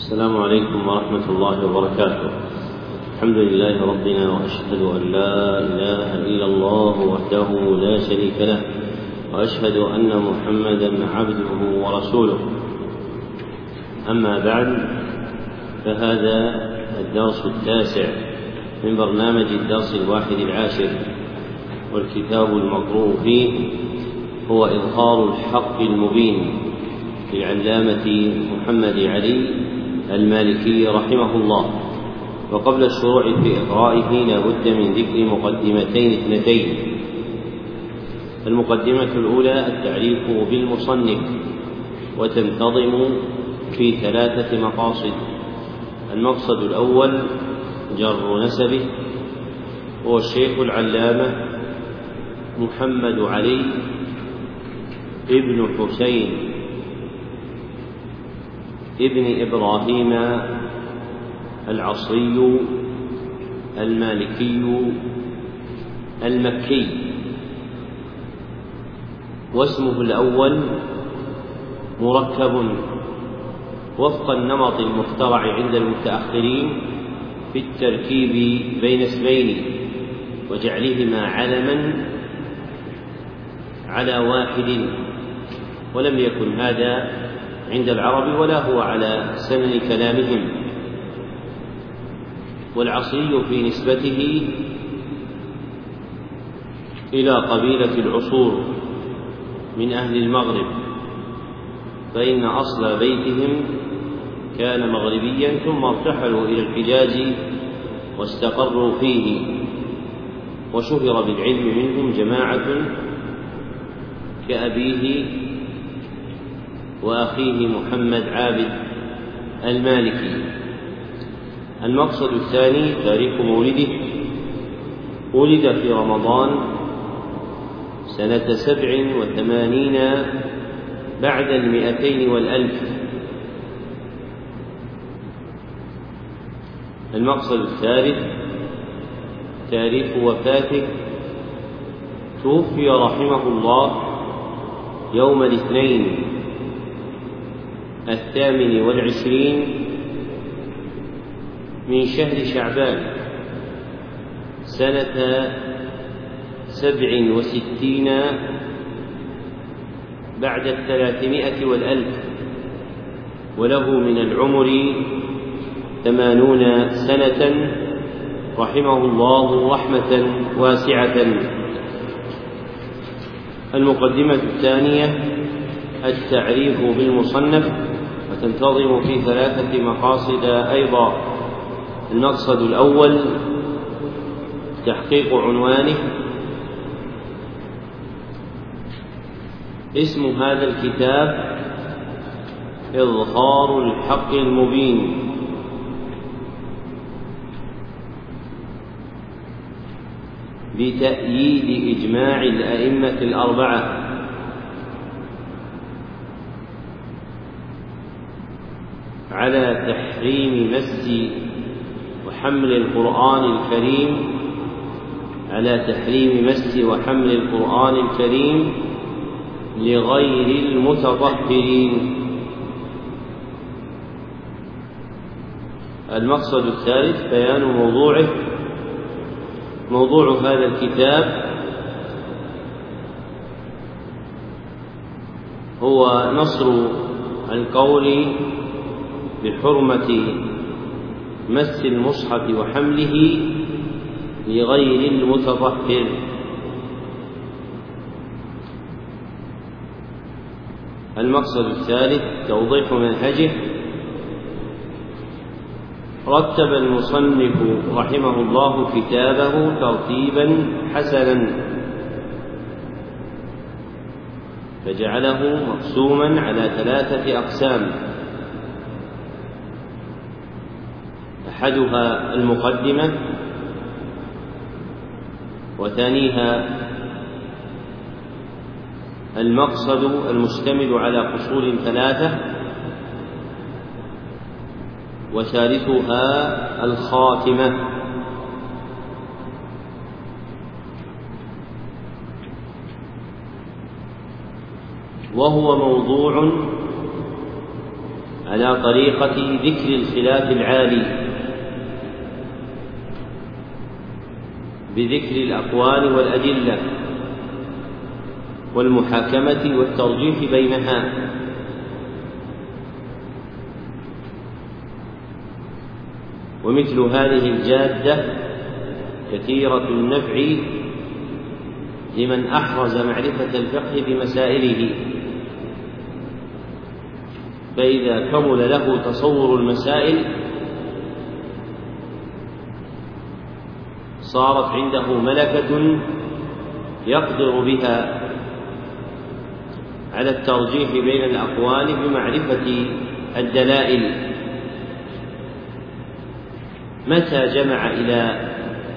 السلام عليكم ورحمة الله وبركاته. الحمد لله ربنا، وأشهد أن لا إله إلا الله وحده لا شريك له، وأشهد أن محمدا عبده ورسوله. أما بعد، فهذا الدرس التاسع من برنامج الدرس الواحد العاشر، والكتاب المقروء فيه هو إظهار الحق المبين للعلامة محمد علي المالكي رحمه الله. وقبل الشروع في إقرائه لا بد من ذكر مقدمتين اثنتين. المقدمة الأولى التعريف بالمصنف، وتنتظم في 3 مقاصد. المقصد الأول جر نسبه، هو الشيخ العلامة محمد علي ابن حسين ابن إبراهيم العصري المالكي المكي. واسمه الأول مركب وفق النمط المخترع عند المتأخرين في التركيب بين اسمين وجعلهما علما على واحد، ولم يكن هذا عند العرب ولا هو على سنن كلامهم. والعصري في نسبته إلى قبيلة العصور من أهل المغرب، فإن أصل بيتهم كان مغربيا، ثم ارتحلوا إلى الحجاز واستقروا فيه، وشهر بالعلم منهم جماعة كأبيه وأخيه محمد عابد المالكي. المقصد الثاني تاريخ مولده. ولد في رمضان سنة 87 بعد 200 والألف. المقصد الثالث تاريخ وفاته. توفي رحمه الله يوم الاثنين 28 من شهر شعبان سنة 67 بعد 300 والألف، وله من العمر 80 سنة رحمه الله رحمة واسعة. المقدمة الثانية التعريف بالمصنف، وتنتظم في 3 مقاصد أيضا. المقصد الأول تحقيق عنوانه. اسم هذا الكتاب إظهار الحق المبين، بتأييد إجماع الأئمة الأربعة على تحريم مس وحمل القرآن الكريم، لغير المتطهرين. المقصد الثالث بيان موضوعه. موضوع هذا الكتاب هو نصر القول بحرمة مس المصحف وحمله لغير المتطهر. المقصد الثالث توضيح منهجه. رتب المصنف رحمه الله كتابه ترتيبا حسنا، فجعله مقسوما على 3 أقسام. أحدها المقدمة، وثانيها المقصد المشتمل على فصول 3، وثالثها الخاتمة. وهو موضوع على طريقة ذكر الخلاف العالي بذكر الأقوال والأدلة والمحاكمة والترجيح بينها، ومثل هذه الجادة كثيرة النفع لمن أحرز معرفة الفقه بمسائله، فإذا كمل له تصور المسائل صارت عنده ملكة يقدر بها على الترجيح بين الأقوال بمعرفة الدلائل. متى جمع إلى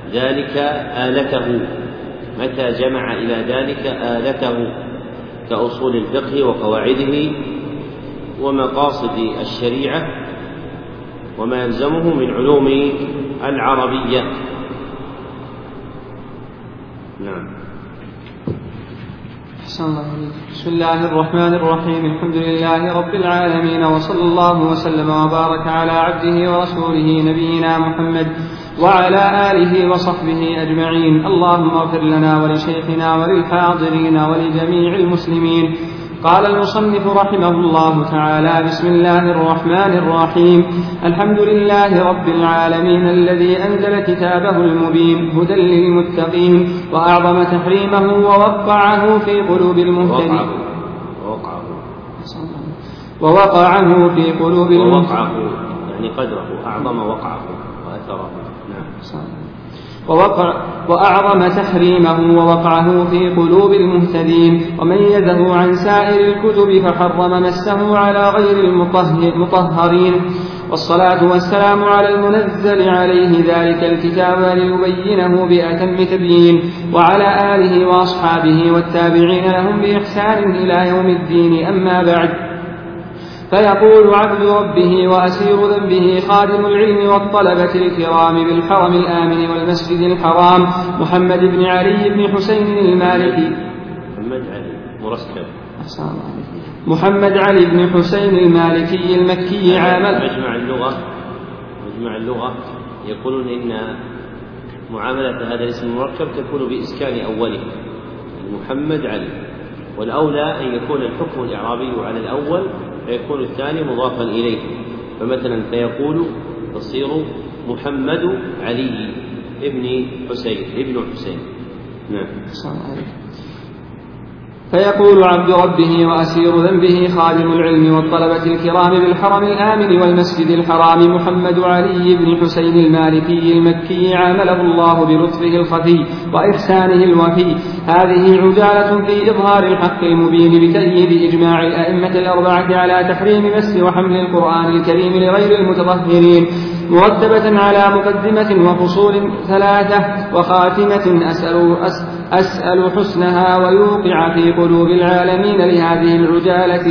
ذلك آلته كأصول الفقه وقواعده ومقاصد الشريعة وما يلزمه من علوم العربية. نعم. أحسن الله عليك. بسم الله الرحمن الرحيم. الحمد لله رب العالمين، وصلى الله وسلم وبارك على عبده ورسوله نبينا محمد وعلى آله وصحبه أجمعين. اللهم اغفر لنا ولشيخنا وللحاضرين ولجميع المسلمين. قال المصنف رحمه الله تعالى: بسم الله الرحمن الرحيم. الحمد لله رب العالمين الذي أنزل كتابه المبين هدى للمتقين وأعظم تحريمه ووقعه في قلوب المهتدين يعني قدره أعظم وقعه وأثره. نعم. وأعظم تحريمه ووقعه في قلوب المهتدين وميزه عن سائر الكتب فحرم مسه على غير المطهرين. والصلاة والسلام على المنزل عليه ذلك الكتاب ليبينه بأتم تبيين، وعلى آله وأصحابه والتابعين لهم بإحسان إلى يوم الدين. أما بعد، فيقول عبد ربه وأسير ذنبه خادم العلم والطلبة الكرام بالحرم الآمن والمسجد الحرام محمد بن علي بن حسين المالكي محمد علي بن حسين المالكي المكي عامل. مجمع اللغة يقولون إن معاملة هذا الاسم المركب تكون بإسكان أوله محمد علي، والأولى أن يكون الحكم الإعرابي على الأول فيكون الثاني مضافا إليه، فمثلا تصير محمد علي ابن حسين. نعم. فيقول عبد ربه وأسير ذنبه خادم العلم والطلبة الكرام بالحرم الآمن والمسجد الحرام محمد علي بن حسين المالكي المكي عامله الله بلطفه الخفي وإحسانه الوفي. هذه عجالة في إظهار الحق المبين بتأييد إجماع الأئمة الأربعة على تحريم مس وحمل القرآن الكريم لغير المتطهرين، مرتبة على مقدمة وفصول 3 وخاتمة أسأل حسنها ويوقع في قلوب العالمين لهذه العجالة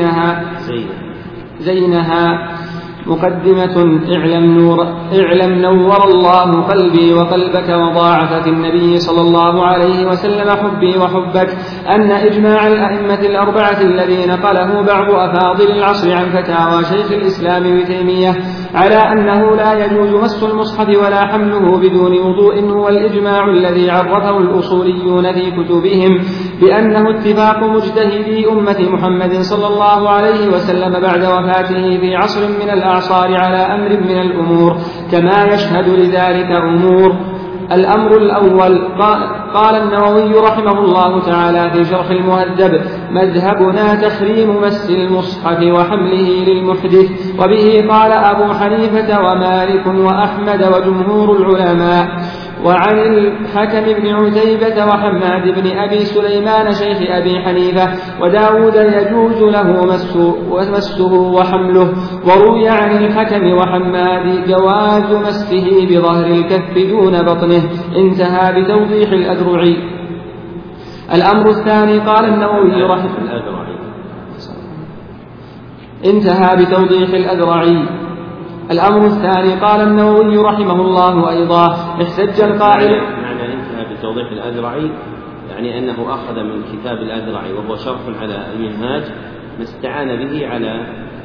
زينها. مقدمة: اعلم نور الله قلبي وقلبك وضاعف في النبي صلى الله عليه وسلم حبي وحبك أن إجماع الأئمة الأربعة الذي نقله بعض أفاضل العصر عن فتاوى شيخ الإسلام ابن تيمية على أنه لا يجوز مس المصحف ولا حمله بدون وضوء هو الإجماع الذي عرفه الأصوليون في كتبهم بأنه اتفاق مجتهدي أمة محمد صلى الله عليه وسلم بعد وفاته في عصر من الأعصار على أمر من الأمور، كما يشهد لذلك أمور. الأمر الأول: قال النووي رحمه الله تعالى في شرح المهذب: مذهبنا تحريم مس المصحف وحمله للمحدث، وبه قال أبو حنيفة ومالك وأحمد وجمهور العلماء. وعن الحكم بن عتيبة وحماد بن أبي سليمان شيخ أبي حنيفة وداود يجوز له مسه وحمله. وروي عن الحكم وحماد جواز مسه بظهر الكف دون بطنه. انتهى بتوضيح الأذرعي. الأمر الثاني: قال النووي انتهى بتوضيح الأذرعي. الأمر الثاني: قال النووي رحمه الله أيضا: احتج القائل. معنى انتهى بتوضيح الأذرعي يعني أنه أخذ من كتاب الأذرعي وهو شرح على المنهاج ما استعان به على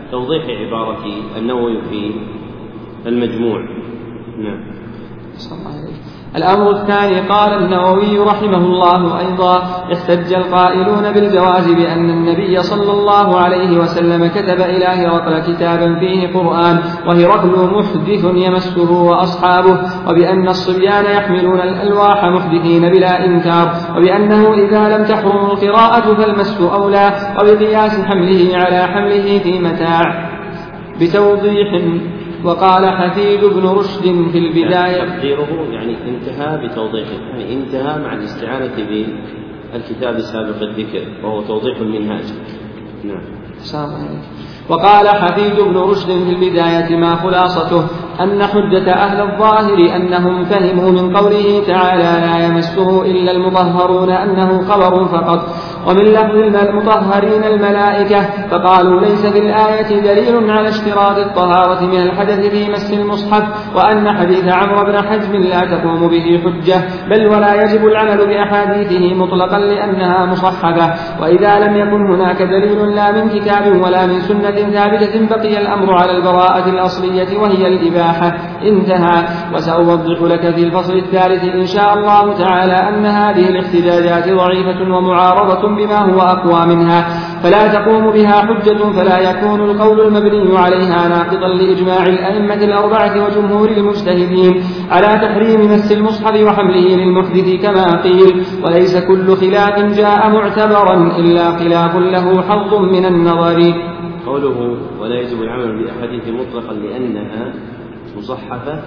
توضيح عبارة النووي في المجموع. نعم. الأمر الثاني، قال النووي رحمه الله أيضا: احتج القائلون بالجواز بأن النبي صلى الله عليه وسلم كتب إلى هرقل كتابا فيه قرآن، وهرقل محدث يمسه وأصحابه، وبأن الصبيان يحملون الألواح محدثين بلا إنكار، وبأنه إذا لم تحرم القراءة فالمس أولى، وبقياس حمله على حمله في متاع بتوضيح. وقال حفيد بن رشد في البداية: تقديره يعني انتهى بتوضيحه، يعني انتهى مع الاستعانة بالكتاب سابق الذكر وهو توضيح المنهاج. نعم. وقال حفيد بن رشد في البداية: ما خلاصته أن حجة أهل الظاهر أنهم فهموا من قوله تعالى لا يمسه إلا المطهرون أنه خبر فقط، ومن لفظ المطهرين الملائكة، فقالوا ليس في الآية دليل على اشتراط الطهارة من الحدث في مس المصحف، وأن حديث عمرو بن حزم لا تقوم به حجة، بل ولا يجب العمل بأحاديثه مطلقا لأنها مصحفة. وإذا لم يكن هناك دليل لا من كتاب ولا من سنة ثابتة بقي الأمر على البراءة الأصلية وهي الإباحة. انتهى. وسأوضح لك في الفصل الثالث إن شاء الله تعالى أن هذه الاحتجاجات ضعيفة ومعارضة بما هو أقوى منها، فلا تقوم بها حجة، فلا يكون القول المبني عليها ناقضا لإجماع الأئمة الأربعة وجمهور المجتهدين على تحريم مس المصحف وحمله للمحدث كما قيل. وليس كل خلاف جاء معتبرا إلا خلاف له حظ من النظر. قوله ولا يجب العمل بأحاديث مطلقا لأنها مصحفة،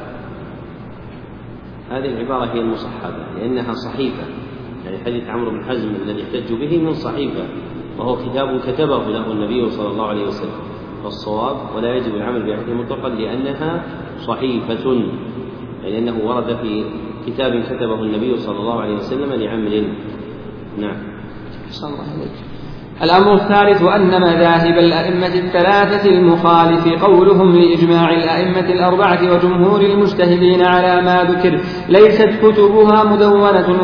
هذه العبارة هي المصحفة لأنها صحيفة، يعني حديث عمرو بن حزم الذي احتج به من صحيفة، وهو كتاب كتبه له النبي صلى الله عليه وسلم. فالصواب ولا يجب العمل بأحاديث مطلقا لأنها صحيفة، يعني أنه ورد في كتاب كتبه النبي صلى الله عليه وسلم لعمر. نعم. صلى الله عليه. الأمر الثالث أن مذاهب الأئمة الثلاثة المخالف قولهم لإجماع الأئمة الأربعة وجمهور المجتهدين على ما ذكر ليست كتبها مدونة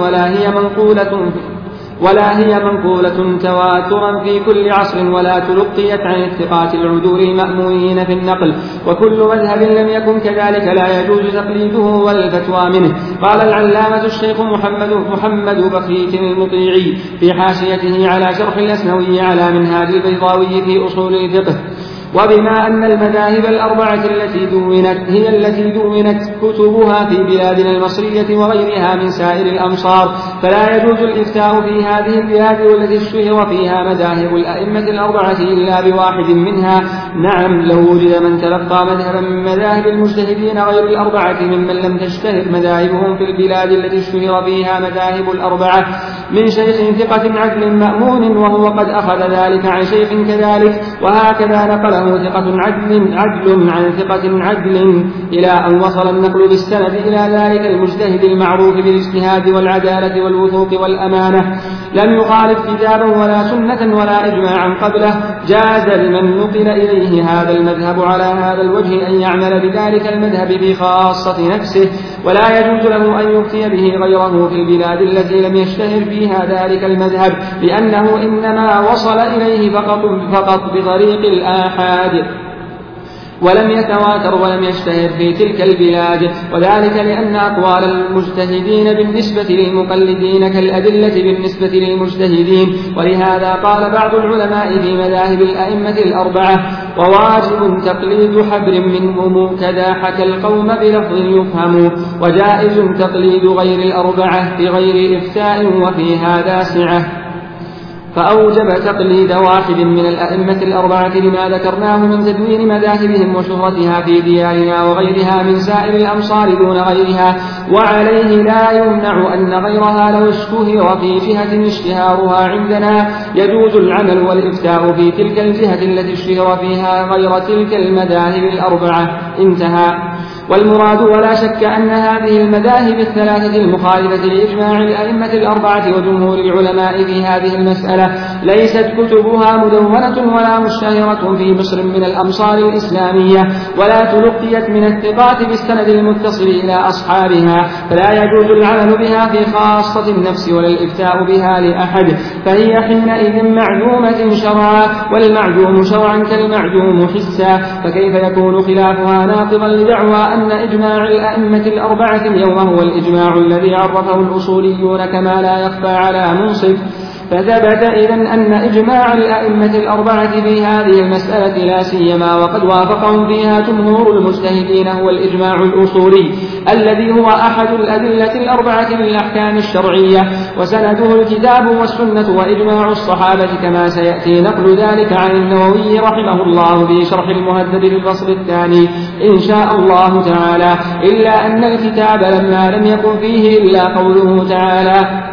ولا هي منقولة تواترا في كل عصر، ولا تلقيت عن الثقات العدول المأمونين في النقل، وكل مذهب لم يكن كذلك لا يجوز تقليده ولا الفتوى منه. قال العلامة الشيخ محمد بخيت المطيعي في حاشيته على شرح الأسنوي على منهاج البيضاوي في أصول الفقه: وبما أن المذاهب الأربعة التي دونت كتبها في بلادنا المصرية وغيرها من سائر الأمصار، فلا يجوز الإفتاء في هذه البلاد والتي اشتهر فيها مذاهب الأئمة الأربعة إلا بواحد منها. نعم، لو وجد من تلقى مذهبا من مذاهب المجتهدين غير الأربعة ممن لم تشتهر مذاهبهم في البلاد التي اشتهر فيها مذاهب الأربعة من شيخ ثقة عدل مأمون، وهو قد أخذ ذلك عن شيخ كذلك، وهكذا نقله ثقة عدل عن ثقة عدل إلى أن وصل النقل بالسند إلى ذلك المجتهد المعروف بالاجتهاد والعدالة والوثوق والأمانة، لم يخالف كتابا ولا سنة ولا إجماعا قبله. جاز لمن نقل إليه هذا المذهب على هذا الوجه أن يعمل بذلك المذهب في خاصة نفسه، ولا يجوز له أن يفتي به غيره في البلاد التي لم يشتهر فيها ذلك المذهب، لأنه إنما وصل إليه فقط بطريق الآحاد، ولم يتواتر ولم يشتهر في تلك البلاد، وذلك لأن أقوال المجتهدين بالنسبة للمقلدين كالأدلة بالنسبة للمجتهدين. ولهذا قال بعض العلماء في مذاهب الأئمة الأربعة: وواجب تقليد حبر منهم كذا حكى القوم بلفظ يفهم، وجائز تقليد غير الأربعة بغير إفتاء، وفي هذا سعة. فأوجب تقليد واحد من الأئمة الأربعة لما ذكرناه من تدوين مذاهبهم وشهرتها في ديارنا وغيرها من سائر الأمصار دون غيرها، وعليه لا يمنع أن غيرها لو اشتهر في جهة اشتهارها عندنا يجوز العمل والإفتاء في تلك الجهة التي اشتهر فيها غير تلك المذاهب الأربعة. انتهى. والمراد ولا شك أن هذه المذاهب الثلاثة المخالفة لإجماع الأئمة الأربعة وجمهور العلماء في هذه المسألة ليست كتبها مدونة ولا مشتهرة في مصر من الأمصار الإسلامية، ولا تلقيت من الثقات بالسند المتصل إلى أصحابها، فلا يجوز العمل بها في خاصة النفس ولا الإفتاء بها لأحد، فهي حينئذ معدومة شرعا، والمعدوم شرعا كالمعدوم حسا، فكيف يكون خلافها ناقضا لدعوى أن إجماع الأئمة الأربعة اليوم هو الإجماع الذي عرفه الأصوليون كما لا يخفى على منصف. فثبت إذن أن إجماع الأئمة الأربعة في هذه المسألة لا سيما وقد وافقهم فيها جمهور المجتهدين هو الإجماع الأصولي الذي هو أحد الأدلة الأربعة للأحكام الشرعية، وسنده الكتاب والسنة وإجماع الصحابة كما سيأتي نقل ذلك عن النووي رحمه الله في شرح المهذب في الفصل الثاني إن شاء الله تعالى، إلا أن الكتاب لما لم يكن فيه إلا قوله تعالى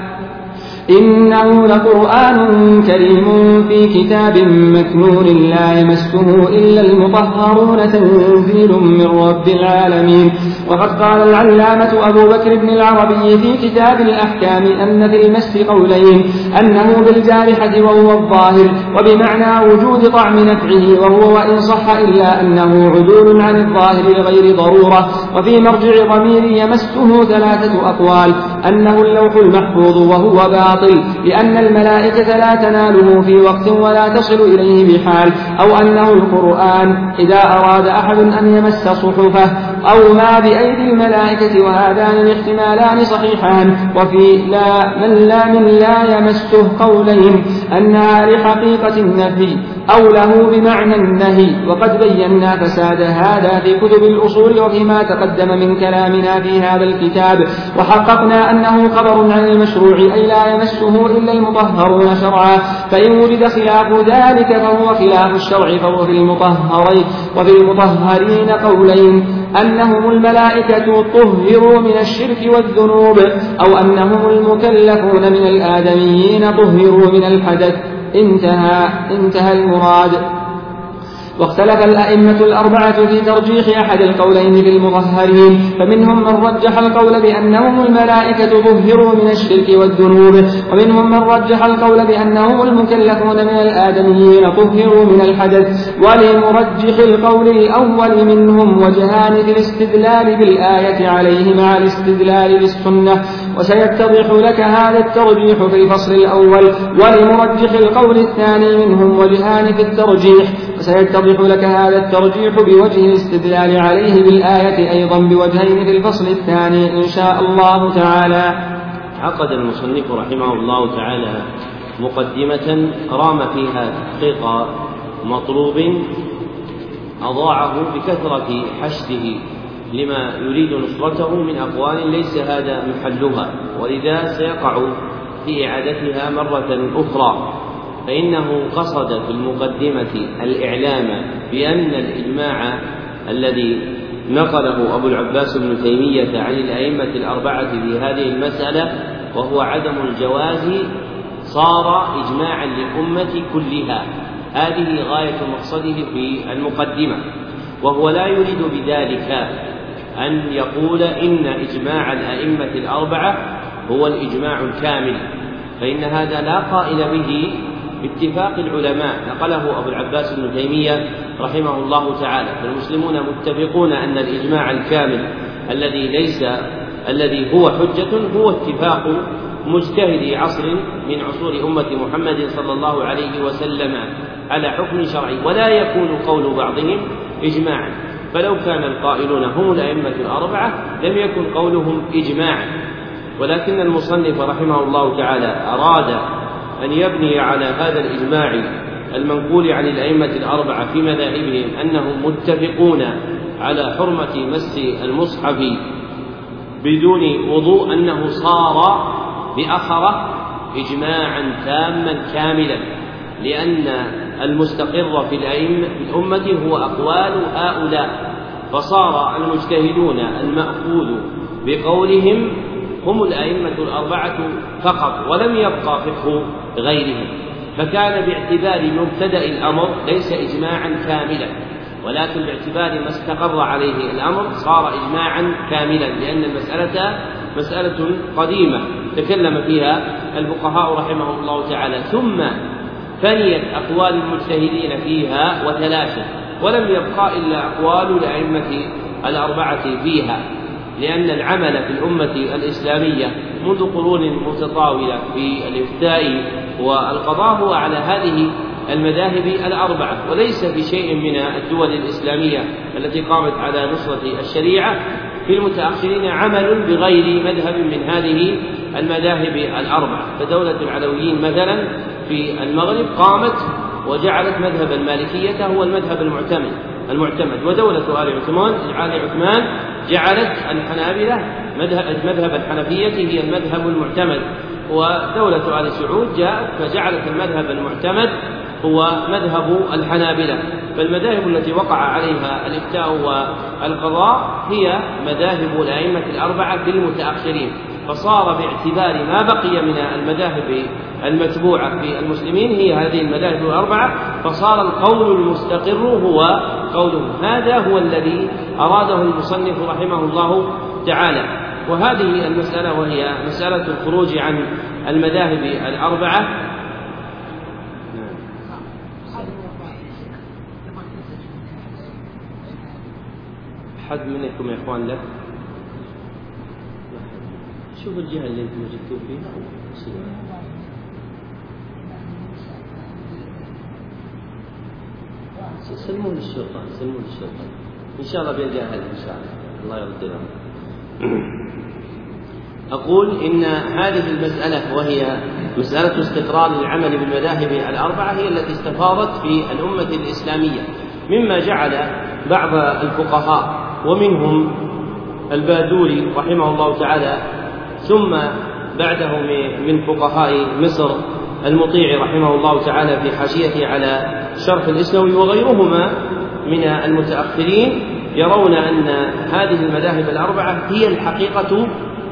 إنه لقرآن كريم في كتاب مكنون لا يمسه إلا المطهرون تنزيل من رب العالمين. وقد قال العلامة أبو بكر بن العربي في كتاب الأحكام أن في المس قولين، أنه بالجارحة وهو الظاهر وبمعنى وجود طعم نفعه وهو وإن صح إلا أنه عدول عن الظاهر لغير ضرورة. وفي مرجع ضمير يمسه ثلاثة أقوال، أنه اللوح المحفوظ وهو باطل لأن الملائكة لا تناله في وقت ولا تصل إليه بحال، أو أنه القرآن إذا أراد أحد أن يمس صحفه أو ما بأيدي الملائكة، وهذان الاحتمالان صحيحان. وفي من لا يمسه قولين، أنها لحقيقة النفي أو له بمعنى النهي، وقد بينا فساد هذا في كتب الأصول وفيما تقدم من كلامنا في هذا الكتاب، وحققنا أنه خبر عن المشروع أي لا يمسه إلا المطهرون شرعا، فإن وجد خلاف ذلك فهو خلاف الشرع، فهو في المطهرين وفي المطهرين قولين، أنهم الملائكة طهروا من الشرك والذنوب، أو أنهم المكلفون من الآدميين طهروا من الحدث. انتهى المراد. واختلف الأئمة الأربعة في ترجيح أحد القولين للمطهرين، فمنهم من رجح القول بأنهم الملائكة طهروا من الشرك والذنوب، ومنهم من رجح القول بأنهم المكلفون من الآدميين طهروا من الحدث. ولمرجح القول الأول منهم وجهان في الاستدلال بالآية عليه مع الاستدلال بالسنة، وسيتضح لك هذا الترجيح في الفصل الأول. ولمرجح القول الثاني منهم وجهان في الترجيح، وسيتضح لك هذا الترجيح بوجه الاستدلال عليه بالآية أيضا بوجهين في الفصل الثاني إن شاء الله تعالى. عقد المصنف رحمه الله تعالى مقدمة رام فيها تحقيق مطلوب أضاعه بكثرة حشده لما يريد نصرته من أقوال ليس هذا محلها، ولذا سيقع في إعادتها مرة أخرى. فإنه قصد في المقدمة الإعلام بأن الإجماع الذي نقله أبو العباس بن تيمية عن الأئمة الأربعة في هذه المسألة وهو عدم الجواز صار إجماعا للأمة كلها. هذه غاية مقصده في المقدمة، وهو لا يريد بذلك أن يقول إن إجماع الأئمة الأربعة هو الإجماع الكامل، فإن هذا لا قائل به باتفاق العلماء. نقله أبو العباس بن تيمية رحمه الله تعالى، فالمسلمون متفقون أن الإجماع الكامل الذي هو حجة هو اتفاق مجتهدي عصر من عصور أمة محمد صلى الله عليه وسلم على حكم شرعي، ولا يكون قول بعضهم إجماعا. فلو كان القائلون هم الأئمة الأربعة لم يكن قولهم إجماعا، ولكن المصنف رحمه الله تعالى أراد أن يبني على هذا الإجماع المنقول عن الأئمة الأربعة في مذاهبهم أنهم متفقون على حرمة مس المصحف بدون وضوء، أنه صار بأخره إجماعا تاما كاملا، لأن المستقر في الأمة هو أقوال هؤلاء، فصار المجتهدون المأخوذ بقولهم هم الأئمة الأربعة فقط، ولم يبقى فقه غيرهم، فكان باعتبار مبتدأ الأمر ليس إجماعا كاملا. ولكن باعتبار ما استقر عليه الأمر صار إجماعا كاملا، لأن المسألة مسألة قديمة تكلم فيها الفقهاء رحمهم الله تعالى، ثم فنيت أقوال المجتهدين فيها وتلاشت، ولم يبقى إلا أقوال الأئمة الأربعة فيها، لأن العمل في الأمة الإسلامية منذ قرون متطاولة في الإفتاء والقضاء هو على هذه المذاهب الأربعة، وليس في شيء من الدول الإسلامية التي قامت على نصرة الشريعة في المتأخرين عمل بغير مذهب من هذه المذاهب الأربعة. فدولة العلويين مثلا في المغرب قامت وجعلت مذهب المالكية هو المذهب المعتمد، ودولة آل عثمان جعلت الحنابلة مذهب الحنفية هي المذهب المعتمد، ودولة آل سعود جاءت فجعلت المذهب المعتمد هو مذهب الحنابلة. فالمذاهب التي وقع عليها الإفتاء والقضاء هي مذاهب الأئمة الأربعة في المتأخرين، فصار باعتبار ما بقي من المذاهب المتبوعة في المسلمين هي هذه المذاهب الأربعة، فصار القول المستقر هو قولهم. هذا هو الذي أراده المصنف رحمه الله تعالى. وهذه المسألة وهي مسألة الخروج عن المذاهب الأربعة. حد منكم يا إخوان له؟ شوفوا الجهة اللي أنتم وجدتوا فيها سلموا للشرطة إن شاء الله بيجاهل إن شاء الله يرد لهم. أقول إن هذه المسألة وهي مسألة استقرار العمل بالمذاهب الأربعة هي التي استفاضت في الأمة الإسلامية، مما جعل بعض الفقهاء ومنهم البادوري رحمه الله تعالى ثم بعده من فقهاء مصر المطيع رحمه الله تعالى في حاشيته على شرح الإسنوي وغيرهما من المتأخرين يرون أن هذه المذاهب الأربعة هي الحقيقة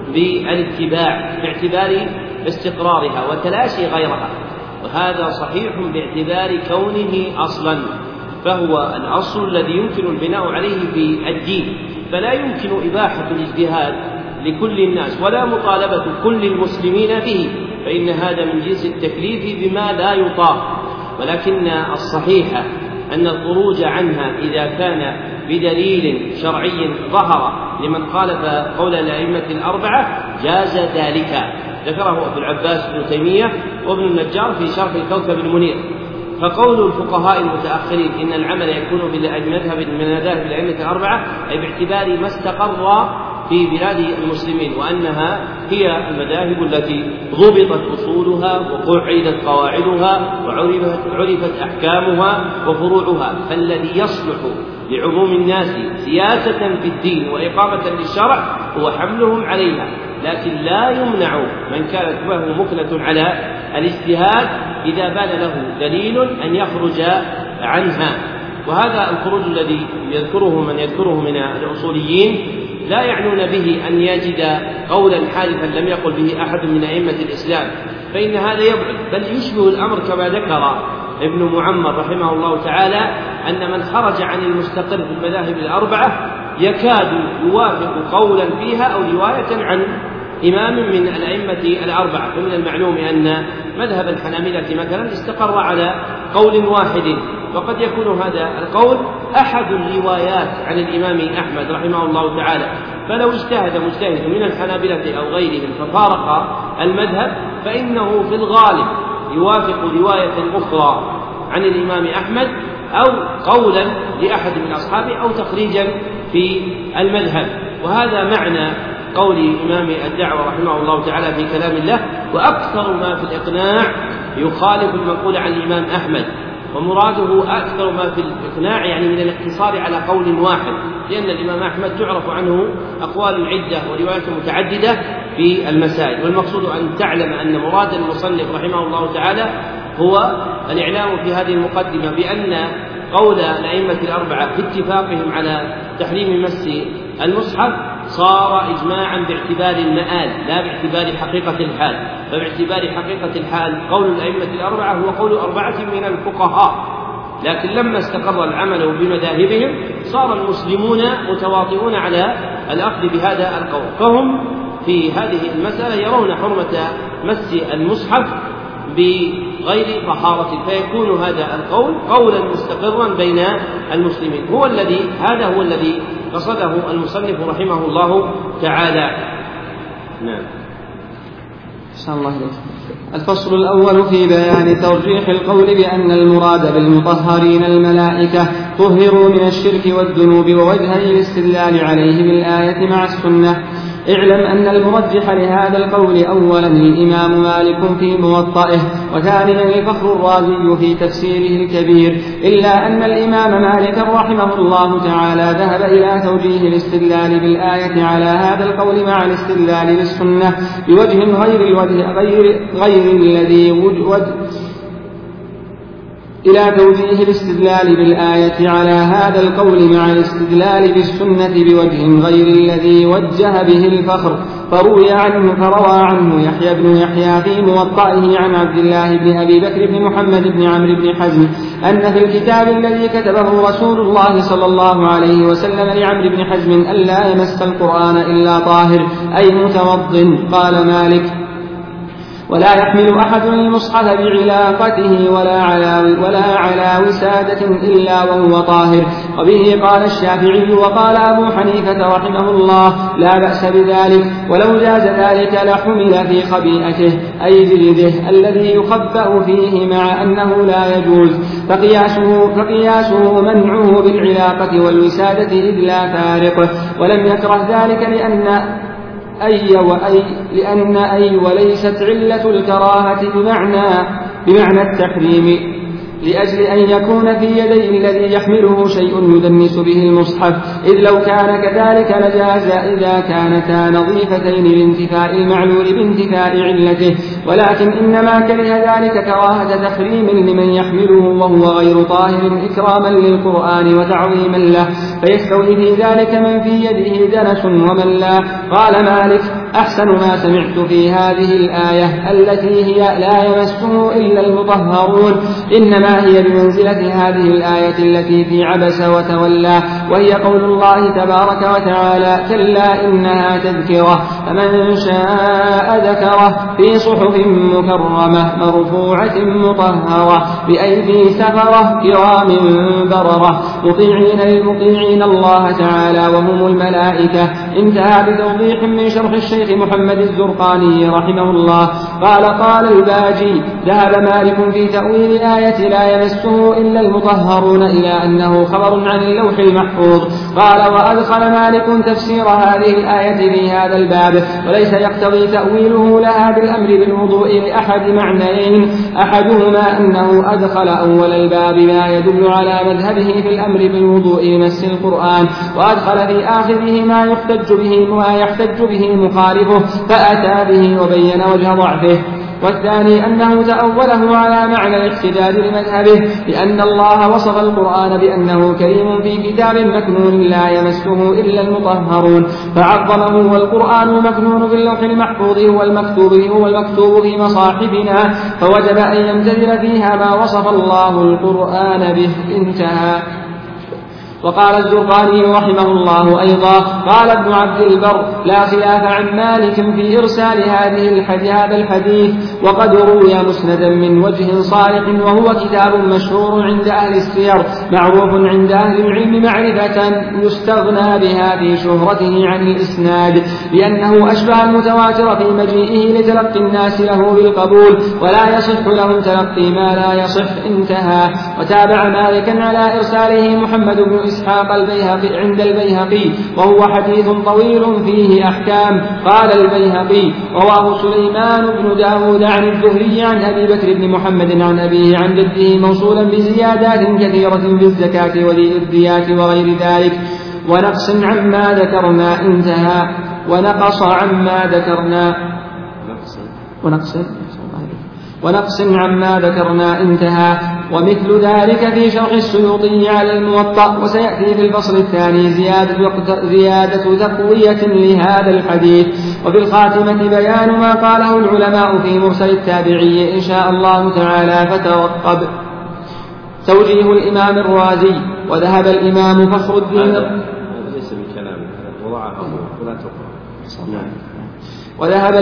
بالاتباع باعتبار استقرارها وتلاشي غيرها، وهذا صحيح باعتبار كونه أصلا، فهو الأصل الذي يمكن البناء عليه في الدين، فلا يمكن إباحة الاجتهاد لكل الناس ولا مطالبة كل المسلمين به، فإن هذا من جنس التكليف بما لا يطاق. ولكن الصحيح أن الخروج عنها إذا كان بدليل شرعي ظهر لمن خالف قول الأئمة الأربعة جاز ذلك، ذكره أبو العباس بن تيمية وابن النجار في شرح الكوكب المنير. فقول الفقهاء المتأخرين إن العمل يكون بمذهب من مذاهب الأئمة الأربعة أي باعتبار ما استقر في بلاد المسلمين، وأنها هي المذاهب التي ضبطت أصولها وقعدت قواعدها وعرفت أحكامها وفروعها، فالذي يصلح لعموم الناس سياسة في الدين وإقامة للشرع هو حملهم عليها، لكن لا يمنع من كانت له مكنة على الاجتهاد إذا بان له دليل أن يخرج عنها. وهذا الخروج الذي يذكره من يذكره من الأصوليين لا يعنون به أن يجد قولا حادثا لم يقل به أحد من أئمة الإسلام، فإن هذا يبعد، بل يشبه الأمر كما ذكر ابن معمر رحمه الله تعالى أن من خرج عن المستقر في المذاهب الأربعة يكاد يوافق قولا فيها أو رواية عن إمام من الأئمة الأربعة. فمن المعلوم أن مذهب الحنابلة مثلا استقر على قول واحد، وقد يكون هذا القول أحد الروايات عن الإمام أحمد رحمه الله تعالى، فلو اجتهد مجتهد من الحنابلة أو غيرهم ففارق المذهب فإنه في الغالب يوافق رواية أخرى عن الإمام أحمد أو قولا لأحد من أصحابه أو تخريجا في المذهب. وهذا معنى قول إمام الدعوة رحمه الله تعالى في كلام الله: وأكثر ما في الإقناع يخالف المنقول عن الإمام أحمد. ومراده أكثر ما في الإقناع يعني من الاقتصار على قول واحد، لأن الإمام أحمد تعرف عنه أقوال عدة وروايات متعددة في المسائل. والمقصود أن تعلم أن مراد المصنف رحمه الله تعالى هو الإعلام في هذه المقدمة بأن قول الأئمة الأربعة في اتفاقهم على تحريم مس المصحف صار إجماعا باعتبار المآل لا باعتبار حقيقة الحال. فباعتبار حقيقة الحال قول الأئمة الأربعة هو قول 4 من الفقهاء، لكن لما استقر العمل بمذاهبهم صار المسلمون متواطئون على الأخذ بهذا القول، فهم في هذه المسألة يرون حرمة مس المصحف بغير طهارة، فيكون هذا القول قولا مستقرا بين المسلمين، هذا هو الذي قصده المصنف رحمه الله تعالى. نعم. الله عليك. الفصل الأول في بيان ترجيح القول بأن المراد بالمطهرين الملائكة طهروا من الشرك والذنوب ووجه الاستدلال عليه بالآية مع السنة. اعلم أن المرجح لهذا القول أولا الإمام مالك في موطئه، وثانيا الفخر الرازي في تفسيره الكبير، إلا أن الإمام مالك رحمه الله تعالى ذهب إلى توجيه الاستدلال بالآية على هذا القول مع الاستدلال بالسنة بوجه غير الذي إلى توجيه الاستدلال بالآية على هذا القول مع الاستدلال بالسنة بوجه غير الذي وجه به الفخر. فروى عنه يحيى بن يحيى في موطئه عن عبد الله بن أبي بكر بن محمد بن عمرو بن حزم أن في الكتاب الذي كتبه رسول الله صلى الله عليه وسلم لعمرو بن حزم ألا يمس القرآن إلا طاهر أي متوضٍ. قال مالك: ولا يحمل أحد المصحف بعلاقته ولا على وسادة إلا وهو طاهر. وبه قال الشافعي وقال أبو حنيفة رحمه الله: لا بأس بذلك، ولو جاز ذلك لحمل في خبيئته أي جلده الذي يخبأ فيه، مع أنه لا يجوز، فقياسه منعه بالعلاقة والوسادة إذ لا فارق. ولم يكره ذلك لأن وليست علة الكراهة بمعنى التحريم، لأجل أن يكون في يدي الذي يحمله شيء يدنس به المصحف، إذ لو كان كذلك لجاز إذا كانتا نظيفتين لانتفاء المعلول بانتفاء علته، ولكن إنما كره ذلك كراهة تحريم لمن يحمله وهو غير طاهر إكراما للقرآن وتعظيما له، فيستوي في ذلك من في يده دنس ومن لا. قال مالك: أحسن ما سمعت في هذه الآية التي هي لا يمسه إلا المطهرون إنما هي بمنزلة هذه الآية التي في عبس وتولى، وهي قول الله تبارك وتعالى: كلا إنها تذكرة فمن شاء ذكره في صحف مكرمة مرفوعة مطهرة بأيدي سفرة كرام بررة مطيعين الله تعالى وهم الملائكة. انتهى بتوضيح من شرح الشيخ محمد الزرقاني رحمه الله. قال الباجي: ذهب مالك في تأويل آية لا يمسه إلا المطهرون إلى أنه خبر عن اللوح المحفوظ. قال: وأدخل مالك تفسير هذه الآية في هذا الباب، وليس يقتضي تأويله لها بالأمر بالوضوء لأحد معنيين: أحدهما أنه أدخل أول الباب ما يدل على مذهبه في الأمر بالوضوء لمس القرآن، وأدخل في آخره ما يحتج به مخالفه فأتى به وبين وجه ضعفه. والثاني أنه تأوله على معنى الاحتجاج لمذهبه، لأن الله وصف القرآن بأنه كريم في كتاب مكنون لا يمسه إلا المطهرون، فعظمه. والقرآن مكنون في اللوح المحفوظ هو المكتوب في مصاحبنا، فوجب أن يمتثل فيها ما وصف الله القرآن به. انتهى. وقال الزرقاني رحمه الله أيضا: قال ابن عبد البر: لا خلاف عن مالك في إرسال هذا الحديث، وقد روي مسندا من وجه صالح، وهو كتاب مشهور عند أهل السير معروف عند أهل العلم معرفة يستغنى بها في شهرته عن الإسناد، لأنه أشبه المتواتر في مجيئه لتلقي الناس له بالقبول، ولا يصح لهم تلقي ما لا يصح. انتهى. وتابع مالكا على إرساله محمد بن إسحاق عند البيهقي، وهو حديث طويل فيه أحكام. قال البيهقي: رواه سليمان بن داود عن الزهري عن أبي بكر بن محمد عن أبيه عن جده موصولا بزيادات كثيرة في الزكاة والإرديات وغير ذلك، ونقص عما ذكرنا. انتهى. ونقص عما ذكرنا. انتهى. ومثل ذلك في شرح السيوطي على الموطأ. وسيأتي في الفصل الثاني زيادة تقوية لهذا الحديث. وفي الخاتمة بيان ما قاله العلماء في مرسل التابعي إن شاء الله تعالى، فترقب. توجيه الإمام الرازي. وذهب الإمام فخر الدين هذا ليس بكلام وضعه ولا تقرأ. وذهب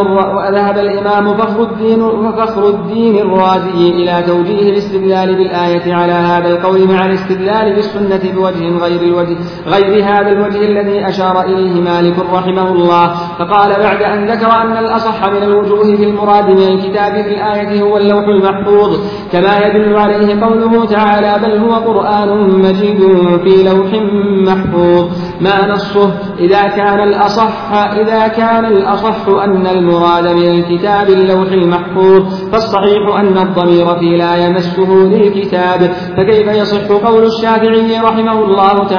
الإمام فخر الدين الرازي إلى توجيه الاستدلال بالآية على هذا القول مع الاستدلال بالسنة بوجه غير هذا الوجه الذي أشار إليه مالك رحمه الله. فقال بعد أن ذكر أن الأصح من الوجوه في المراد من الكتاب في الآية هو اللوح المحفوظ كما يدل عليه قوله تعالى بل هو قرآن مجيد في لوح محفوظ ما نصه إذا كان الأصح أن المراد من الكتاب اللوح المحفوظ فالصحيح أن الضمير في لا يمسه للكتاب. فكيف يصح قول الشافعي رحمه الله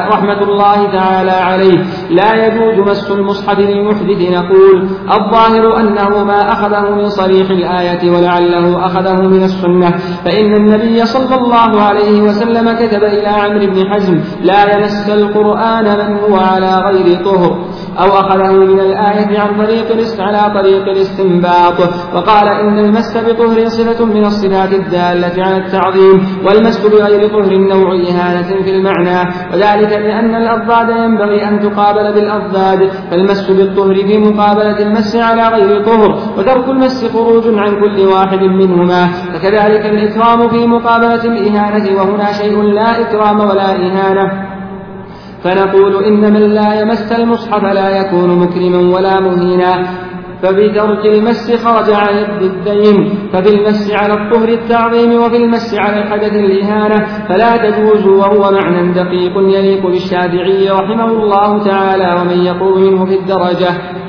تعالى عليه لا يجوز مس المصحف للمحدث؟ نقول الظاهر أنه ما أخذه من صريح الآية ولعله أخذه من السنة، فإن النبي صلى الله عليه وسلم كتب إلى عمرو بن حزم لا يمس القرآن من هو على غير طهر، أو أخذه من الآية على طريق الاستنباط وقال إن المس بطهر صفة من الصفات الدالة على التعظيم، والمس بغير طهر نوع إهانة في المعنى، وذلك لأن الأضداد ينبغي أن تقابل بالأضداد، فالمس بالطهر في مقابلة المس على غير طهر، وترك المس خروج عن كل واحد منهما، فكذلك الإكرام في مقابلة الإهانة، وهنا شيء لا إكرام ولا إهانة. فنقول إن من لا يمس المصحف لا يكون مكرما ولا مهينا، فبترك المس خرج عن الضدين، ففي المس على الطهر التعظيم وفي المس على الحدث الإهانة فلا تجوز، وهو معنى دقيق يليق بالشافعي رحمه الله تعالى ومن يقوم منه في الدرجة.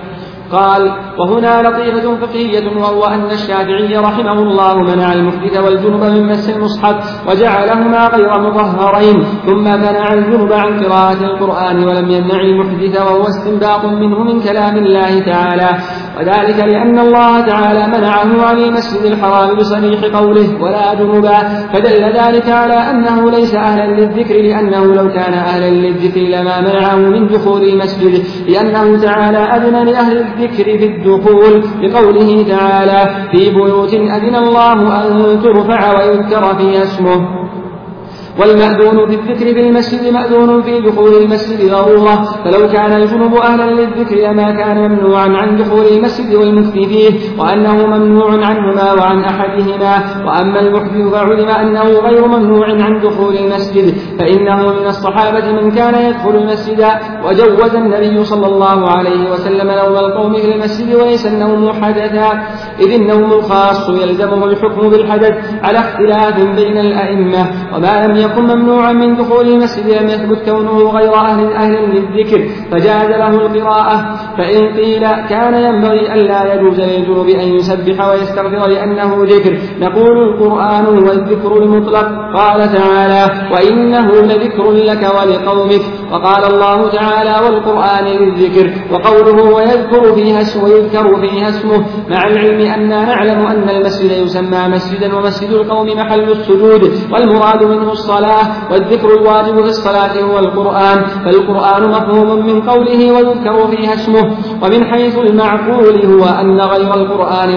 قال وهنا لطيفة فقهية، وهو أن الشافعي رحمه الله منع المحدث والجنب من مس المصحف وجعلهما غير مطهرين، ثم منع الجنب عن قراءة القرآن ولم يمنع المحدث، وهو استنباط منه من كلام الله تعالى، وذلك لأن الله تعالى منعه عن المسجد الحرام بصريح قوله ولا جنبا، فدل ذلك على أنه ليس أهلا للذكر، لأنه لو كان أهلا للذكر لما منعه من دخول المسجد، لأنه تعالى أذن لأهل الذكر في الدخول بقوله تعالى في بيوت أذن الله أن ترفع ويذكر فيها اسمه، والمأذون في الذكر في المسجد مأذون في دخول المسجد ضرورة، فلو كان الجنب أهلا للذكر لما كان ممنوعا عن دخول المسجد والمكث فيه، وأنه ممنوع عنهما وعن أحدهما. وأما المحدث فعلم أنه غير ممنوع عن دخول المسجد، فإنه من الصحابة من كان يدخل المسجد، وجوز النبي صلى الله عليه وسلم نوم القوم في المسجد وليس النوم حدثا، إذ النوم الخاص يلزمه الحكم بالحدث على اختلاف بين الأئمة، وما لم يكن ممنوعا من دخول المسجد لم يثبت كونه غير أهل للذكر فجاز له القراءة. فإن قيل كان ينبغي ألا يجوز للجنب أن يسبح ويستغفر لأنه ذكر، نقول القرآن هو الذكر المطلق، قال تعالى وإنه لذكر لك ولقومك، وقال الله تعالى والقرآن للذكر، وقوله ويذكر فيها اسمه، مع العلم أننا نعلم أن المسجد يسمى مسجدا ومسجد القوم محل السجود، والمراد منه الصلاة، والذكر الواجب في الصلاة هو القرآن، فالقرآن مفهوم من قوله ويذكر فيها اسمه. ومن حيث المعقول هو أن غير القرآن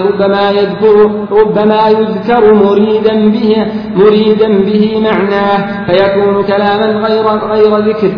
ربما يذكر مريدا به معناه، فيكون كلاما غير ذكر،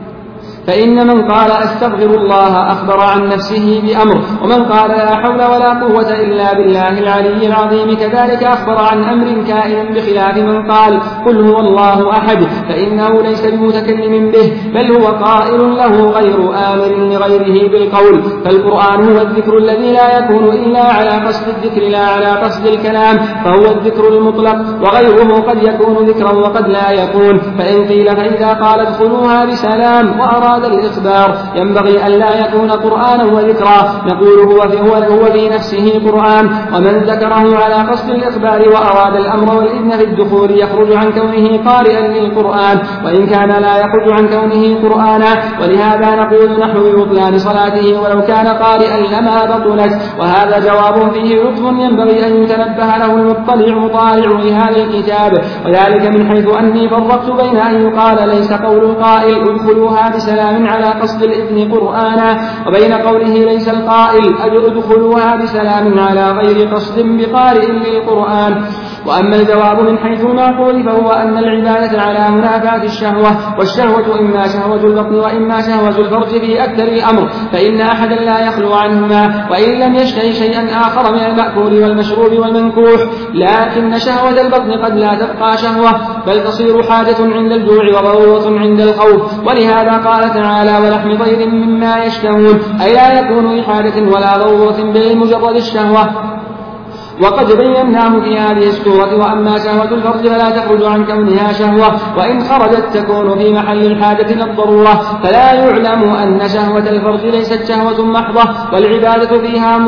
فإن من قال أستغفر الله أخبر عن نفسه بأمر، ومن قال لا حول ولا قوة إلا بالله العلي العظيم كذلك أخبر عن أمر كائن، بخلاف من قال قل هو الله أحد فإنه ليس بمتكلم به، بل هو قائل له غير آمر لغيره بالقول. فالقرآن هو الذكر الذي لا يكون إلا على قصد الذكر لا على قصد الكلام، فهو الذكر المطلق، وغيره قد يكون ذكرا وقد لا يكون. فإن قيل فإذا قال ادخلوها بسلام وأراد الإخبار ينبغي أن لا يكون قرآنا وذكرا، نقول هو في نفسه قرآن، ومن ذكره على قصد الإخبار وأراد الأمر والإذن في الدخول يخرج عن كونه قارئا للقرآن، وإن كان لا يخرج عن كونه قرآنا، ولهذا نقول نحن ببطلان صلاته ولو كان قارئا لما بطلت. وهذا جواب فيه لطف ينبغي أن يتنبه له المطالع لهذا الكتاب، وذلك من حيث أني فرقت بين أن يقال ليس قول القائل ادخلوها بسلام على قصد الإذن قرآنا، وبين قوله ليس القائل ادخلوها بسلام على غير قصد بقارئ للقرآن. وأما الجواب من حيث المعقول فهو أن العبادة على منافاة الشهوة، والشهوة إما شهوة البطن وإما شهوة الفرج في أكثر الأمر، فإن أحدا لا يخلو عنهما وإن لم يشتهي شيئا آخر من المأكول والمشروب والمنكوح. لكن شهوة البطن قد لا تبقى شهوة بل تصير حاجة عند الجوع وضرورة عند الخوف، ولهذا قال تعالى ولحم طير مما يشتهون، أي لا يكون لحاجة ولا ضرورة بل مجرد الشهوة. وقد بيناه في هذه السورة. وأما شهوة الفرج فلا تخرج عن كونها شهوة، وإن خرجت تكون في محل الحاجة للضرورة، فلا يعلم أن شهوة الفرج ليست شهوة محضة، والعبادة فيها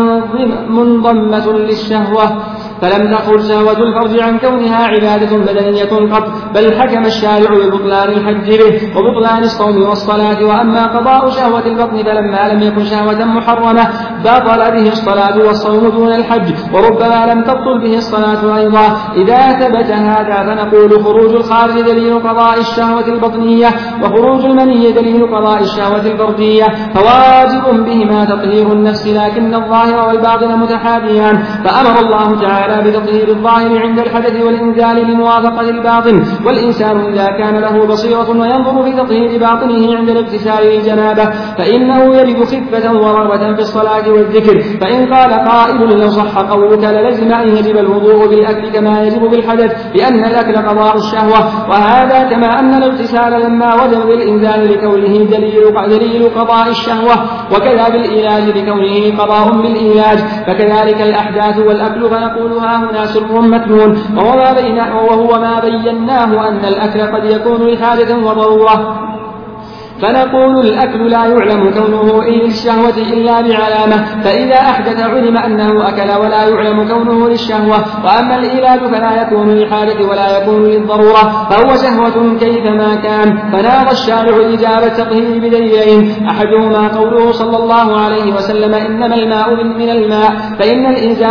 منضمة للشهوة، فلم تخرج شهوة الفرج عن كونها عبادة بدنية قط، بل حكم الشارع ببطلان الحج به وبطلان الصوم والصلاة. وأما قضاء شهوة البطن فلما لم يكن شهوة محرمة بطل به الصلاة والصوم دون الحج، وربما لم تبطل به الصلاة أيضا. إذا ثبت هذا فنقول خروج الخارج دليل قضاء الشهوة البطنية، وخروج المني دليل قضاء الشهوة الفردية، فواجب بهما تطهير النفس، لكن الظاهر والباطن متحابيان، فأمر الله تعالى بتطهير الظاهر عند الحدث والإنزال لموافقة الباطن. والإنسان إذا كان له بصيرة وينظر في تطهير باطنه عند الاغتسال للجنابة فإنه يجد خفة ورغبة في الصلاة والذكر. فإن قال قائل لو صح قولك للزم أن يجب الوضوء بالأكل كما يجب بالحدث، لأن الأكل قضاء الشهوة، وهذا كما أن الاغتسال لما وجب بالإنزال لكونه دليل قضاء الشهوة، وكذا بالإيلاج لكونه قضاء بالإيلاج، فكذلك الأحداث والأكل. فنقول هنا سر مكنون، وهو ما بيناه أن الأكل قد يكون لحاجة وضرورة. فنقول الأكل لا يعلم كونه للشهوة إلا بعلامة، فإذا أحدث علم أنه أكل ولا يعلم كونه للشهوة. وأما الإيلاد فلا يكون للحاجة ولا يكون للضرورة، فهو شهوة كيفما كان. فناظ الشارع إجابة تطهير بدليلين، أحدهما قوله صلى الله عليه وسلم إنما الماء من الماء، فإن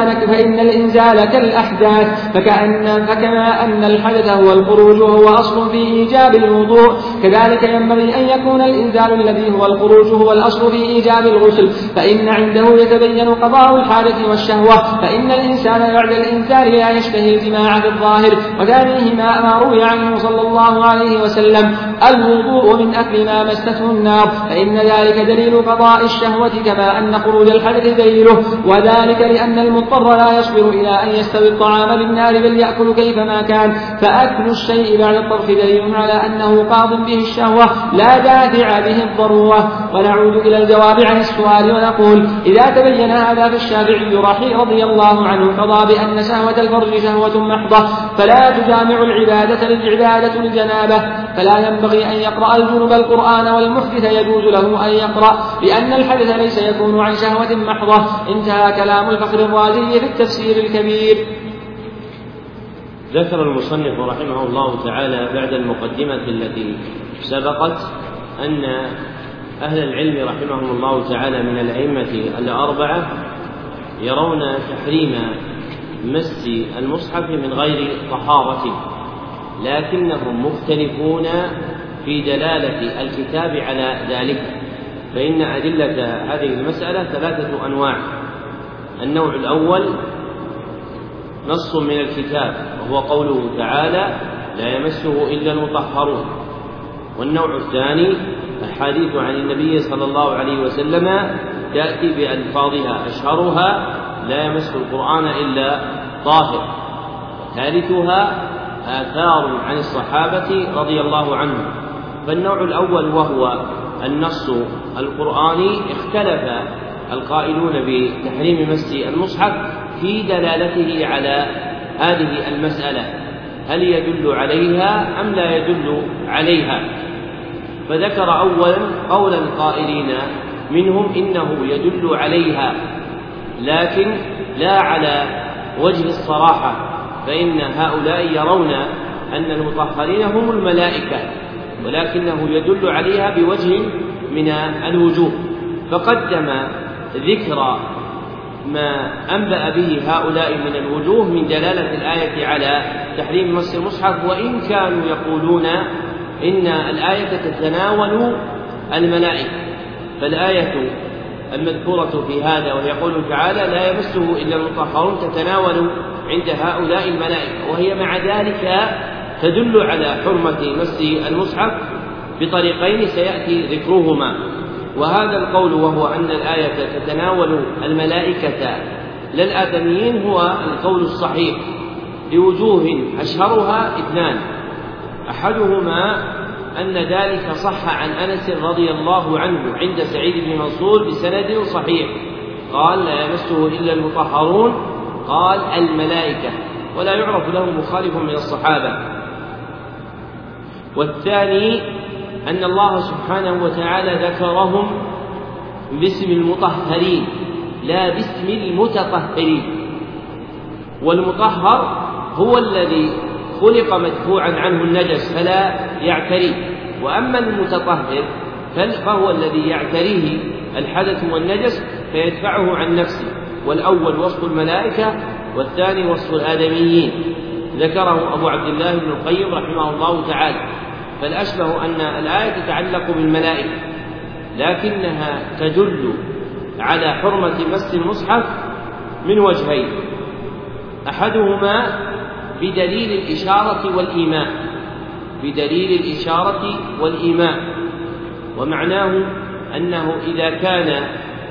الإنزال كالأحداث، فكما أن الحدث هو الخروج وهو أصل في إيجاب الوضوء، كذلك ينبغي أن يكون الإنزال الذي هو الخروج هو الأصل في إيجاب الغسل، فإن عنده يتبين قضاء الحاجة والشهوة. فإن الإنسان بعد الإنزال لا يشتهي الجماع في الظاهر، وثانيه ما روي عنه صلى الله عليه وسلم الوضوء من أكل ما مسته النار، فإن ذلك دليل قضاء الشهوة، كما أن خروج الحدث دليله، وذلك لأن المضطر لا يصبر إلى أن يستوي الطعام بالنار بل يأكل كيفما كان، فأكل الشيء بعد الطرف دليل على أنه قاض به الشهوة لا دافع به الضرورة. ونعود إلى الجواب عن السؤال ونقول إذا تبين هذا فالشافعي رضي الله عنه قضى بأن شهوة الفرج شهوة محضة، فلا تجامع العبادة الجنابة، فلا ينبغي أن يقرأ الجنب القرآن، والمحدث يجوز له أن يقرأ، لأن الحدث ليس يكون عن شهوة محضة. انتهى كلام الفخر الرازي في التفسير الكبير. ذكر المصنف رحمه الله تعالى بعد المقدمة التي سبقت أن أهل العلم رحمهم الله تعالى من الأئمة الأربعة يرون تحريم مس المصحف من غير طهارة، لكنهم مختلفون في دلالة الكتاب على ذلك، فإن أدلة هذه المسألة 3 أنواع. النوع الأول نص من الكتاب وهو قوله تعالى لا يمسه إلا المطهرون، والنوع الثاني أحاديث عن النبي صلى الله عليه وسلم تأتي بألفاظها أشهرها لا يمس القرآن إلا طاهر، وثالثها آثار عن الصحابة رضي الله عنهم. فالنوع الأول وهو النص القرآني اختلف القائلون بتحريم مس المصحف في دلالته على هذه المسألة، هل يدل عليها أم لا يدل عليها؟ فذكر أولا قول القائلين منهم إنه يدل عليها، لكن لا على وجه الصراحة، فإن هؤلاء يرون أن المطهرين هم الملائكة، ولكنه يدل عليها بوجه من الوجوه، فقدم ذكر ما أنبأ به هؤلاء من الوجوه من دلالة الآية على تحريم مس المصحف، وإن كانوا يقولون إن الآية تتناول الملائكة، فالآية المذكورة في هذا، وهي قوله تعالى لا يمسه إلا المطهرون، تتناول عند هؤلاء الملائكة، وهي مع ذلك تدل على حرمة مس المصحف بطريقين سيأتي ذكرهما. وهذا القول وهو أن الآية تتناول الملائكة لا الآدميين هو القول الصحيح لوجوه أشهرها اثنان، أحدهما أن ذلك صح عن أنس رضي الله عنه عند سعيد بن منصور بسند صحيح، قال لا يمسه إلا المطهرون، قال الملائكة، ولا يعرف له مخالف من الصحابة. والثاني أن الله سبحانه وتعالى ذكرهم باسم المطهرين لا باسم المتطهرين، والمطهر هو الذي خلق مدفوعا عنه النجس فلا يعتريه، وأما المتطهر فهو الذي يعتريه الحدث والنجس فيدفعه عن نفسه. والأول وصف الملائكة والثاني وصف الآدميين، ذكره أبو عبد الله بن القيم رحمه الله تعالى. فالأشبه أن الآية تتعلق بالملائكة، لكنها تدل على حرمة مس المصحف من وجهين، أحدهما بدليل الإشارة والإيماء، بدليل الإشارة والإيماء، ومعناه أنه إذا كان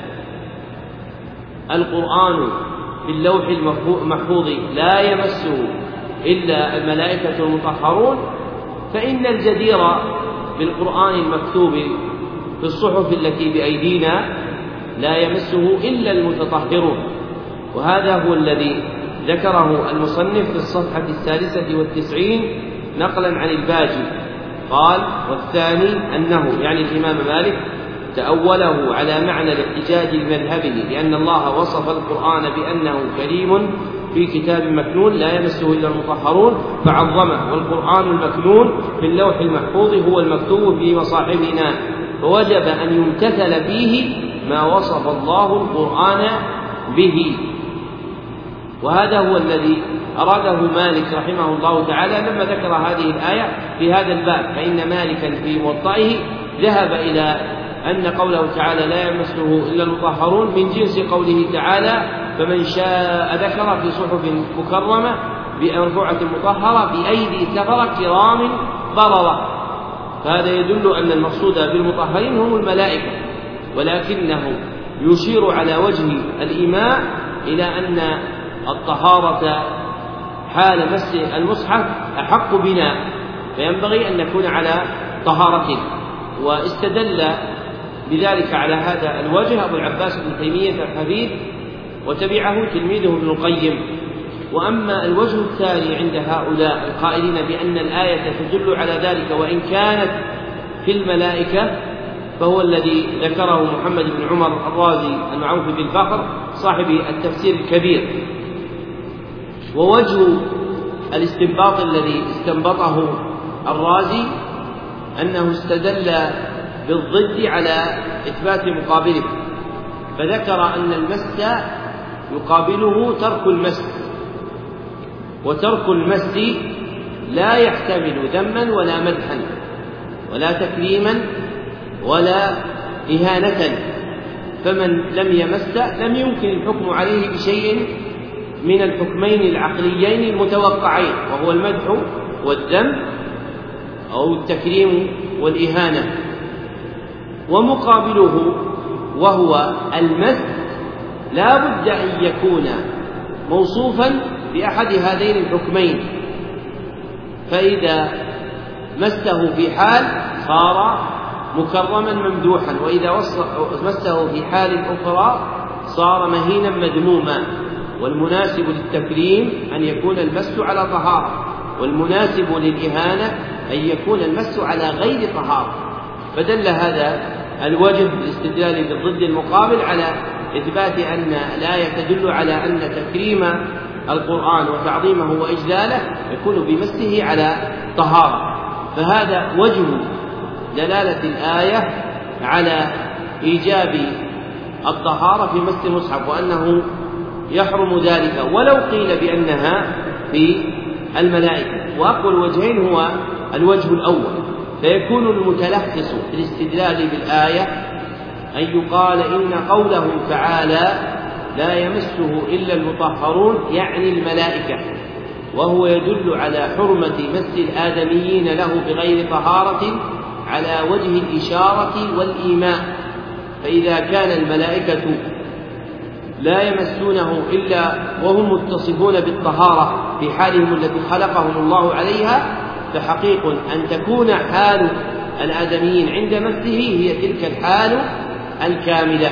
القرآن في اللوح المحفوظ لا يمسه إلا الملائكة المطهرون، فإن الجدير بالقرآن المكتوب في الصحف التي بأيدينا لا يمسه إلا المتطهرون. وهذا هو الذي ذكره المصنف في الصفحة 93 نقلا عن الباجي، قال والثاني أنه يعني الإمام مالك تأوله على معنى الاحتجاج المذهبي، لأن الله وصف القرآن بأنه كريم في كتاب مكنون لا يمسه إلا المطهرون فعظمه، والقرآن المكنون في اللوح المحفوظ هو المكتوب في مصاحفنا، فوجب أن يمتثل فيه ما وصف الله القرآن به. وهذا هو الذي أراده مالك رحمه الله تعالى لما ذكر هذه الآية في هذا الباب، فإن مالكا في موطئه ذهب إلى أن قوله تعالى لا يمسه إلا المطهرون من جنس قوله تعالى فمن شاء ذكر في صحف مكرمة مرفوعة مطهرة بأيدي سفرة كرام بررة، فهذا يدل أن المقصود بالمطهرين هم الملائكة، ولكنه يشير على وجه الإيماء إلى أن الطهارة حال مس المصحف أحق بنا، فينبغي أن نكون على طهارة. واستدل بذلك على هذا الوجه أبو العباس بن تيمية الحفيد، وتبعه تلميذه ابن القيم. وأما الوجه الثاني عند هؤلاء القائلين بأن الآية تدل على ذلك وإن كانت في الملائكة، فهو الذي ذكره محمد بن عمر الرازي المعروف بالفخر صاحب التفسير الكبير. ووجه الاستنباط الذي استنبطه الرازي أنه استدل بالضد على إثبات مقابله، فذكر أن المس يقابله ترك المس، وترك المس لا يحتمل ذما ولا مدحا ولا تكريما ولا إهانة، فمن لم يمس لم يمكن الحكم عليه بشيء من الحكمين العقليين المتوقعين، وهو المدح والذم أو التكريم والإهانة. ومقابله وهو المس لا بد أن يكون موصوفا بأحد هذين الحكمين، فإذا مسه في حال صار مكرما ممدوحا، وإذا مسه في حال أخرى صار مهينا مذموما. والمناسب للتكريم أن يكون المس على طهارة، والمناسب للإهانة أن يكون المس على غير طهارة. فدل هذا الوجه بالاستدلال بالضد المقابل على إثبات أن الآية تدل على أن تكريم القرآن وتعظيمه وإجلاله يكون بمسه على طهارة. فهذا وجه دلالة الآية على إيجاب الطهارة في مس المصحف، وأنه يحرم ذلك ولو قيل بأنها في الملائكة. وأقوى الوجهين هو الوجه الأول، فيكون المتلخص في الاستدلال بالآية أن يقال إن قوله تعالى لا يمسه إلا المطهرون يعني الملائكة، وهو يدل على حرمة مس الآدميين له بغير طهارة على وجه الإشارة والإيماء. فإذا كان الملائكة لا يمسونه إلا وهم متصفون بالطهارة في حالهم التي خلقهم الله عليها، فحقيق أن تكون حال الآدميين عند مسه هي تلك الحال الكاملة.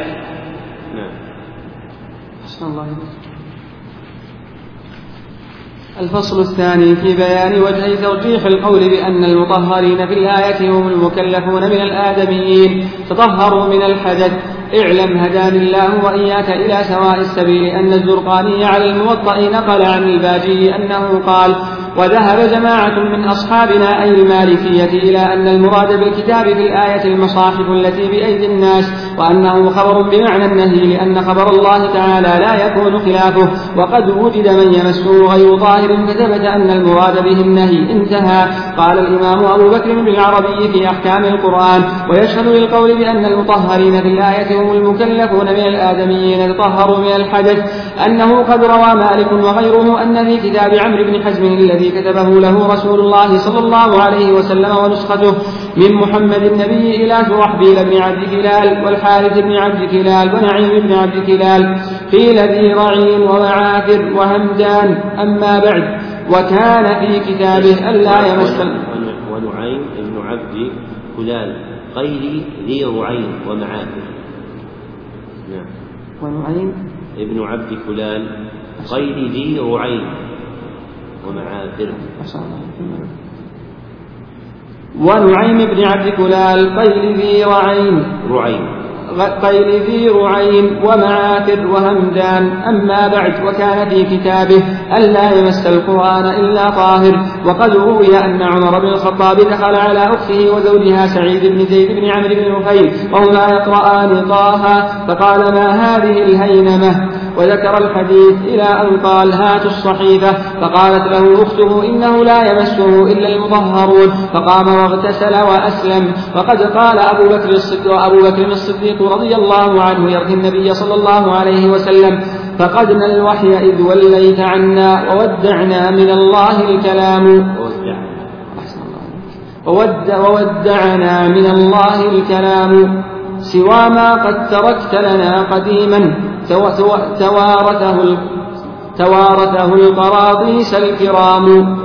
الفصل الثاني في بيان وجه ترجيح القول بأن المطهرين في الآية هم المكلفون من الآدميين تطهروا من الحدث. اعلم هداني الله وإياك إلى سواء السبيل أن الزرقاني على الموطأ نقل عن الباجي أنه قال: وذهب جماعة من أصحابنا أي المالكية إلى أن المراد بالكتاب في الآية المصاحف التي بأيدي الناس، وأنه خبر بمعنى النهي، لأن خبر الله تعالى لا يكون خلافه، وقد وجد من يمسه غير طاهر فثبت أن المراد به النهي. انتهى. قال الإمام أبو بكر بن العربي في أحكام القرآن: ويشهد للقول بأن المطهرين في الآية هم المكلفون من الآدميين تطهروا من الحدث أنه قد روى مالك وغيره أن في كتاب عمرو بن حزم الذي كتبه له رسول الله صلى الله عليه وسلم ونسخته من محمد النبي إلى شرحبيل بن عبد كلال والحارث بن عبد كلال ونعيم بن عبد كلال قيل ذي رعين ومعافر وهمدان. أما بعد، وكان في كتابه ألا يمس ونعيم بن عبد كلال قيل ذي رعين ومعافر. ونعيم ابن عبد كلال قيل ذي رعين ومعافر. ونعيم بن عبد كلال قيل ذي رعين ومعافر وهمدان. أما بعد، وكان في كتابه ألا يمس القرآن إلا طاهر. وقد روي أن عمر بن الخطاب دخل على أخته وزوجها سعيد بن زيد بن عمرو بن نفيل وهما يقرآن طه، فقال: ما هذه الهينمة؟ وذكر الحديث إلى أن قال: هاتوا الصحيفة. فقالت له أخته: إنه لا يمسه إلا المطهرون. فقام واغتسل وأسلم. وقد قال أبو بكر الصديق رضي الله عنه يرثي النبي صلى الله عليه وسلم: فقدنا الوحي إذ وليت عنا وودعنا من الله الكلام وودعنا من الله الكلام سوى ما قد تركت لنا قديما توارثه القراطيس الكرام.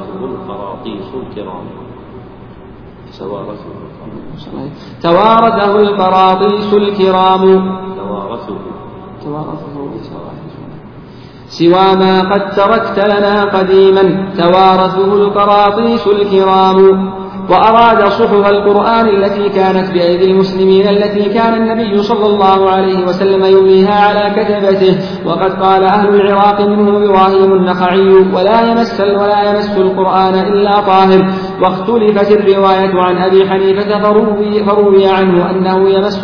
سوى ما قد تركت لنا قديما توارثه القراطيس الكرام. وأراد صحف القرآن التي كانت بأيدي المسلمين التي كان النبي صلى الله عليه وسلم يمليها على كتبته. وقد قال أهل العراق منهم إبراهيم النخعي: ولا يمس القرآن إلا طاهر. واختلفت الرواية عن أبي حنيفة فروي عنه أنه يمس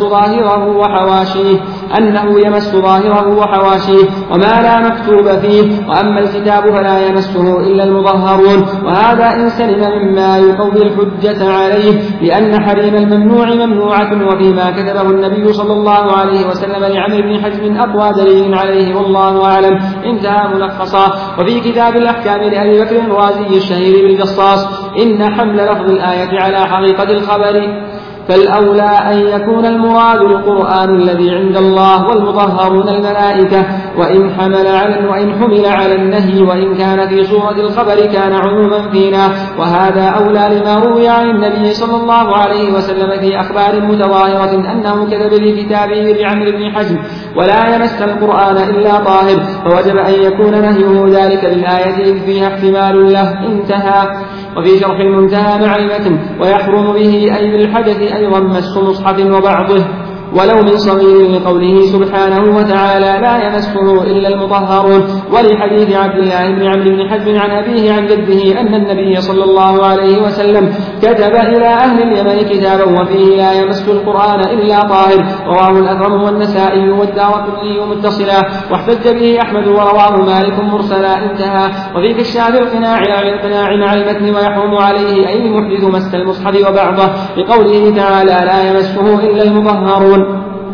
ظاهره وحواشيه وما لا مكتوب فيه، وأما الكتاب فلا يمسه إلا المطهرون. وهذا إن سلم مما يقوي الحجة عليه، لأن حريم الممنوع ممنوعة، وفيما كتبه النبي صلى الله عليه وسلم لعمرو بن حزم أقوى دليل عليه والله أعلم. انتهى ملخصا. وفي كتاب الأحكام لأبي بكر الرازي الشهير بالجصاص: إن حمل لفظ الآية على حقيقة الخبر فالأولى أن يكون المراد القرآن الذي عند الله والمطهرون الملائكة، وإن حمل على النهي وإن كان في صورة الخبر كان عموما فينا. وهذا أولى لما روي عن النبي صلى الله عليه وسلم في أخبار متظاهرة أنه كتب في كتابه لعمرو بن حزم: ولا يمس القرآن إلا طاهر، فوجب أن يكون نهيه ذلك للآية إذ فيها احتمال له. انتهى. وفي شرح المنتهى مع المتن: ويحرم به أي بالحدث أيضا مس مصحف وبعضه ولو من صغير، لقوله سبحانه وتعالى: لا يمسه إلا المطهرون. ولحديث عبد الله بن عمرو بن حزم عن أبيه عن جده أن النبي صلى الله عليه وسلم كتب إلى أهل اليمن كتابا وفيه: لا يمس القرآن إلا طاهر. رواه الأكرم والنسائي والدارقطني متصلا، واحتج به أحمد ورواه مالك مرسلا. انتهى. وفي كشاف القناع مع المتن: ويحرم عليه أي محدث مس المصحف وبعضه، لقوله تعالى: لا يمسه إلا المطهرون.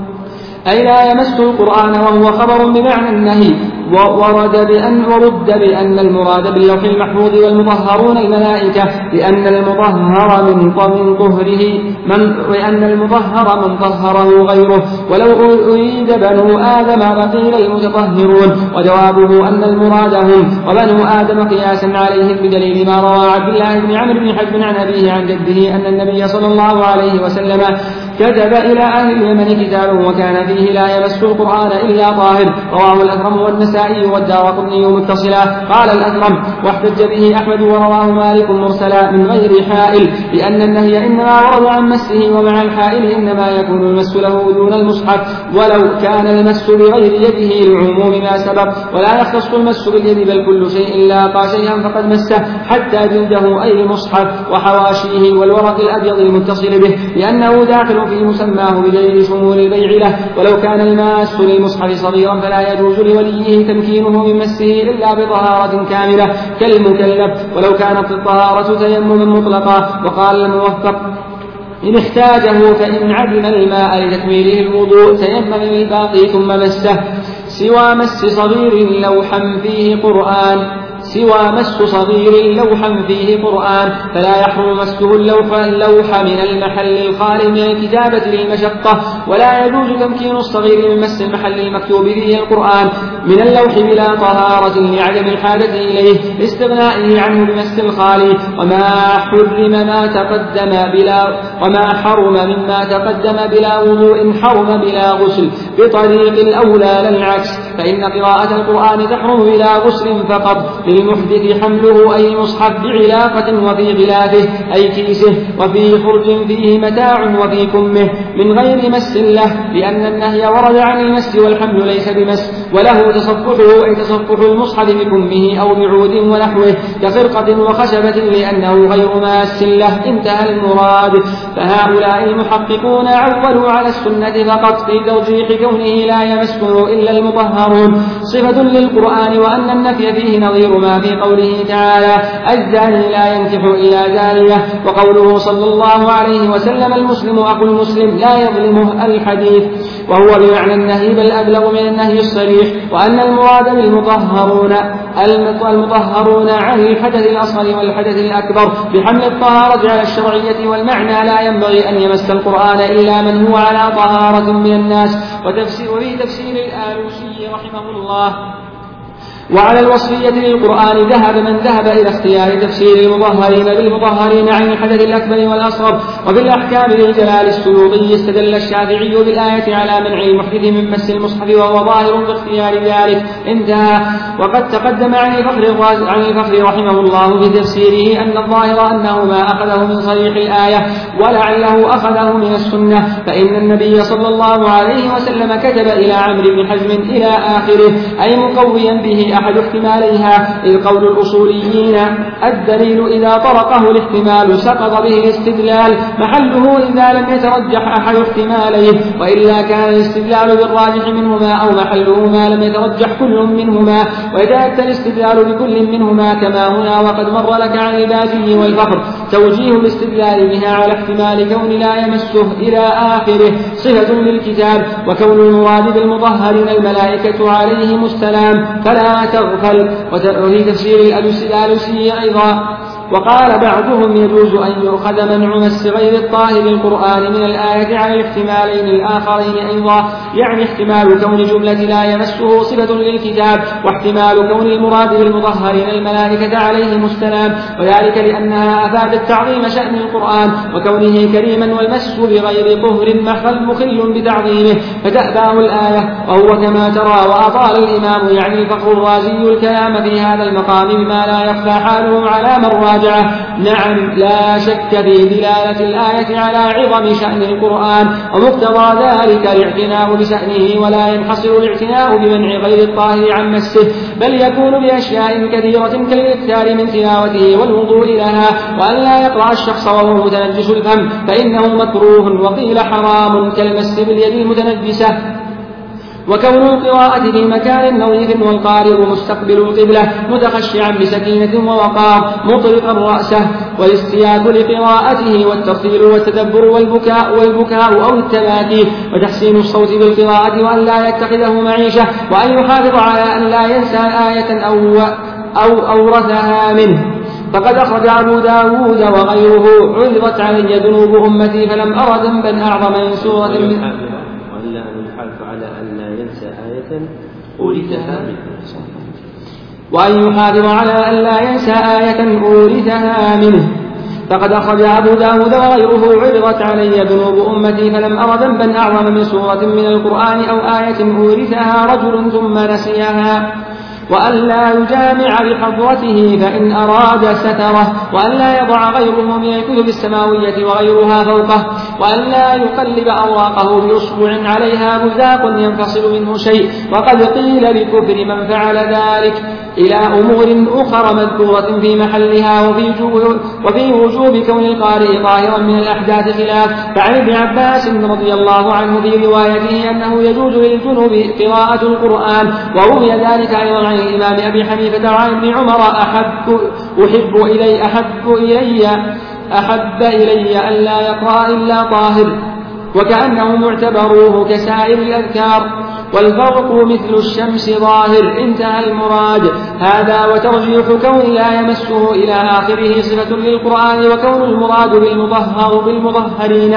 أي لا يمس القرآن، وهو خبر بمعنى النهي. ورد بأن المراد باللوح المحفوظ والمطهرون الملائكة، لأن المطهر من طهره غيره، ولو أريد بنو آدم لقيل المتطهرون، وجوابه أن المراد هم وبنو آدم قياسا عليهم بدليل ما روى عبد الله بن عمرو بن حزم عن أبيه عن جده أن النبي صلى الله عليه وسلم كتب إلى أهل اليمن كتابا وكان فيه لا يمس القرآن إلا طاهر. رواه الأثرم والنسائي والدارقطني متصلا. قال الأثرم واحتج به أحمد ورواه مالك مرسلا من غير حائل، لأن النهي إنما ورد عن مسه، ومع الحائل إنما يكون المس له دون المصحف، ولو كان المس بغير يده لعموم ما سبق. ولا يختص المس باليد، بل كل شيء لاقى شيئا فقد مسه، حتى جلده أي المصحف وحواشيه والورق الأبيض المتصل به، لأنه داخل في مسماه بدليل شمول البيع له. ولو كان الماس للمصحف صغيرا فلا يجوز لوليه تمكينه من مسه إلا بطهارة كاملة كالمكلف، ولو كانت الطهارة تيمما مطلقا. وقال الموفق إن احتاجه فإن عدم الماء لتكميله الوضوء تيمم بالباقي ثم مسه. سوى مس صغير لوحا فيه قرآن فلا يحرم مسه اللوح من المحل الخالي من الكتابة للمشقة، ولا يجوز تمكين الصغير من مس المحل المكتوب فيه القرآن من اللوح بلا طهارة لعدم الحاجة إليه لاستغنائه عنه بمس الخالي. وما حرم مما تقدم بلا وضوء حرم بلا غسل بطريق الأولى لا العكس، فإن قراءة القرآن تحرم بلا غسل فقط للمحدث حمله أي مصحف بعلاقة وفي غلافه أي كيسه وفي خرج فيه متاع وفي كمه من غير مس له، لأن النهي ورد عن المس والحمل ليس بمس. وله تصفحه أي تصفح المصحف بكمه أو بعود ونحوه كخرقة وخشبة لأنه غير ماس له. انتهى المراد. فهؤلاء المحققون عولوا على السنة فقط في ترجيح كونه لا يمسه إلا المطهرون صفة للقرآن، وأن النفي فيه نظير ما في قوله تعالى الزاني لا ينكح إلا زانية، وقوله صلى الله عليه وسلم المسلم أخو المسلم لا يظلمه الحديث، وهو بمعنى النهي بل أبلغ من النهي الصريح. وأن المراد المطهرون عن الحدث الأصغر والحدث الأكبر بحمل الطهارة على الشرعية والمعنى. لا ينبغي أن يمس القرآن إلا من هو على طهارة من الناس. وفي تفسير الآلوسي رحمه الله وعلى الوصفية للقرآن من ذهب إلى اختيار تفسير المطهرين بالمطهرين عن الحدث الأكبر والأصغر. وفي الأحكام لجلال السيوطي استدل الشافعي بالآية على منع المحدث من مس المصحف وهو ظاهر باختيار ذلك. انتهى. وقد تقدم عن الفخر رحمه الله في تفسيره أن الظاهر أنه ما أخذه من صريح الآية ولعله أخذه من السنة، فإن النبي صلى الله عليه وسلم كتب إلى عمرو بن حزم إلى آخره أي مقويا به أحد احتماليها. إذ قول الأصوليين الدليل إذا طرقه الاحتمال سقط به الاستدلال محله إذا لم يترجح أحد احتماليه، وإلا كان الاستدلال بالراجح منهما أو محله ما لم يترجح كل منهما، ويتأتى الاستدلال بكل منهما كما هنا. وقد مر لك عن الباجي والفخر توجيه الاستدلال بها على احتمال كون لا يمسه إلى آخره صفة للكتاب، وكون المراد بالمطهرين الملائكة عليهم السلام فلا تغفل. وفي تفسير الألوسي أيضا وقال بعضهم يجوز أن يؤخذ منع مس غير الطاهر القرآن من الآية على الاحتمالين الآخرين أيضا، يعني احتمال كون جملة لا يمسه صفة للكتاب، واحتمال كون المراد بالمطهرين الملائكة عليهم السلام، وذلك لأنها أفادت تعظيم شأن القرآن وكونه كريما، والمس بغير طهر مخل بتعظيمه فتأباه الآية. وهو كما ترى. وأطال الإمام يعني الفخر الرازي الكلام في هذا المقام بما لا يخفى حاله على من راجعه. نعم لا شك في دلالة الآية على عظم شأن القرآن ومقتضى ذلك الاعتناء بشأنه، ولا ينحصر الاعتناء بمنع غير الطاهر عن مسه، بل يكون بأشياء كثيرة كالإكثار من تلاوته والوضوء لها، وأن لا يقرأ الشخص وهو متنجس الفم فإنه مكروه، وقيل حرام كالمس باليد المتنجسة. وكون القراءة في مكان نظيف والقارئ مستقبل القبلة متخشعا بسكينة ووقار مطرقا رأسه، والاستياق لقراءته والترتيل والتدبر والبكاء أو التباكي، وتحسين الصوت بالقراءة وأن لا يتخذه معيشة، وأن يحافظ على أن لا ينسى آية أو أورثها منه. فقد أخرج أبو داود وغيره عرضت علي ذنوب أمتي فلم أر ذنبا أعظم من سورة وأن يحافظ على أن لا ينسى آية أورثها منه، وأن يحافظ على أن لا ينسى آية أورثها منه. فقد أخرج أبو داود وغيره عرضت علي ذنوب أمتي فلم أر ذنبا أعظم من سورة من القرآن أو آية أورثها رجل ثم نسيها، وأن لا يجامع بحضرته فإن أراد ستره، وأن لا يضع غيره من الكتب السماوية وغيرها فوقه، وأن لا يقلب أوراقه بأصبع عليها بزاق ينفصل منه شيء. وقد قيل بكفر من فعل ذلك إلى أمور أخرى مذكورة في محلها، وفي وجوب كون القارئ طاهرا من الأحداث خلاف. فعن ابن عباس رضي الله عنه في روايته أنه يجوز للجنوب قراءة القرآن، وروي ذلك أيضا عن الإمام أبي حنيفة وعن ابن عمر أحب إلي أن لا يقرأ إلا طاهر، وكأنه معتبروه كسائر الأذكار، والفرق مثل الشمس ظاهر. انتهى المراد. هذا وترجيح كون لا يمسه إلى آخره صفة للقرآن، وكون المراد بالمطهرين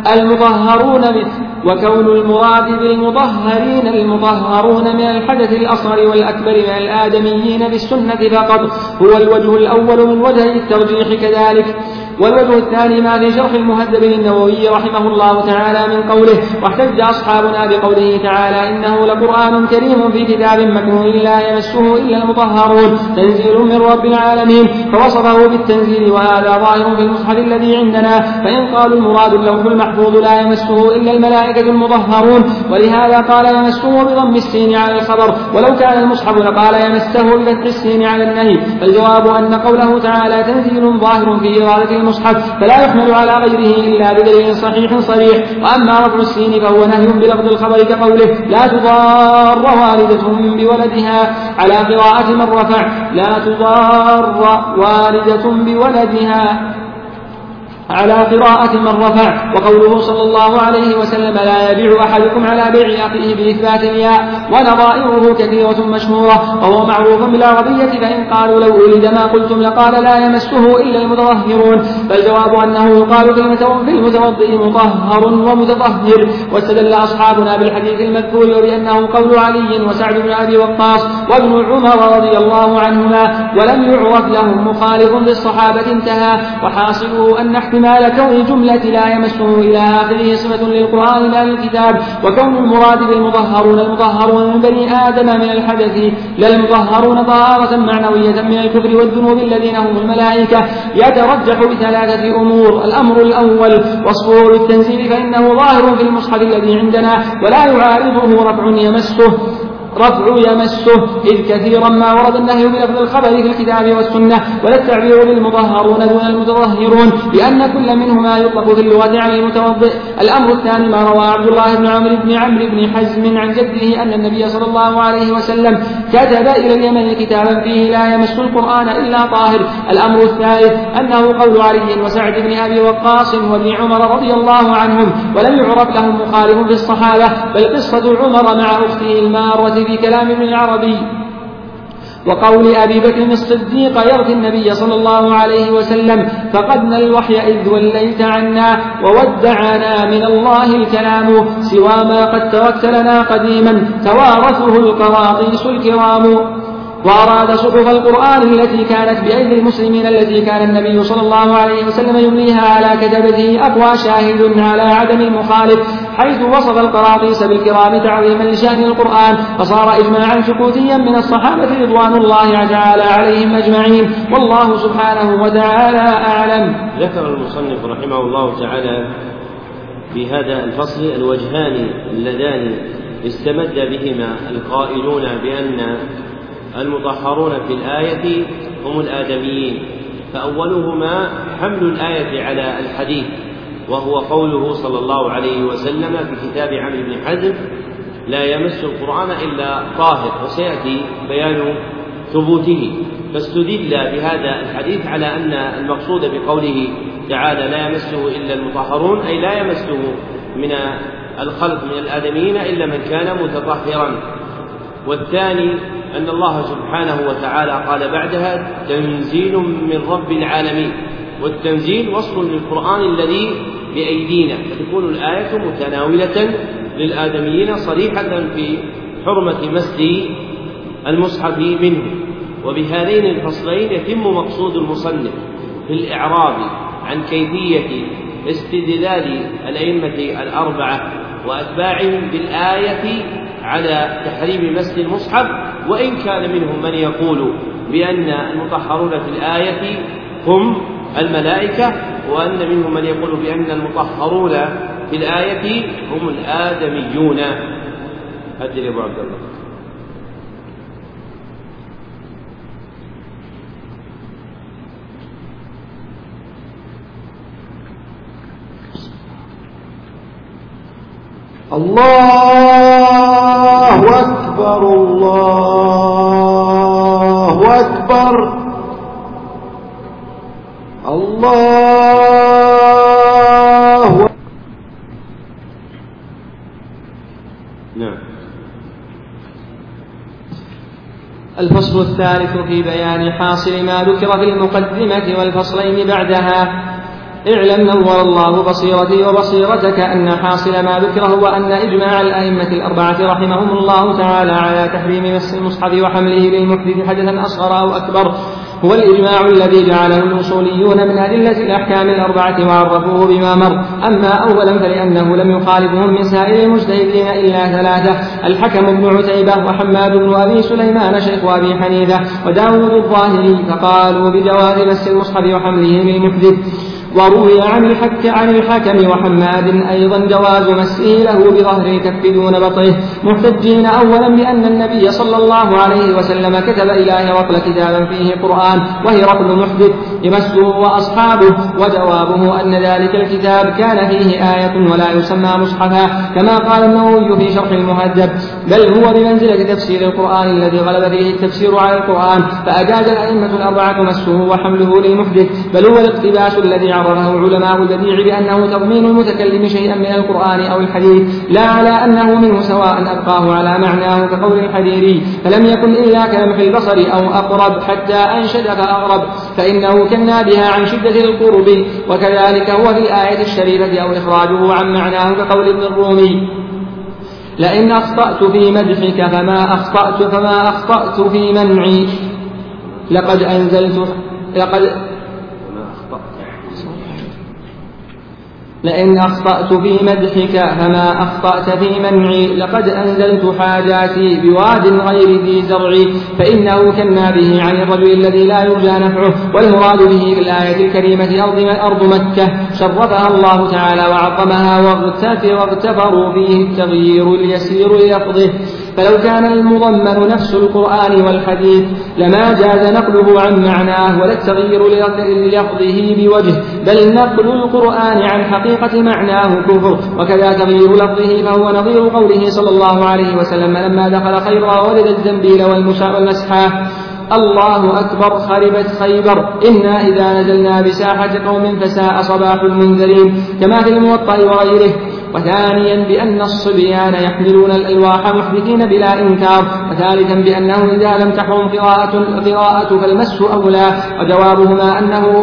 المطهرون من الحدث الأصغر والأكبر من الآدميين بالسنة فقط هو الوجه الأول من وجه الترجيح كذلك. والوجه الثاني ما في شرح المهذب للنووي رحمه الله تعالى من قوله: واحتج أصحابنا بقوله تعالى: إنه لقرآن كريم في كتاب مكنون لا يمسه إلا المطهرون تنزيل من رب العالمين، فوصفه بالتنزيل، وهذا ظاهر في المصحف الذي عندنا. فإن قالوا المراد اللوح المحفوظ لا يمسه إلا الملائكة المطهرون، ولهذا قال يمسه بضم السين على الخبر، ولو كان المصحف لقال يمسه بفتح السين على النهي. فالجواب أن قوله تعالى تنزيل ظاهر في إرادة المصحف فلا يحمل على غيره إلا بدليل صحيح صريح. وأما رفع السين فهو نهي بلفظ الخبر كقوله: لا تضار والدة بولدها على قراءة من رفع، لا تضار والدة بولدها على قراءة من رفع. وقوله صلى الله عليه وسلم: لا يبيع أحدكم على بيع أخيه بإثبات الياء، ونظائره كثيرة مشهورة وهو معروف بالعربية. فإن قالوا لو ولد ما قلتم لقال لا يمسه إلا المتطهرون، فالجواب أنه يقال في المتوضئ مطهر ومتطهر. واستدل أصحابنا بالحديث المذكور وبأنه قول علي وسعد بن أبي وقاص وابن عمر رضي الله عنهما، ولم يعرف لهم مخالف للصحابة. انتهى. وحاصله أن احتمال كون الجملة لا يمسه إلى آخره صفة للقرآن لا للكتاب، وكون المراد بالمطهرون المطهرون من بني آدم من الحدث لا المطهرون طهارة معنوية من الكفر والذنوب الذين هم الملائكة، يترجح بثلاثة أمور. الأمر الأول وصفه بالتنزيل، فإنه ظاهر في المصحف الذي عندنا ولا يعارضه رفع يمسه، إذ كثيرا ما ورد النهي بلفظ الخبر في الكتاب والسنة، ولا التعبير بالمطهرون دون المتطهرون، لأن كل منهما يطلق في اللغة على المتوضئ. الأمر الثاني ما روى عبد الله بن عمرو بن حزم عن جده أن النبي صلى الله عليه وسلم كتب إلى اليمن كتابا فيه لا يمس القرآن إلا طاهر. الأمر الثالث أنه قول علي وسعد بن أبي وقاص وابن عمر رضي الله عنهم، ولم يعرف لهم مخالف في الصحابة، بل قصة عمر مع أخته المارة في كلام ابن العربي. وقول أبي بكر الصديق يرثي النبي صلى الله عليه وسلم: فقدنا الوحي إذ وليت عنا وودعنا من الله الكلام سوى ما قد تركت لنا قديما توارثه القراطيس الكرام. وأراد صحف القرآن التي كانت بأيدي المسلمين التي كان النبي صلى الله عليه وسلم يمليها على كتبته أقوى شاهد على عدم المخالف، حيث وصف القراطيس بالكرام تعظيما لشأن القرآن، فصار إجماعا سكوتيا من الصحابة رضوان الله تعالى عليهم أجمعين، والله سبحانه وتعالى أعلم. ذكر المصنف رحمه الله تعالى في هذا الفصل الوجهان اللذان استمد بهما القائلون بأن المطهرون في الآية هم الآدميين، فأولهما حمل الآية على الحديث، وهو قوله صلى الله عليه وسلم في كتاب عمرو بن حزم: لا يمس القرآن إلا طاهر، وسيأتي بيان ثبوته. فاستدل بهذا الحديث على أن المقصود بقوله تعالى لا يمسه إلا المطهرون أي لا يمسه من الخلق من الآدميين إلا من كان متطهرا. والثاني أن الله سبحانه وتعالى قال بعدها تنزيل من رب العالمين، والتنزيل وصف للقرآن الذي بأيدينا، فتكون الآية متناولة للآدميين صريحة في حرمة مس المصحف منه. وبهذين الفصلين يتم مقصود المصنف في الإعراب عن كيفية استدلال الأئمة الأربعة وأتباعهم بالآية على تحريم مس المصحف، وإن كان منهم من يقول بأن المطهرون في الآية هم الملائكة، وأن منهم من يقول بأن المطهرون في الآية هم الآدميون. أدل يا أبو عبد الله. الله أكبر الله أكبر الله. نعم. الفصل الثالث في بيان حاصل ما ذكر في المقدمة والفصلين بعدها. اعلم نور الله بصيرتي وبصيرتك أن حاصل ما ذكر هو أن إجماع الأئمة الأربعة رحمهم الله تعالى على تحريم مس المصحف وحمله للمحدث حدثا أصغر أو أكبر هو الإجماع الذي جعله الأصوليون من أدلة الأحكام الأربعة وعرفوه بما مر. أما أولا فلأنه لم يخالفهم من سائر المجتهدين إلا ثلاثة: الحكم بن عتيبة، وحماد بن أبي سليمان شيخ أبي حنيفة، وداود الظاهري، فقالوا بجواز مس المصحف وحمله للمحدث. وروي عن الحكم وحماد أيضا جواز مسه له بظهر الكف دون بطنه، محتجين أولا بأن النبي صلى الله عليه وسلم كتب إلى هرقل كتابا فيه قرآن وهرقل محدث يمسه وأصحابه، وجوابه أن ذلك الكتاب كان فيه آية ولا يسمى مصحفا، كما قال النووي في شرح المهذب: بل هو بمنزلة تفسير القرآن الذي غلب فيه التفسير على القرآن، فأجاز الأئمة الأربعة مسه وحمله للمحدث، بل هو الاقتباس الذي عرفه علماء البديع بأنه تضمين المتكلم شيئا من القرآن أو الحديث، لا على أنه منه سواء أبقاه على معناه كقول الحريري: فلم يكن إلا كلمح البصر أو أقرب حتى أنشد فأغرب، فإنه كنا بها عن شدة القرب. وكذلك هو في الآية الشريفة أو إخراجه عن معناه كقول ابن الرومي: لئن أخطأت في مدحك فما أخطأت في منعي، لقد أنزلت لئن أخطأت في مدحك فما أخطأت في منعي، لقد أنزلت حاجاتي بواد غير ذي زرع، فإنه كنا به عن الرجل الذي لا يرجى نفعه. والمراد به في الآية الكريمة أرض مكة شرفها الله تعالى وعظمها، واغتفروا فيه التغيير اليسير للفظه، فلو كان المضمن نفس القرآن والحديث لما جاز نقله عن معناه ولا التغيير للفظه بوجه، بل نقل القرآن عن حقيقة معناه كفر، وكذا تغيير لفظه فهو نظير قوله صلى الله عليه وسلم لما دخل خيبر وولد الزنبيل والمسحة: الله أكبر خربت خيبر، إنا إذا نزلنا بساحة قوم فساء صباح المنذرين، كما في الموطأ وغيره. وثانيا بأن الصبيان يحملون الألواح محدثين بلا إنكار. وثالثا بأنه إذا لم تحرم قراءة فالمس أولى. وجوابهما أنه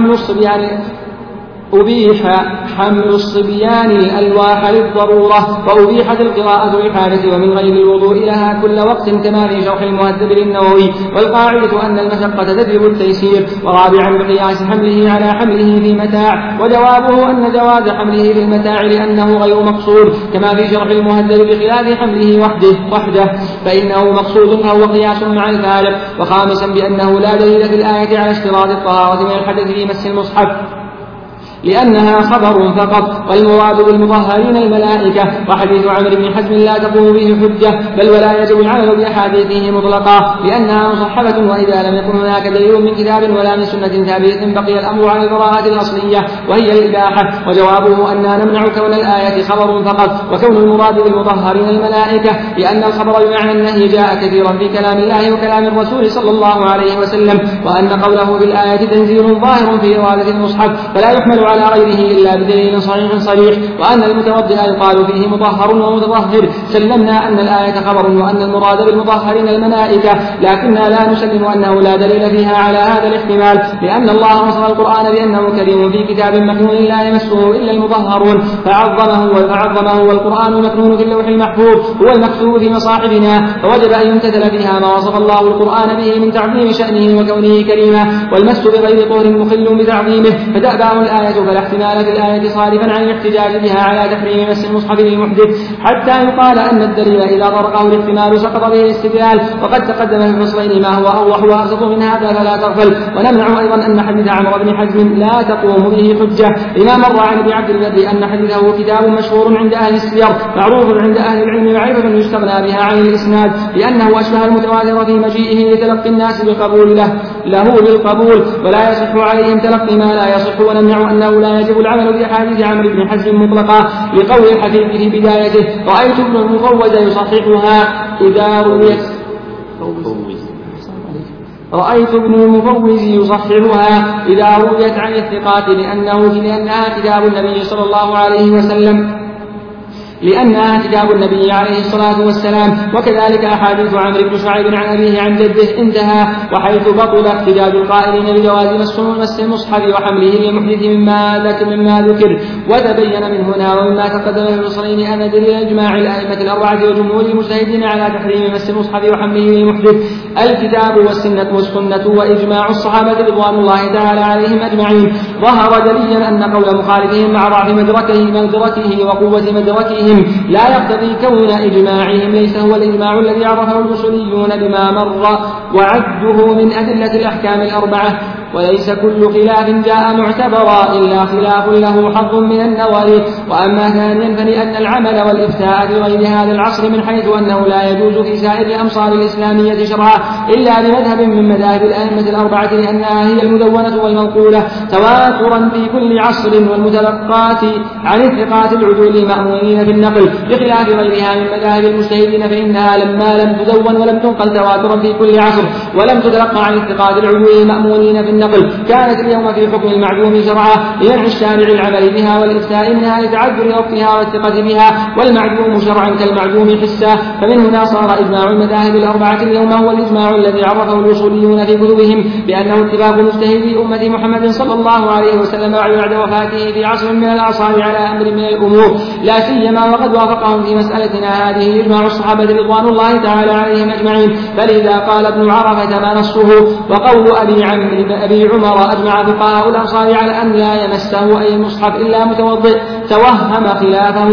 أبيح حمل الصبيان الألواح للضرورة، وأبيحت القراءة للحاجة ومن غير الوضوء لها كل وقت، كما في شرح المهذب للنووي. والقاعدة أن المشقة تجلب التيسير. ورابعا بقياس حمله على حمله في متاع، وجوابه أن جواز حمله في المتاع لأنه غير مقصود، كما في شرح المهذب بخلاف حمله وحده فإنه مقصود، فهو قياس مع الفارق. وخامسا بأنه لا دليل في الآية على اشتراط الطهارة من الحدث في مس المصحف، لأنها خبر فقط، والمراد بالمطهرين الملائكة. وحديث عمرو بن حزم لا تقوم به حجة، بل ولا يجب العمل بأحاديثه مطلقا لأنها مصحبة، وإذا لم يكن هناك دليل من كتاب ولا من سنة ثابتة بقي الأمر على البراءة الأصلية وهي الإباحة. وجوابه أننا نمنع كون الآية خبر فقط وكون المراد بالمطهرين الملائكة، لأن الخبر بمعنى النهي جاء كثيرا في كلام الله وكلام الرسول صلى الله عليه وسلم، وأن قوله بالآية تنزيل ظاهر في إرادة المصحف فلا يحمل على غيره إلا بدليل صريح، وأن المتوضئ يقال فيه مطهر ومتطهر. سلمنا أن الآية خبر وأن المراد بالمطهرين الملائكة، لكننا لا نسلم أنه لا دليل فيها على هذا الاحتمال، لأن الله وصف القرآن بأنه كريم في كتاب مكنون لا يمسه إلا المطهرون فعظمه، والقرآن مكنون في اللوح المحفوظ هو المكتوب في مصاحبنا، فوجب أن يمتثل فيها ما وصف الله القرآن به من تعظيم شأنه وكونه كريما، والمس بغير طهر مخل بتعظيمه، فتأباه الآية فلا احتمال في الآية صارفا عن الاحتجاج بها على تحريم مس المصحف للمحدث، حتى يقال أن الدليل إذا طرقه الاحتمال سقط به الاستدلال. وقد تقدم في الفصلين ما هو أوضح وأبسط من هذا فلا تغفل. ونمنع أيضا أن حديث عمرو بن حزم لا تقوم به حجة، لما مر عن ابن عبد البر أن حديثه كتاب مشهور عند أهل السير معروف عند أهل العلم معرفة يستغنى بها عن الإسناد، لأنه أشبه المتواتر في مجيئه لتلقي الناس بالقبول له بالقبول، ولا يصح عليهم تلقي ما لا يصح. ونمنع أنه لا يجب العمل بأحاديث عمرو بن حزم مطلقا، لقول الحديث في بدايته رأيت ابن المفوز يصححها إذا رويت إذا رويت عن الثقات لأنها كتاب النبي صلى الله عليه وسلم، لأنها كتاب النبي عليه الصلاة والسلام. وكذلك أحاديث عمرو بن شعيب عن أبيه عن جده انتهى. وحيث بطل احتجاج القائلين بجواز مس المصحف وحمله للمحدث مما ذكر، وتبين من هنا ومما تقدم في الفصلين أن دليل إجماع الأئمة الأربعة وجمهور المجتهدين على تحريم مس المصحف وحمله للمحدث الكتاب والسنة وإجماع الصحابة رضوان الله تعالى عليهم أجمعين. ظهر دليلا أن قول مخالفهم مع ضعف مدركه وقوة مدركه لا يقتضي كون إجماعهم ليس هو الإجماع الذي عرفه الأصوليون بما مر وعده من أدلة الأحكام الأربعة. وليس كل خلاف جاء معتبرا إلا خلاف له حظ من النظر. وأما ثانيا فلأن العمل والإفتاء في غير هذا العصر من حيث أنه لا يجوز في سائر الأمصار الإسلامية شرعا إلا بمذهب من مذاهب الأئمة الأربعة، لأنها هي المدونة والمنقولة تواترا في كل عصر، والمتلقات عن الثقات العدول المأمونين في النقل، بخلاف غيرها من مذاهب المجتهدين فإنها لما لم تدون ولم تنقل تواترا في كل عصر ولم تتلقى عن الثقات العدول المأمونين في النقل، كانت اليوم في حكم المعدوم شرعا لمنع الشارع العمل بها والإفتاء منها لتعذر ضبطها والثقة بها، والمعدوم شرعا كالمعدوم حسا. فمن هنا صار إجماع المذاهب الأربعة اليوم هو الإجماع الذي عرفه الأصوليون في كتبهم بأنه اتفاق مجتهدي أمة محمد صلى الله عليه وسلم بعد وفاته في عصر من الأعصار على أمر من الأمور، لا سيما وقد وافقهم في مسألتنا هذه إجماع الصحابة رضوان الله تعالى عليهم أجمعين. فلذا قال ابن عرفة ما نصه. وقول أبي عمر أجمع فقهاء الأمصار على أن لا يمسه أي المصحف إلا متوضئ، توهم خلافه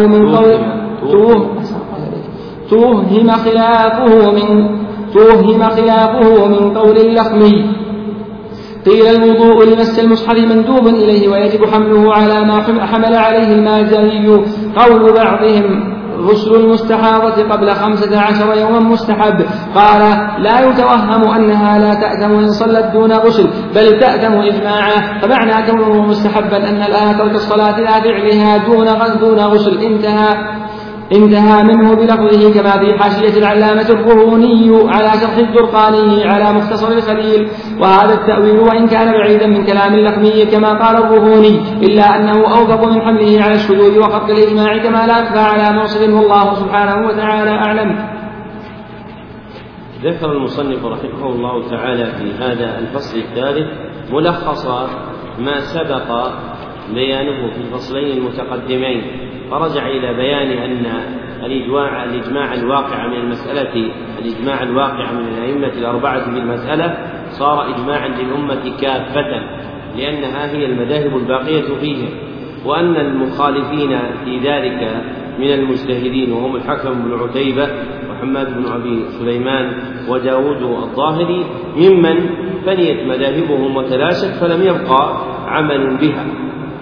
من قول اللخمي. قيل الوضوء لمس المصحف مندوب إليه ويجب حمله على ما حمل عليه المازري. قول بعضهم غسل المستحاضة قبل 15 يوما مستحب. قال لا يتوهم أنها لا تأثم إن صلت دون غسل، بل تأثم إجماعا، فمعنى كونه مستحبا أن الآية ترك الصلاة لا فعلها دون غسل انتهى منه بلفظه، كما في حاشية العلامة الرهوني على شرح الزرقاني على مختصر الخليل. وهذا التأويل وإن كان بعيدا من كلام اللخمي كما قال الرهوني، إلا أنه أوفق من حمله على الشذوذ وخط الإجماع كما لا يخفى على موصف، والله سبحانه وتعالى أعلم. ذكر المصنف رحمه الله تعالى في هذا الفصل الثالث ملخص ما سبق بيانه في الفصلين المتقدمين، فرجع إلى بيان أن الإجماع الواقع من المسألة، الإجماع الواقع من الأئمة الأربعة في المسألة صار إجماعا للأمة كافة، لأنها هي المذاهب الباقية فيه، وأن المخالفين في ذلك من المجتهدين وهم الحكم بن عتيبة وحماد بن أبي سليمان وداود الظاهري ممن فنيت مذاهبهم وتلاشت فلم يبقى عمل بها،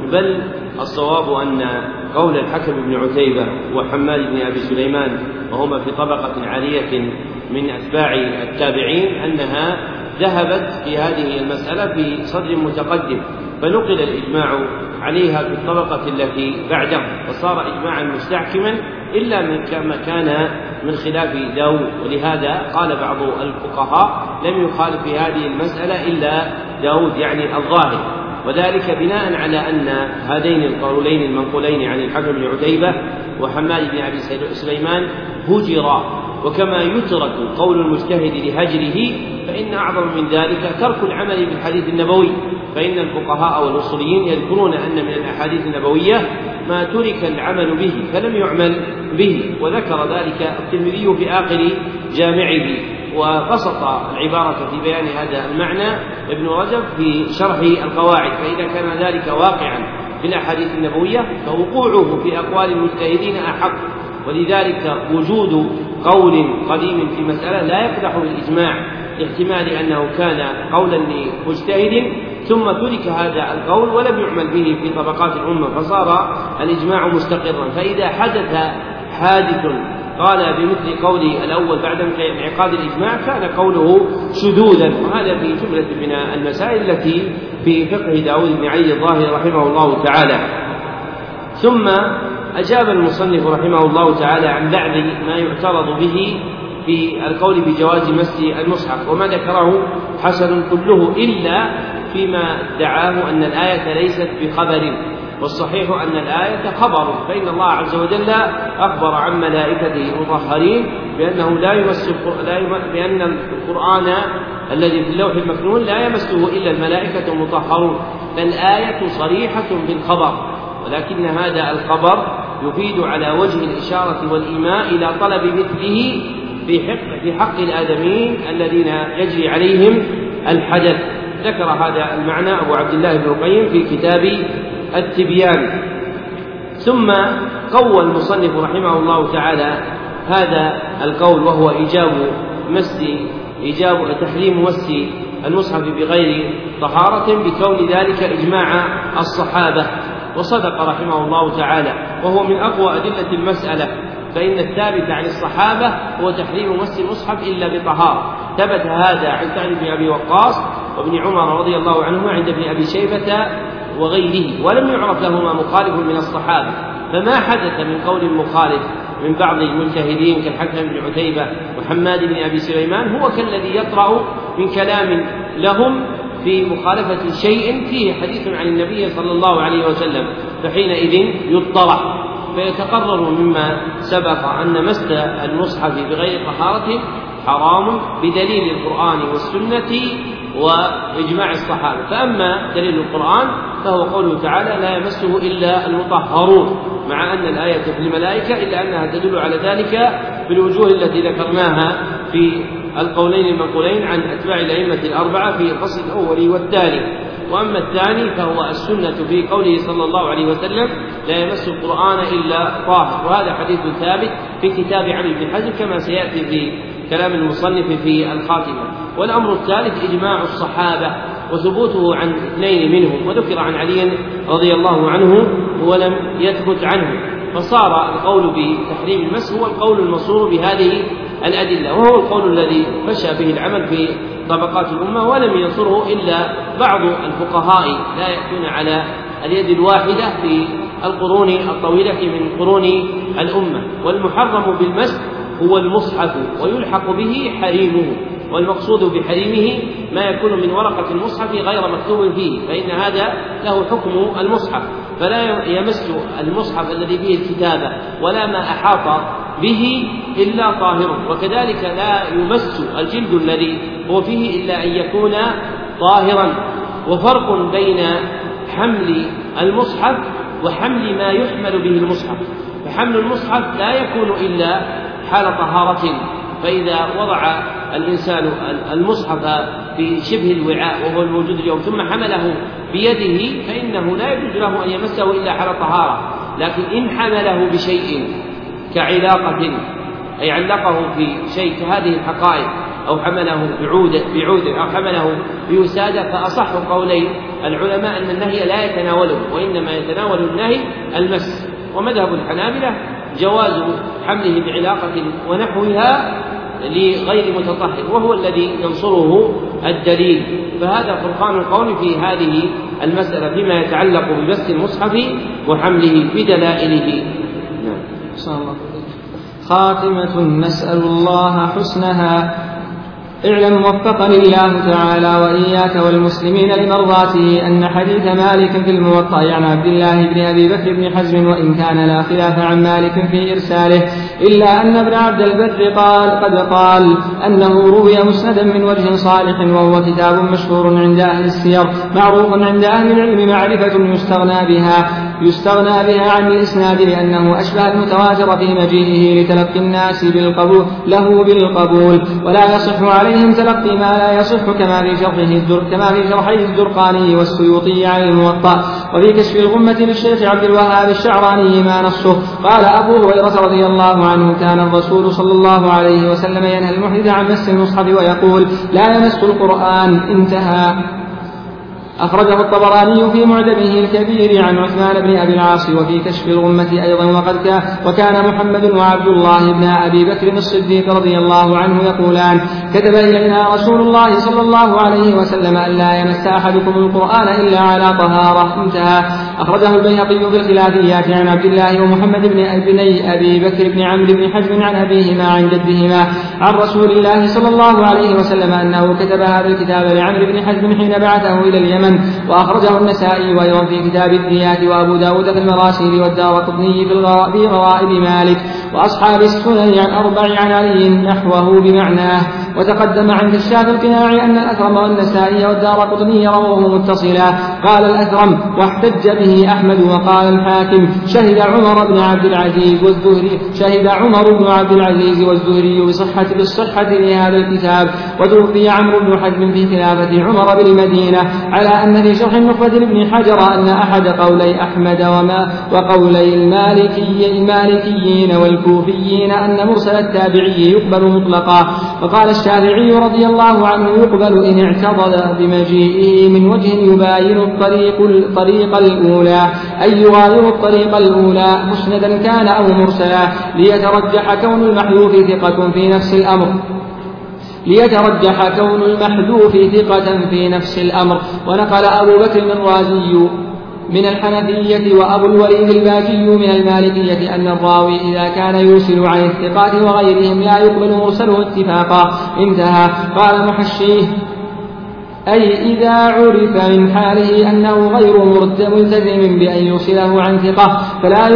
بل الصواب أن قول الحكم بن عتيبة وحماد بن أبي سليمان وهما في طبقة عالية من أتباع التابعين أنها ذهبت في هذه المسألة في صدر متقدم، فنقل الإجماع عليها في الطبقة التي بعده، وصار إجماعا مستحكما إلا من كما كان من خلاف داود. ولهذا قال بعض الفقهاء لم يخالف في هذه المسألة إلا داود يعني الظاهر، وذلك بناء على أن هذين القولين المنقولين عن الحكم بن عتيبة وحماد بن أبي سليمان هجرا، وكما يترك قول المجتهد لهجره فإن أعظم من ذلك ترك العمل بالحديث النبوي، فإن الفقهاء والأصوليين يذكرون أن من الأحاديث النبوية ما ترك العمل به فلم يعمل به، وذكر ذلك الترمذي في آخر جامعه، وبسط العبارة في بيان هذا المعنى ابن رجب في شرح القواعد. فإذا كان ذلك واقعا في الأحاديث النبوية فوقوعه في أقوال المجتهدين أحق، ولذلك وجود قول قديم في مسألة لا يقدح بالإجماع لاحتمال أنه كان قولا لمجتهد ثم ترك هذا القول ولم يعمل به في طبقات الأمة فصار الإجماع مستقرا. فإذا حدث حادث قال بمثل قول الأول بعد انعقاد الإجماع كان قوله شذوذا، وهذا في جملة من المسائل التي في فقه داود بن علي الظاهر رحمه الله تعالى. ثم أجاب المصنف رحمه الله تعالى عن بعض ما يعترض به في القول بجواز مس المصحف، وما ذكره حسن كله إلا فيما ادعاه أن الآية ليست بخبر، والصحيح أن الآية خبر، فإن الله عز وجل أخبر عن ملائكته المطهرين بأنه بأن القرآن الذي في اللوح المكنون لا يمسه إلا الملائكة المطهرون، فالآية صريحة بالخبر، ولكن هذا الخبر يفيد على وجه الإشارة والإيماء إلى طلب مثله في حق الآدمين الذين يجري عليهم الحدث. ذكر هذا المعنى أبو عبد الله بن القيم في كتاب التبيان. ثم قوى المصنف رحمه الله تعالى هذا القول وهو إيجاب تحريم مس المصحف بغير طهارة بكون ذلك إجماع الصحابة، وصدق رحمه الله تعالى، وهو من أقوى أدلة المسألة، فإن الثابت عن الصحابة هو تحريم مس المصحف إلا بطهارة. ثبت هذا عن سعد بن أبي وقاص وابن عمر رضي الله عنهما عند ابن أبي شيبة وغيره، ولم يعرف لهما مخالف من الصحابة، فما حدث من قول مخالف من بعض المجتهدين كالحكم بن عتيبة وحماد بن أبي سليمان هو كالذي يطرأ من كلام لهم في مخالفة شيء فيه حديث عن النبي صلى الله عليه وسلم، فحينئذ يطرح فيتقرر مما سبق أن مس المصحف بغير طهارة حرام بدليل القرآن والسنة وإجماع الصحابة. فأما دليل القرآن فهو قوله تعالى لا يمسه إلا المطهرون، مع أن الآية في الملائكة إلا أنها تدل على ذلك بالوجوه التي ذكرناها في القولين المنقولين عن أتباع الأئمة الأربعة في الفصل الأول والثاني. وأما الثاني فهو السنة في قوله صلى الله عليه وسلم لا يمس القرآن إلا طاهر، وهذا حديث ثابت في كتاب علي بن حزم كما سيأتي في كلام المصنف في الخاتمة. والأمر الثالث إجماع الصحابة وثبوته عن اثنين منهم، وذكر عن علي رضي الله عنه ولم يثبت عنه، فصار القول بتحريم المس هو القول المصور بهذه الأدلة، وهو القول الذي مشى به العمل في طبقات الأمة، ولم ينصره إلا بعض الفقهاء لا يأتون على اليد الواحدة في القرون الطويلة من قرون الأمة. والمحرم بالمس هو المصحف ويلحق به حريمه، والمقصود بحريمه ما يكون من ورقة المصحف غير مكتوب فيه، فإن هذا له حكم المصحف، فلا يمس المصحف الذي فيه الكتابة ولا ما أحاط به إلا طاهر، وكذلك لا يمس الجلد الذي هو فيه إلا أن يكون طاهرا. وفرق بين حمل المصحف وحمل ما يحمل به المصحف، فحمل المصحف لا يكون إلا حال طهارة، فإذا وضع الإنسان المصحف في شبه الوعاء وهو الموجود اليوم ثم حمله بيده فإنه لا يجوز له أن يمسه إلا حال طهارة. لكن إن حمله بشيء كعلاقة أي علقه في شيء كهذه الحقائق أو حمله بعود أو حمله بوسادة، فأصح قولي العلماء أن النهي لا يتناوله، وإنما يتناول النهي المس. ومذهب الحنابلة جواز حمله بعلاقة ونحوها لغير متطهر، وهو الذي ينصره الدليل. فهذا فرقان القول في هذه المسألة فيما يتعلق بمس المصحف وحمله بدلائله. خاتمة نسأل الله حسنها. اعلم وفقني الله تعالى وإياك والمسلمين لمرضاته أن حديث مالك في الموطأ عن عبد الله بن أبي بكر بن حزم، وإن كان لا خلاف عن مالك في إرساله، إلا أن ابن عبد البر قد قال أنه روي مسندا من وجه صالح، وهو كتاب مشهور عند أهل السير معروف عند أهل العلم معرفة يستغنى بها عن الإسناد، لأنه أشبه المتواتر في مجيئه لتلقي الناس بالقبول، ولا يصح عليهم تلقي ما لا يصح، كما في شرحي الزرقاني والسيوطي على الموطأ. وفي كشف الغمة للشيخ عبد الوهاب الشعراني ما نصه. قال أبو هريرة رضي الله عنه: كان الرسول صلى الله عليه وسلم ينهى المحدث عن مس المصحف ويقول: لا يمس القرآن. انتهى. أخرجه الطبراني في معجمه الكبير عن عثمان بن أبي العاص وفي كشف الغمة أيضا. وكان محمد وعبد الله بن أبي بكر الصديق رضي الله عنه يقولان: كتب إلينا رسول الله صلى الله عليه وسلم أن لا يمس أحدكم القرآن إلا على طهارة. انتهى. أخرجه البيهقي في الخلافيات عن عبد الله ومحمد بن أبي بكر بن عمرو بن حزم عن أبيهما عن جدهما عن رسول الله صلى الله عليه وسلم أنه كتب هذا الكتاب لعمرو بن حزم حين بعثه إلى اليمن. وأخرجه النسائي وأيضا في كتاب الديات، وأبو داود في المراسيل، والدارقطني في غرائب مالك، وأصحاب السنن عن أربع عن علي نحوه بمعناه. وتقدم عن كشاف القناع أن الأثرم والنسائي والدارقطني رواه متصلا. قال الأثرم: واحتج به أحمد. وقال الحاكم: شهد عمر بن عبد العزيز والزهري بالصحة لهذا الكتاب. وتوفي عمرو بن حزم في خلافة عمر بالمدينة، على أن في شرح النخبة لابن حجر أن أحد قولي أحمد وقولي المالكيين والكوفيين أن مرسل التابعي يقبل مطلقا. وقال الشافعي رضي الله عنه: يقبل إن اعتضد بمجيئه من وجه يباين الطريق الأولى، أي يغاير الطريق الأولى مسندا كان أو مرسلا، ليترجح كون المحذوف ثقة في نفس الأمر. ونقل أبو بكر الرازي من الحنفية وأبو الوليد الباجي من المالكية أن الراوي إذا كان يرسل عن الثقات وغيرهم لا يقبل مرسله اتفاقا. انتهى. قال محشيه: أي إذا عرف من حاله أنه غير ملتزم بأن يرسله عن ثقة فلا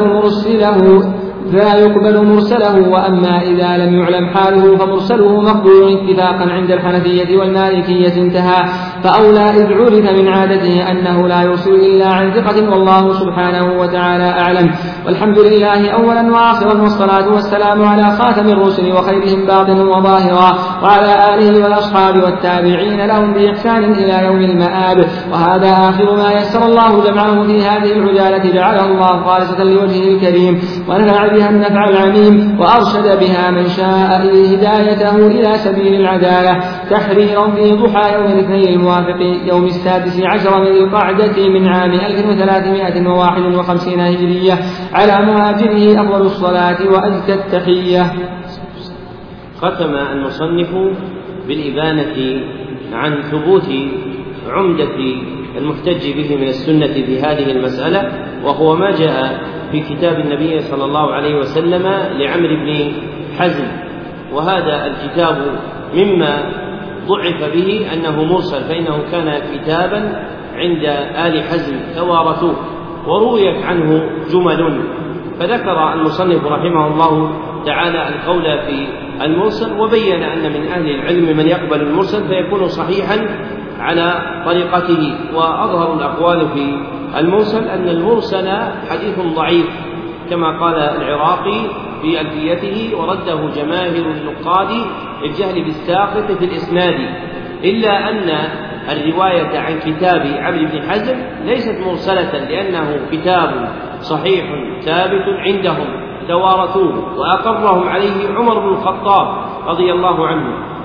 يقبل مرسله. وأما إذا لم يعلم حاله فمرسله مقبول اتفاقا عند الحنفية والمالكية. انتهى. فأولى إذ عرف من عادته أنه لا يرسل إلا عن ثقة، والله سبحانه وتعالى أعلم. والحمد لله أولا وآخرا، والصلاة والسلام على خاتم الرسل وخيرهم باطنا وظاهرا، وعلى آله والأصحاب والتابعين لهم بإحسان إلى يوم المآب. وهذا آخر ما يسر الله جمعه في هذه العجالة، جعله الله خالصة لوجهه الكريم، ونفع بها النفع العميم، وأرشد بها من شاء هدايته إلى سبيل العدالة، تحريرا في ضحى يوم الاثنين الموافق يوم 16 من القعدة من عام 1351 هجرية، على مهاجره أفضل الصلاة وأزكى التحية. ختم المصنف بالإبانة عن ثبوت عمدة المحتج به من السنة في هذه المسألة، وهو ما جاء في كتاب النبي صلى الله عليه وسلم لعمرو بن حزم. وهذا الكتاب مما ضعف به أنه مرسل، فإنه كان كتابا عند آل حزم توارثوه، ورويت عنه جمل. فذكر المصنف رحمه الله تعالى القول في المرسل، وبين أن من أهل العلم من يقبل المرسل فيكون صحيحا على طريقته. وأظهر الأقوال في المرسل أن المرسل حديث ضعيف، كما قال العراقي في ألفيته: ورده جماهير النقاد للجهل بالساقط في الإسناد، إلا أن الرواية عن كتاب عمرو بن حزم ليست مرسلة، لأنه كتاب صحيح ثابت عندهم توارثوه، وأقرهم عليه عمر بن الخطاب رضي الله عنه.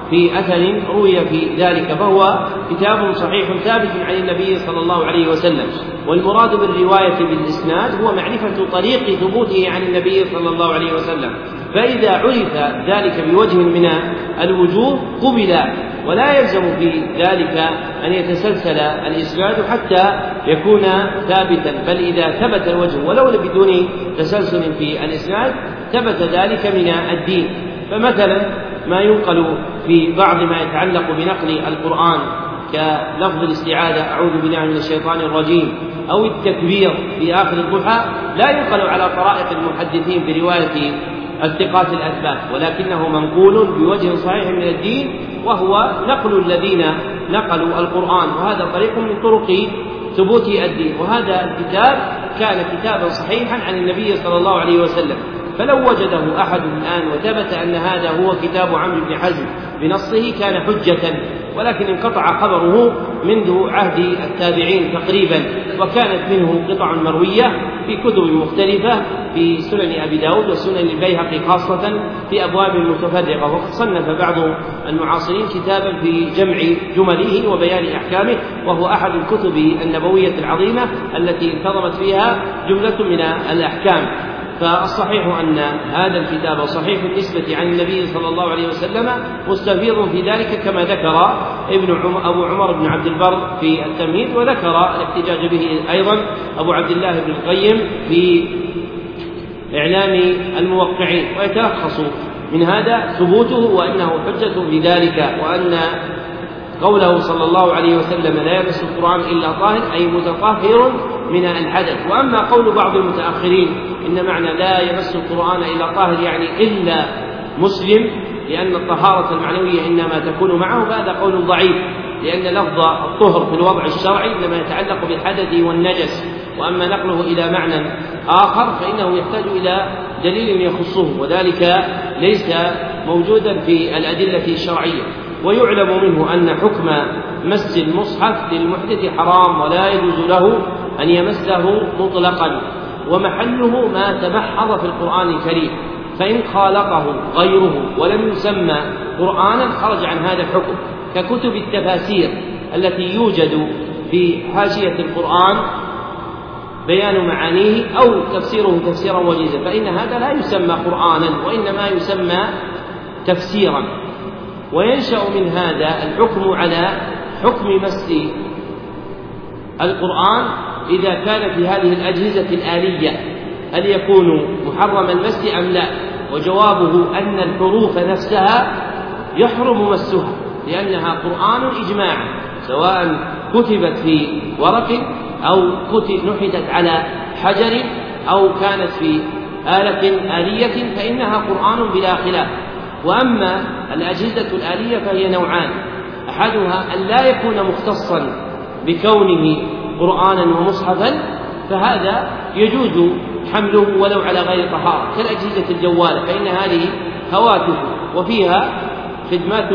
في أثر روي في ذلك، فهو كتاب صحيح ثابت عن النبي صلى الله عليه وسلم. والمراد بالرواية بالإسناد هو معرفة طريق ثبوته عن النبي صلى الله عليه وسلم، فإذا عرف ذلك بوجه من الوجوه قبل، ولا يلزم في ذلك أن يتسلسل الإسناد حتى يكون ثابتا، بل إذا ثبت الوجه ولو بدون تسلسل في الإسناد ثبت ذلك من الدين. فمثلا ما ينقل في بعض ما يتعلق بنقل القرآن كلفظ الاستعاذة أعوذ بالله من الشيطان الرجيم أو التكبير في آخر الضحى لا ينقل على طرائق المحدثين برواية الثقات الأثبات، ولكنه منقول بوجه صحيح من الدين، وهو نقل الذين نقلوا القرآن، وهذا طريق من طرق ثبوت الدين. وهذا الكتاب كان كتابا صحيحا عن النبي صلى الله عليه وسلم، فلو وجده أحد الآن وثبت أن هذا هو كتاب عمرو بن حزم بنصه كان حجة، ولكن انقطع خبره منذ عهد التابعين تقريبا، وكانت منه قطع مروية في كتب مختلفة في سنن أبي داود وسنن البيهقي خاصة في أبواب متفرقة. وقد صنف بعض المعاصرين كتابا في جمع جمله وبيان أحكامه، وهو أحد الكتب النبوية العظيمة التي انتظمت فيها جملة من الأحكام. فالصحيح أن هذا الكتاب صحيح النسبة عن النبي صلى الله عليه وسلم مستفيض في ذلك، كما ذكر أبو عمر بن عبد البر في التمهيد، وذكر الاحتجاج به أيضا أبو عبد الله بن القيم في إعلام الموقعين. ويتلخص من هذا ثبوته وأنه حجة في ذلك، وأن قوله صلى الله عليه وسلم لا يمس القرآن إلا طاهر أي متطهر من الحدث. وأما قول بعض المتأخرين إن معنى لا يمس القرآن إلا طاهر يعني إلا مسلم، لأن الطهارة المعنوية إنما تكون معه، فهذا قول ضعيف، لأن لفظ الطهر في الوضع الشرعي إنما يتعلق بالحدث والنجس، وأما نقله إلى معنى آخر فإنه يحتاج إلى دليل يخصه، وذلك ليس موجودا في الأدلة الشرعية. ويعلم منه أن حكم مس المصحف للمحدث حرام، ولا يجوز له أن يمسه مطلقا، ومحله ما تبحر في القرآن الكريم، فإن خالطه غيره ولم يسمى قرآنا خرج عن هذا الحكم، ككتب التفاسير التي يوجد في حاشية القرآن بيان معانيه أو تفسيره تفسيرا وجيزا، فإن هذا لا يسمى قرآنا وإنما يسمى تفسيرا. وينشأ من هذا الحكم على حكم مس القرآن إذا كان في هذه الأجهزة الآلية، هل يكون محرم المس أم لا؟ وجوابه أن الحروف نفسها يحرم مسها، لأنها قرآن إجماعا، سواء كتبت في ورق أو نحتت على حجر أو كانت في آلية فإنها قرآن بلا خلاف. وأما الأجهزة الآلية فهي نوعان، أحدها أن لا يكون مختصا بكونه قرآنا ومصحفا، فهذا يجوز حمله ولو على غير طهارة، كالأجهزة الجوالة، فإن هذه هواتف وفيها خدمات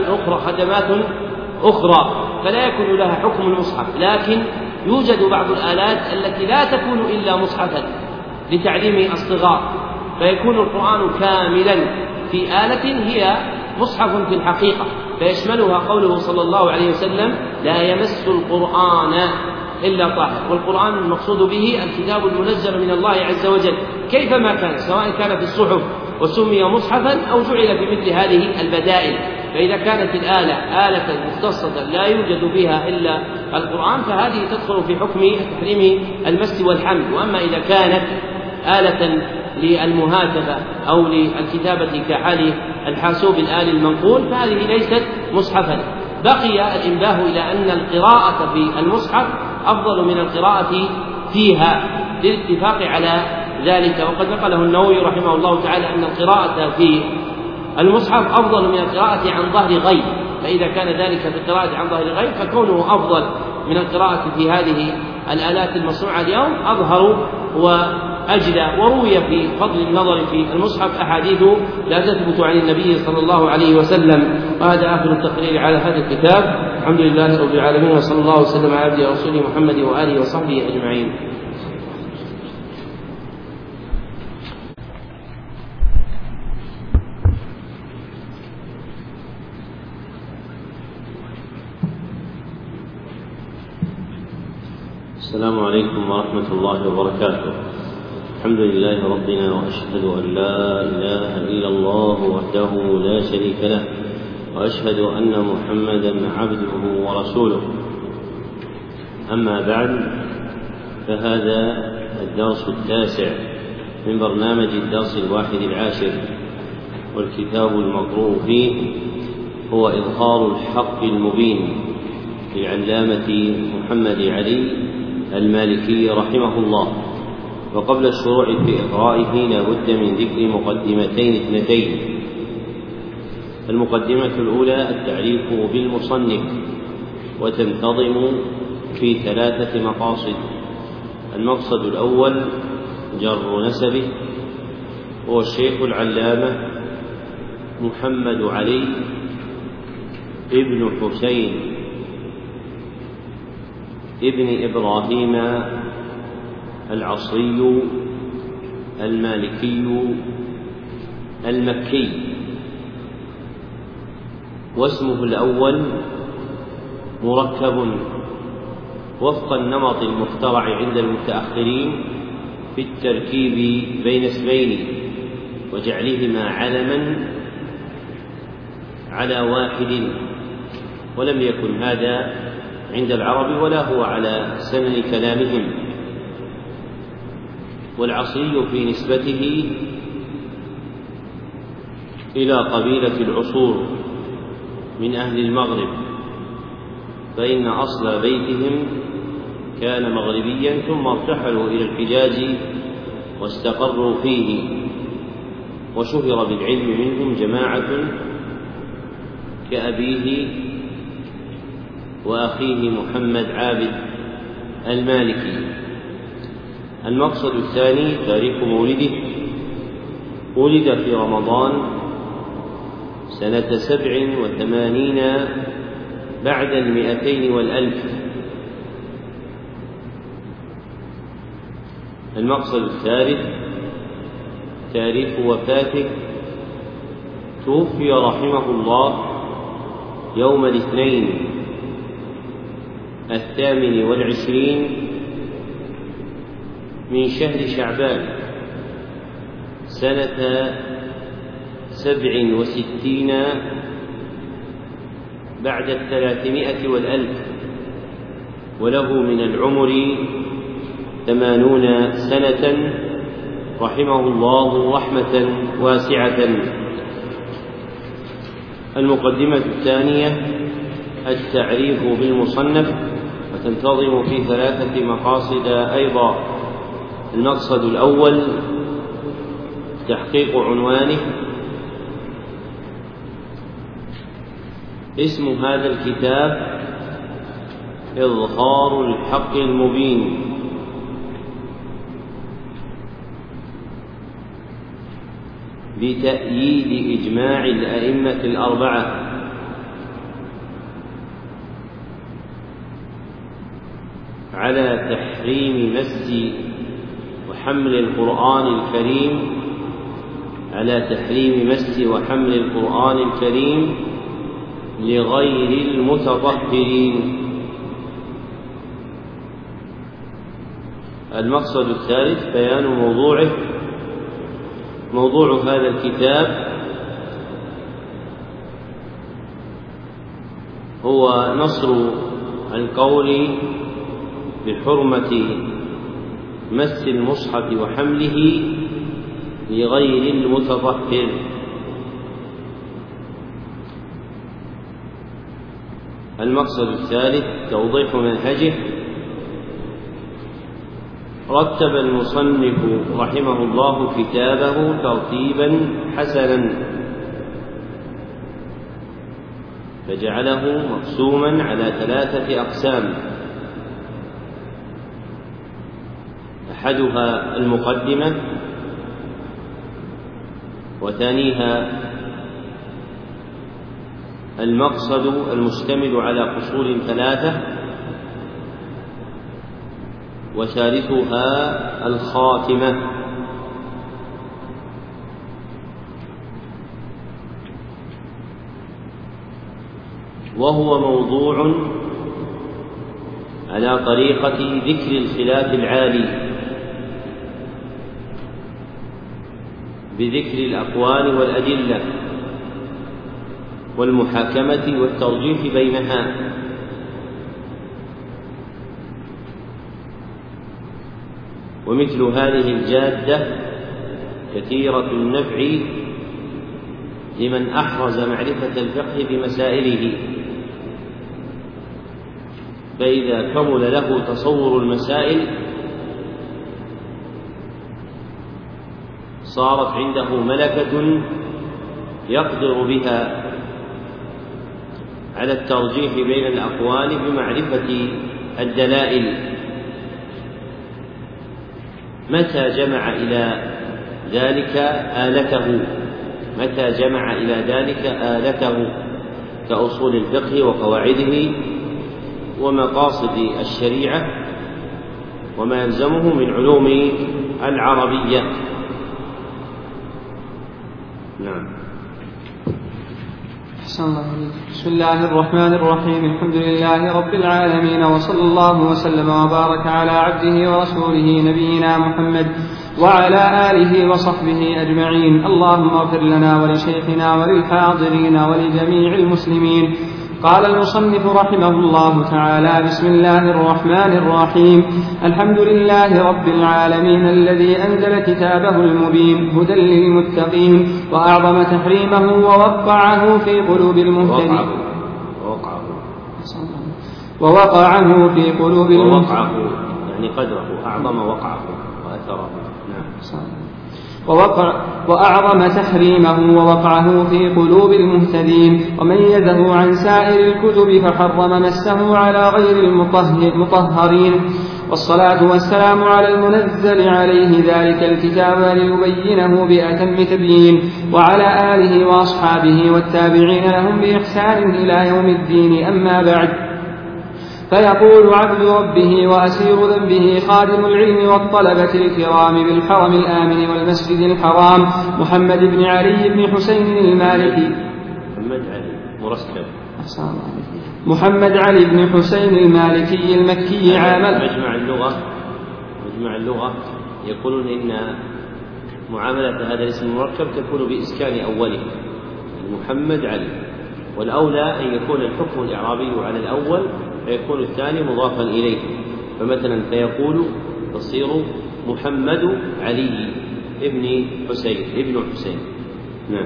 أخرى فلا يكون لها حكم المصحف. لكن يوجد بعض الآلات التي لا تكون إلا مصحفا لتعليم الصغار، فيكون القرآن كاملا في آلة هي مصحف في الحقيقة، فيشملها قوله صلى الله عليه وسلم لا يمس القرآن إلا طاهر. والقرآن المقصود به الكتاب المنزل من الله عز وجل كيفما كان، سواء كان في الصحف وسمي مصحفا أو جعل في مثل هذه البدائل. فإذا كانت الآلة آلة مختصة لا يوجد فيها إلا القرآن فهذه تدخل في حكم تحريم المس والحمل. وأما إذا كانت آلة للمهاتفة أو للكتابة كحال الحاسوب الآلي المنقول فهذه ليست مصحفا. بقي الإنباه إلى أن القراءة في المصحف أفضل من القراءة فيها للاتفاق على ذلك. وقد نقله النووي رحمه الله تعالى أن القراءة في المصحف أفضل من القراءة عن ظهر غيب، فإذا كان ذلك في القراءة عن ظهر غيب فكونه أفضل من القراءة في هذه الآلات المصنوعة اليوم أظهر وأجلى. وروي في فضل النظر في المصحف أحاديث لا تثبت عن النبي صلى الله عليه وسلم. وهذا آخر التقرير على هذا الكتاب. الحمد لله رب العالمين، وصلى الله وسلم على عبده ورسوله محمد وآله وصحبه أجمعين. السلام عليكم ورحمة الله وبركاته. الحمد لله ربنا، وأشهد أن لا إله إلا الله وحده لا شريك له، وأشهد أن محمدا عبده ورسوله. أما بعد، فهذا الدرس التاسع من برنامج الدرس 11، والكتاب المقروء فيه هو إظهار الحق المبين للعلامة محمد علي المالكي رحمه الله. وقبل الشروع في إقرائه لا بد من ذكر مقدمتين اثنتين. المقدمة الأولى التعريف بالمصنف، وتنتظم في 3 مقاصد. المقصد الأول جر نسبه، هو الشيخ العلامة محمد علي ابن حسين ابن إبراهيم العصري المالكي المكي. واسمه الأول مركب وفق النمط المخترع عند المتأخرين في التركيب بين اسمين وجعلهما علما على واحد، ولم يكن هذا عند العرب ولا هو على سنن كلامهم. والعصري في نسبته إلى قبيلة العصور من أهل المغرب، فإن أصل بيتهم كان مغربيا، ثم ارتحلوا إلى الحجاز واستقروا فيه، وشهر بالعلم منهم جماعة كأبيه وأخيه محمد عابد المالكي. المقصد الثاني تاريخ مولده. ولد في رمضان سنة 87 بعد 200 و1000. المقصد الثالث تاريخ وفاته. توفي رحمه الله يوم الاثنين 28 من شهر شعبان سنة 67 بعد 300 و1000، وله من العمر 80 سنة، رحمه الله رحمة واسعة. المقدمة الثانية التعريف بالمصنف، وتنتظم في 3 مقاصد أيضا. المقصد الأول تحقيق عنوانه. اسم هذا الكتاب إظهار الحق المبين، بتأييد إجماع الأئمة الأربعة على تحريم مس وحمل القرآن الكريم لغير المتطهرين. المقصد الثالث بيان موضوعه. موضوع هذا الكتاب هو نصر القول بحرمة مس المصحف وحمله لغير المتطهر. المقصد الثالث توضيح منهجه. رتب المصنف رحمه الله كتابه ترتيبا حسنا، فجعله مقسوما على 3 أقسام. أحدها المقدمة، وثانيها المقصد المشتمل على فصول 3، وثالثها الخاتمة. وهو موضوع على طريقة ذكر الخلاف العالي بذكر الأقوال والأدلة والمحاكمة والترجيح بينها، ومثل هذه الجادة كثيرة النفع لمن أحرز معرفة الفقه بمسائله، فإذا كمل له تصور المسائل صارت عنده ملكة يقدر بها على الترجيح بين الأقوال بمعرفة الدلائل. متى جمع إلى ذلك آلته كأصول الفقه وقواعده ومقاصد الشريعة وما يلزمه من علوم العربية. نعم. أحسن الله عليك. بسم الله الرحمن الرحيم. الحمد لله رب العالمين، وصلى الله وسلم وبارك على عبده ورسوله نبينا محمد وعلى آله وصحبه أجمعين. اللهم اغفر لنا ولشيخنا وللحاضرين ولجميع المسلمين. قال المصنف رحمه الله تعالى: بسم الله الرحمن الرحيم. الحمد لله رب العالمين الذي أنزل كتابه المبين هدى للمتقين وأعظم تحريمه ووقعه في قلوب المهتدين يعني قدره أعظم وقعه وأثره. وأعظم تحريمه ووقعه في قلوب المهتدين وميزه عن سائر الكتب فحرم مسه على غير المطهرين. والصلاة والسلام على المنزل عليه ذلك الكتاب ليبينه بأتم تبيين، وعلى آله وأصحابه والتابعين لهم بإحسان إلى يوم الدين. أما بعد، فيقول عبد ربه وأسير ذنبه خادم العلم والطلبة الكرام بالحرم الآمن والمسجد الحرام محمد بن علي بن حسين المالكي محمد علي بن حسين المالكي المكي عامل. مجمع اللغة يقولون إن معاملة هذا الاسم المركب تكون بإسكان أوله محمد علي، والأولى أن يكون الحكم الإعرابي على الأول فيكون الثاني مضافا إليه، فمثلا تصير محمد علي ابن حسين. نعم.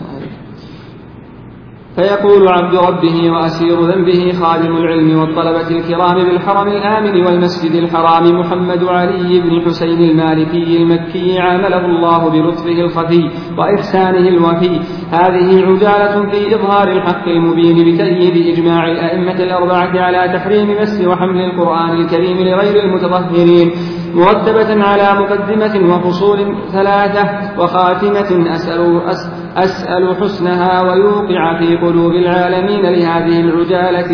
فيقول عبد ربه وأسير ذنبه خادم العلم والطلبة الكرام بالحرم الآمن والمسجد الحرام محمد علي بن حسين المالكي المكي عامله الله بلطفه الخفي وإحسانه الوفي. هذه عجالة في إظهار الحق المبين بتأييد إجماع الأئمة الأربعة على تحريم مس وحمل القرآن الكريم لغير المتطهرين، مرتبة على مقدمة وفصول 3 وخاتمة أسأل حسنها ويوقع في قلوب العالمين لهذه العجالة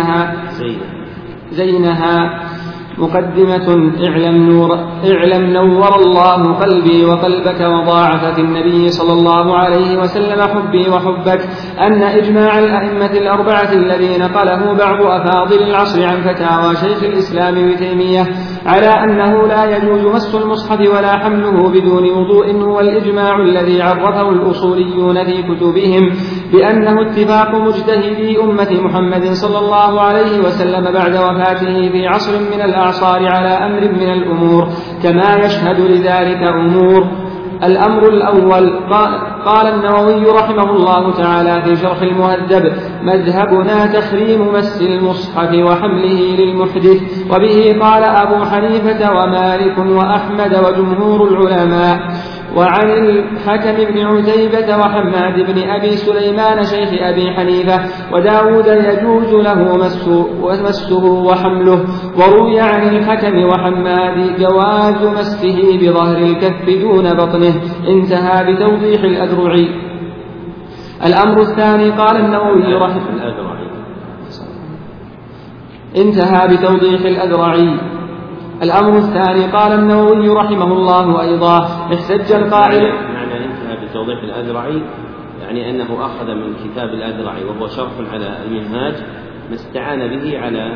زينها. مقدمة: اعلم نور الله قلبي وقلبك وضاعفت النبي صلى الله عليه وسلم حبي وحبك أن إجماع الأئمة الأربعة الذي نقله بعض أفاضل العصر عن فتاوى شيخ الإسلام ابن تيمية على أنه لا يجوز مس المصحف ولا حمله بدون وضوء هو الإجماع الذي عرفه الأصوليون في كتبهم بأنه اتفاق مجتهدي أمة محمد صلى الله عليه وسلم بعد وفاته في عصر من الأعصار على أمر من الأمور، كما يشهد لذلك أمور. الأمر الأول: قال النووي رحمه الله تعالى في شرح المهذب: مذهبنا تحريم مس المصحف وحمله للمحدث، وبه قال أبو حنيفة ومالك وأحمد وجمهور العلماء. وعن الحكم بن عتيبة وحماد بن أبي سليمان شيخ أبي حنيفة وداود يجوز له مسه وحمله. وروي عن الحكم وحماد جواز مسه بظهر الكف دون بطنه. انتهى بتوضيح الأذرعي. الأمر الثاني: قال النووي انتهى بتوضيح الأذرعي. الأمر الثاني: قال النووي رحمه الله أيضا: احتج القائل. معنى انتهى بتوضيح الأذرعي يعني أنه أخذ من كتاب الأذرعي وهو شرح على المنهاج ما استعان به على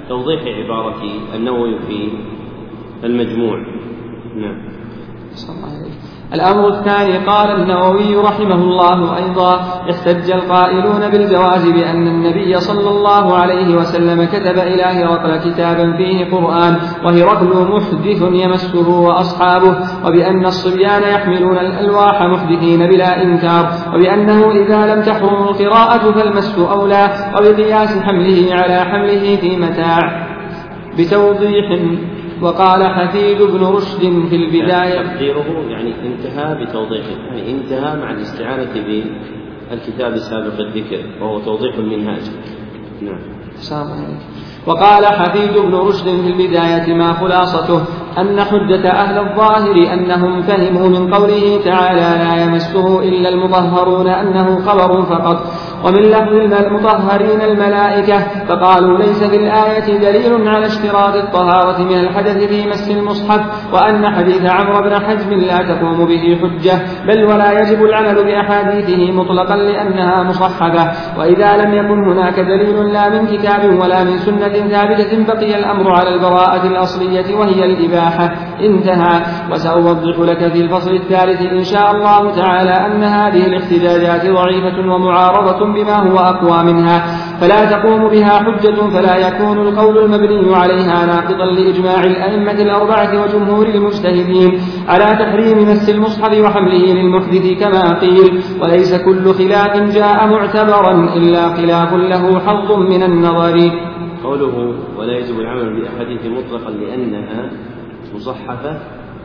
توضيح عبارة النووي في المجموع. نعم. الأمر الثاني قال النووي رحمه الله أيضا: احتج القائلون بالجواز بأن النبي صلى الله عليه وسلم كتب إلى هرقل كتابا فيه قرآن وهرقل محدث يمسه وأصحابه، وبأن الصبيان يحملون الألواح محدثين بلا إنكار، وبأنه إذا لم تحرم القراءة فالمس أولى، وبقياس حمله على حمله في متاع بتوضيح. وقال حفيد بن رشد في البداية تقديره يعني انتهى بتوضيح، يعني انتهى مع الاستعانة بالكتاب سابق الذكر وهو توضيح المنهاج. نعم. وقال حفيد بن رشد في البداية ما خلاصته أن حجة أهل الظاهر أنهم فهموا من قوله تعالى لا يمسه إلا المطهرون أنه خبر فقط، ومن لفظ المطهرين الملائكة، فقالوا ليس في الآية دليل على اشتراط الطهارة من الحدث في مس المصحف، وأن حديث عمرو بن حزم لا تقوم به حجة، بل ولا يجب العمل بأحاديثه مطلقا لأنها مصحفة. وإذا لم يكن هناك دليل لا من كتاب ولا من سنة ثابتة بقي الأمر على البراءة الأصلية وهي الإباحة. انتهى. وسأوضح لك في الفصل الثالث إن شاء الله تعالى أن هذه الاحتجاجات ضعيفة ومعارضة بما هو أقوى منها، فلا تقوم بها حجة، فلا يكون القول المبني عليها ناقضا لإجماع الأئمة الأربعة وجمهور المجتهدين على تحريم مس المصحف وحمله للمحدث كما قيل. وليس كل خلاف جاء معتبرا إلا خلاف له حظ من النظر. قوله ولا يجب العمل بأحاديث مطلقا لأنها مصحفة،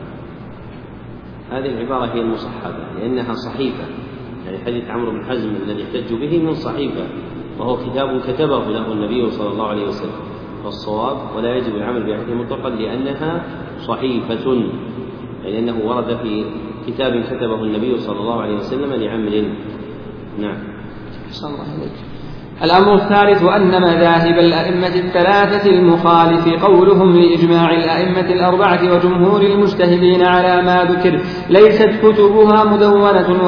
هذه العبارة هي المصحفة لأنها صحيفة، يعني حديث عمرو بن حزم الذي احتج به من صحيفة، وهو كتاب كتبه له النبي صلى الله عليه وسلم. فالصواب ولا يجب العمل بأحاديث مطلقا لأنها صحيفة، يعني أنه ورد في كتاب كتبه النبي صلى الله عليه وسلم لعمل. نعم. صلى الله عليه وسلم. الأمر الثالث أن مذاهب الأئمة الثلاثة المخالف قولهم لإجماع الأئمة الأربعة وجمهور المجتهدين على ما ذكر ليست كتبها مدونة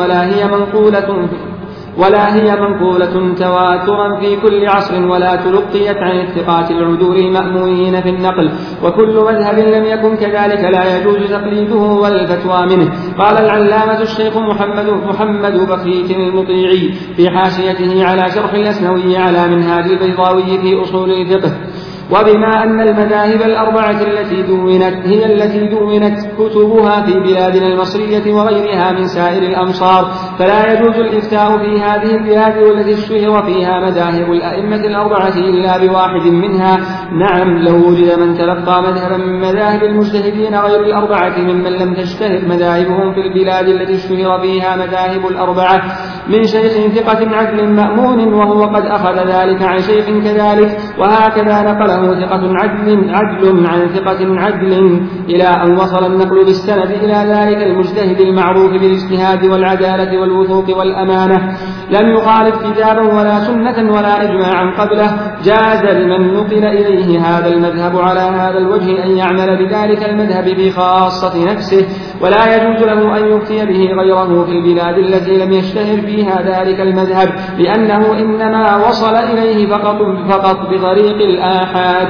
ولا هي منقولة تواترا في كل عصر، ولا تلقيت عن الثقات العدول المأمونين في النقل، وكل مذهب لم يكن كذلك لا يجوز تقليده والفتوى منه. قال العلامة الشيخ محمد بخيت المطيعي في حاشيته على شرح الأسنوي على منهاج البيضاوي في أصول الفقه: وبما أن المذاهب الأربعة هي التي دونت كتبها في بلادنا المصرية وغيرها من سائر الأمصار، فلا يجوز الإفتاء في هذه البلاد والتي اشتهر فيها مذاهب الأئمة الأربعة إلا بواحد منها. نعم، لو وجد من تلقى مذهبا من مذاهب المجتهدين غير الأربعة ممن لم تشتهر مذاهبهم في البلاد التي اشتهر فيها مذاهب الأربعة من شيخ ثقة عدل مأمون وهو قد أخذ ذلك عن شيخ كذلك، وهكذا نقله ثقة عدل عن ثقة عدل إلى أن وصل النقل بالسند إلى ذلك المجتهد المعروف بالاجتهاد والعدالة والوثوق والأمانة، لم يخالف كتابا ولا سنة ولا إجماعا قبله. جاز لمن نقل إليه هذا المذهب على هذا الوجه أن يعمل بذلك المذهب بخاصة نفسه، ولا يجوز له أن يفتي به غيره في البلاد التي لم يشتهر فيها ذلك المذهب، لأنه إنما وصل إليه فقط بطريق الآحاد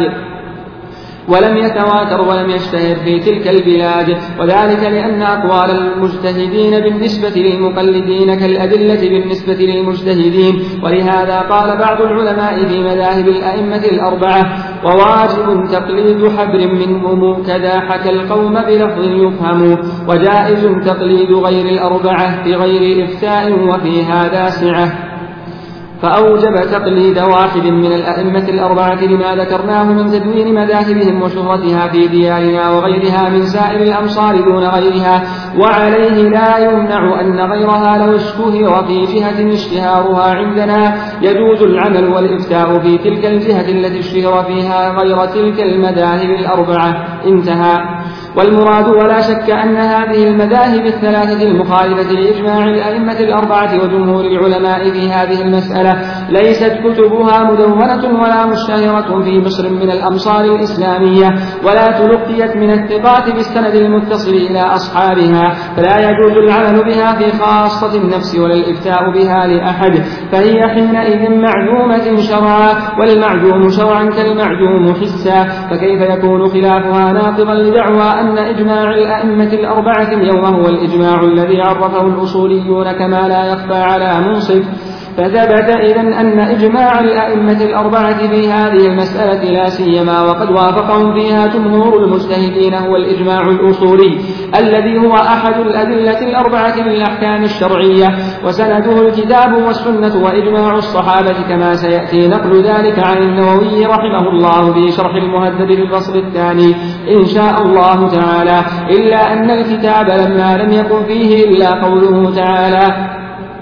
ولم يتواتر ولم يشتهر في تلك البلاد، وذلك لأن أقوال المجتهدين بالنسبة للمقلدين كالأدلة بالنسبة للمجتهدين. ولهذا قال بعض العلماء في مذاهب الأئمة الأربعة: وواجب تقليد حبر منهم كذا حكى القوم بلفظ يفهم، وجائز تقليد غير الأربعة بغير إفتاء، وفي هذا سعة. فأوجب تقليد واحد من الأئمة الأربعة لما ذكرناه من تدوين مذاهبهم وشهرتها في ديارنا وغيرها من سائر الأمصار دون غيرها، وعليه لا يمنع أن غيرها لو اشتهر في جهة اشتهارها عندنا يجوز العمل والإفتاء في تلك الجهة التي اشتهر فيها غير تلك المذاهب الأربعة. انتهى. والمراد ولا شك أن هذه المذاهب الثلاثة المخالفة لإجماع الأئمة الأربعة وجمهور العلماء في هذه المسألة ليست كتبها مدونة ولا مشتهرة في مصر من الأمصار الإسلامية، ولا تلقيت من الثقات بالسند المتصل إلى أصحابها، فلا يجوز العمل بها في خاصة النفس ولا الإفتاء بها لأحد، فهي حينئذ معدومة شرعا، والمعدوم شرعا كالمعدوم حسا، فكيف يكون خلافها ناقضا لدعوى أن إجماع الأئمة الأربعة اليوم هو الإجماع الذي عرفه الأصوليون كما لا يخفى على منصف. فثبت إذن أن إجماع الأئمة الأربعة في هذه المسألة لا سيما وقد وافقهم فيها جمهور المجتهدين هو الإجماع الأصولي الذي هو أحد الأدلة الأربعة للأحكام الشرعية، وسنده الكتاب والسنة وإجماع الصحابة كما سيأتي نقل ذلك عن النووي رحمه الله في شرح المهذب للفصل الثاني إن شاء الله تعالى، إلا أن الكتاب لما لم يكن فيه إلا قوله تعالى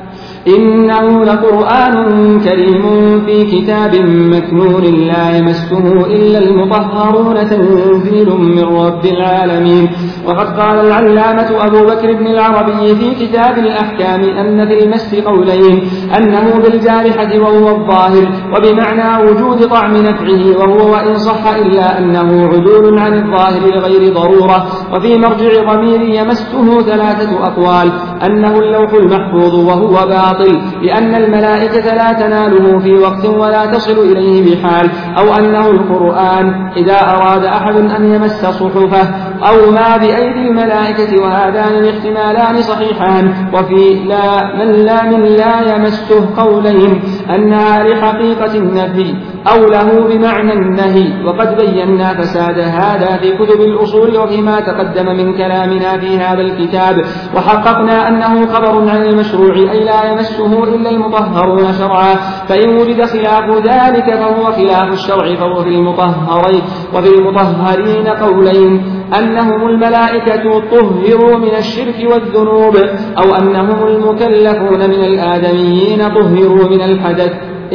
إنه لقرآن كريم في كتاب مكنون لا يمسه إلا المطهرون تنزيل من رب العالمين. وقد قال العلامة أبو بكر بن العربي في كتاب الأحكام أن في المس قولين، أنه بالجارحة وهو الظاهر وبمعنى وجود طعم نفعه وهو وإن صح إلا أنه عدول عن الظاهر لغير ضرورة. وفي مرجع ضمير يمسه ثلاثة أقوال، أنه اللوح المحفوظ وهو باطل لأن الملائكة لا تناله في وقت ولا تصل إليه بحال، أو أنه القرآن إذا أراد أحد أن يمس صحفه أو ما بأيدي الملائكة، وهذان الاحتمالان صحيحان. وفي من لا يمسه قولين، أنها لحقيقة النفي أو له بمعنى النهي، وقد بينا فساد هذا في كتب الأصول وفيما تقدم من كلامنا في هذا الكتاب، وحققنا أنه خبر عن المشروع أي لا يمسه إلا المطهرون شرعا، فإن وجد خلاف ذلك فهو خلاف الشرع، فهو في المطهرين وفي المطهرين قولين، أنهم الملائكة طهروا من الشرك والذنوب، أو أنهم المكلفون من الآدميين طهروا من الحدث.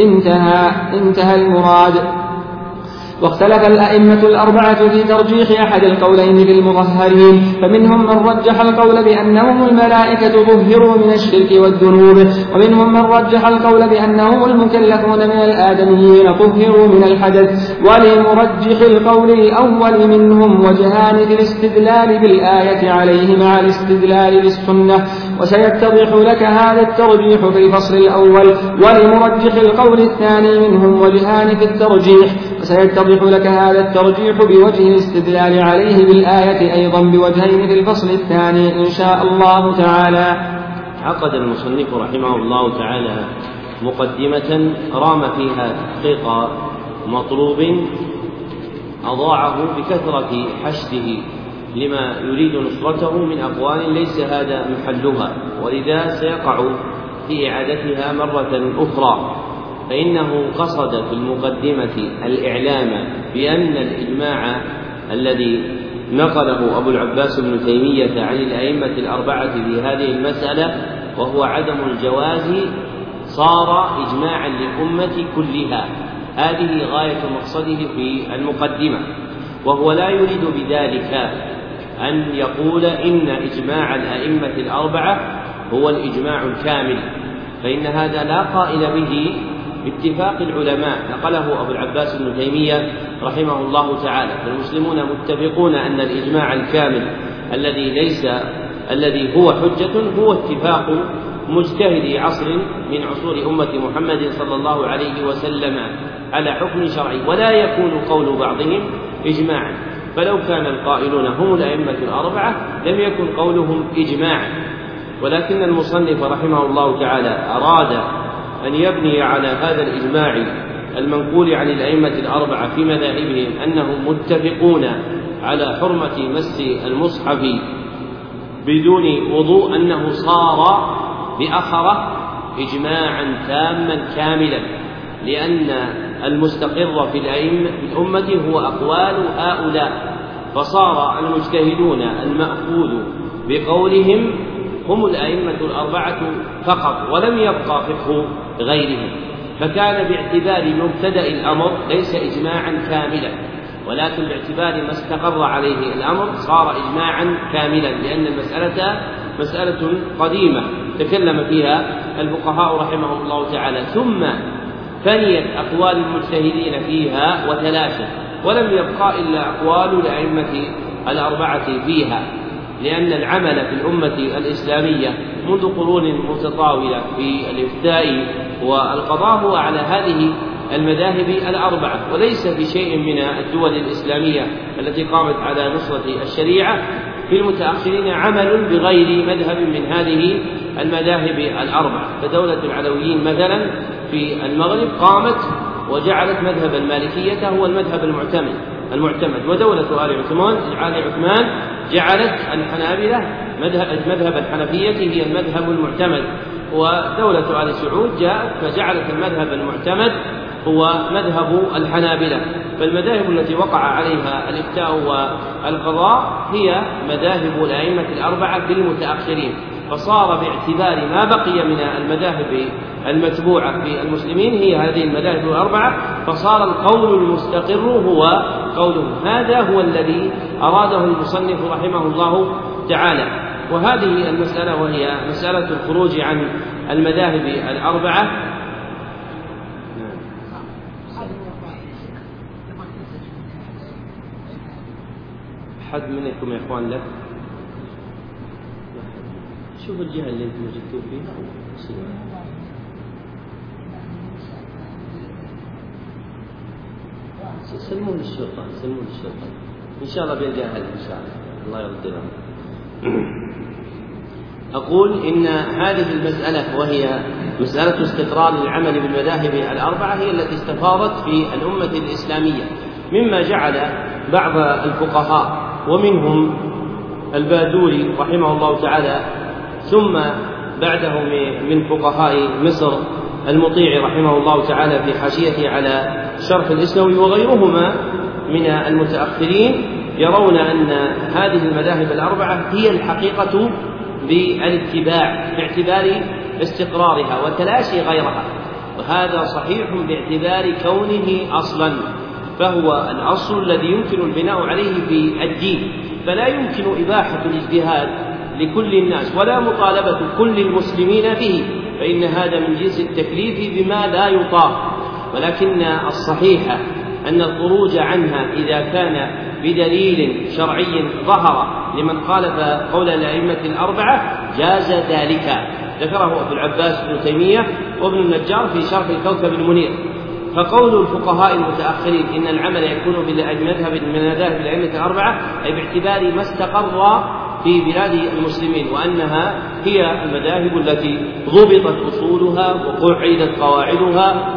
انتهى المراد. واختلف الأئمة الأربعة في ترجيح أحد القولين للمطهرين، فمنهم من رجح القول بأنهم الملائكة طهروا من الشرك والذنوب، ومنهم من رجح القول بأنهم المكلفون من الآدميين طهروا من الحدث. ولمرجح القول الأول منهم وجهان في الاستدلال بالآية عليه مع الاستدلال بالسنة، وسيتضح لك هذا الترجيح في الفصل الأول. ولمرجح القول الثاني منهم وجهان في الترجيح، وسيتضح لك هذا الترجيح بوجه الاستدلال عليه بالآية أيضا بوجهين في الفصل الثاني إن شاء الله تعالى. عقد المصنف رحمه الله تعالى مقدمة رام فيها تحقيق مطلوب أضاعه بكثرة حشده لما يريد نصرته من أقوال ليس هذا محلها، ولذا سيقع في إعادتها مرة أخرى. فإنه قصد في المقدمة الإعلام بأن الإجماع الذي نقله أبو العباس بن تيمية عن الأئمة الأربعة في هذه المسألة وهو عدم الجواز صار إجماعا للأمة كلها. هذه غاية مقصده في المقدمة، وهو لا يريد بذلك أن يقول إن إجماع الأئمة الأربعة هو الإجماع الكامل، فإن هذا لا قائل به باتفاق العلماء. نقله أبو العباس بن تيمية رحمه الله تعالى، فالمسلمون متفقون أن الإجماع الكامل الذي هو حجة هو اتفاق مجتهد عصر من عصور أمة محمد صلى الله عليه وسلم على حكم شرعي، ولا يكون قول بعضهم إجماعا. فلو كان القائلون هم الأئمة الأربعة لم يكن قولهم إجماعا، ولكن المصنف رحمه الله تعالى أراد أن يبني على هذا الإجماع المنقول عن الأئمة الأربعة في مذاهبهم أنهم متفقون على حرمة مس المصحف بدون وضوء، أنه صار بأخره إجماعا تاما كاملا، لأن المستقر في الأمة هو أقوال هؤلاء، فصار المجتهدون المأخوذ بقولهم هم الأئمة الأربعة فقط، ولم يبقى فقه غيرهم، فكان باعتبار مبتدأ الأمر ليس إجماعا كاملا. ولكن باعتبار ما استقر عليه الأمر صار إجماعا كاملا، لأن المسألة مسألة قديمة تكلم فيها الفقهاء رحمهم الله تعالى، ثم فنيت أقوال المجتهدين فيها وتلاشت، ولم يبقى إلا أقوال الأئمة الأربعة فيها، لأن العمل في الأمة الإسلامية منذ قرون متطاولة في الإفتاء والقضاء هو على هذه المذاهب الأربعة، وليس في شيء من الدول الإسلامية التي قامت على نصرة الشريعة في المتأخرين عمل بغير مذهب من هذه المذاهب الأربعة. فدولة العلويين مثلا في المغرب قامت وجعلت مذهب المالكية هو المذهب المعتمد، ودولة آل عثمان جعلت الحنابلة مذهب الحنفية هي المذهب المعتمد، ودولة آل سعود جاءت فجعلت المذهب المعتمد هو مذهب الحنابلة. فالمذاهب التي وقع عليها الإفتاء والقضاء هي مذاهب الأئمة الأربعة بالمتأخرين، فصار باعتبار ما بقي من المذاهب المتبوعة في المسلمين هي هذه المذاهب الأربعة، فصار القول المستقر هو قوله. هذا هو الذي أراده المصنف رحمه الله تعالى. وهذه المسألة وهي مسألة الخروج عن المذاهب الأربعة حد منكم يا إخوان لك شوف الجهة اللي انتم وجدتوا فيها سلموا للشرطة إن شاء الله بيلقى أهل إن شاء الله يرد لهم. أقول إن هذه المسألة وهي مسألة استقرار العمل بالمذاهب الأربعة هي التي استفاضت في الأمة الإسلامية، مما جعل بعض الفقهاء ومنهم البادوري رحمه الله تعالى ثم بعده من فقهاء مصر المطيع رحمه الله تعالى في حاشيته على شرح الإسنوي وغيرهما من المتأخرين يرون أن هذه المذاهب الأربعة هي الحقيقة بالاتباع باعتبار استقرارها وتلاشي غيرها، وهذا صحيح باعتبار كونه أصلا، فهو الأصل الذي يمكن البناء عليه في الدين، فلا يمكن إباحة الاجتهاد لكل الناس ولا مطالبة كل المسلمين به، فإن هذا من جنس التكليف بما لا يطاق. ولكن الصحيح أن الخروج عنها إذا كان بدليل شرعي ظهر لمن خالف قول الأئمة الأربعة جاز ذلك، ذكره أبو العباس ابن تيمية وابن النجار في شرح الكوكب المنير. فقول الفقهاء المتأخرين إن العمل يكون بمذهب من مذاهب الأئمة الأربعة أي باعتبار ما استقر في بلاد المسلمين، وأنها هي المذاهب التي ضبطت أصولها وقعدت قواعدها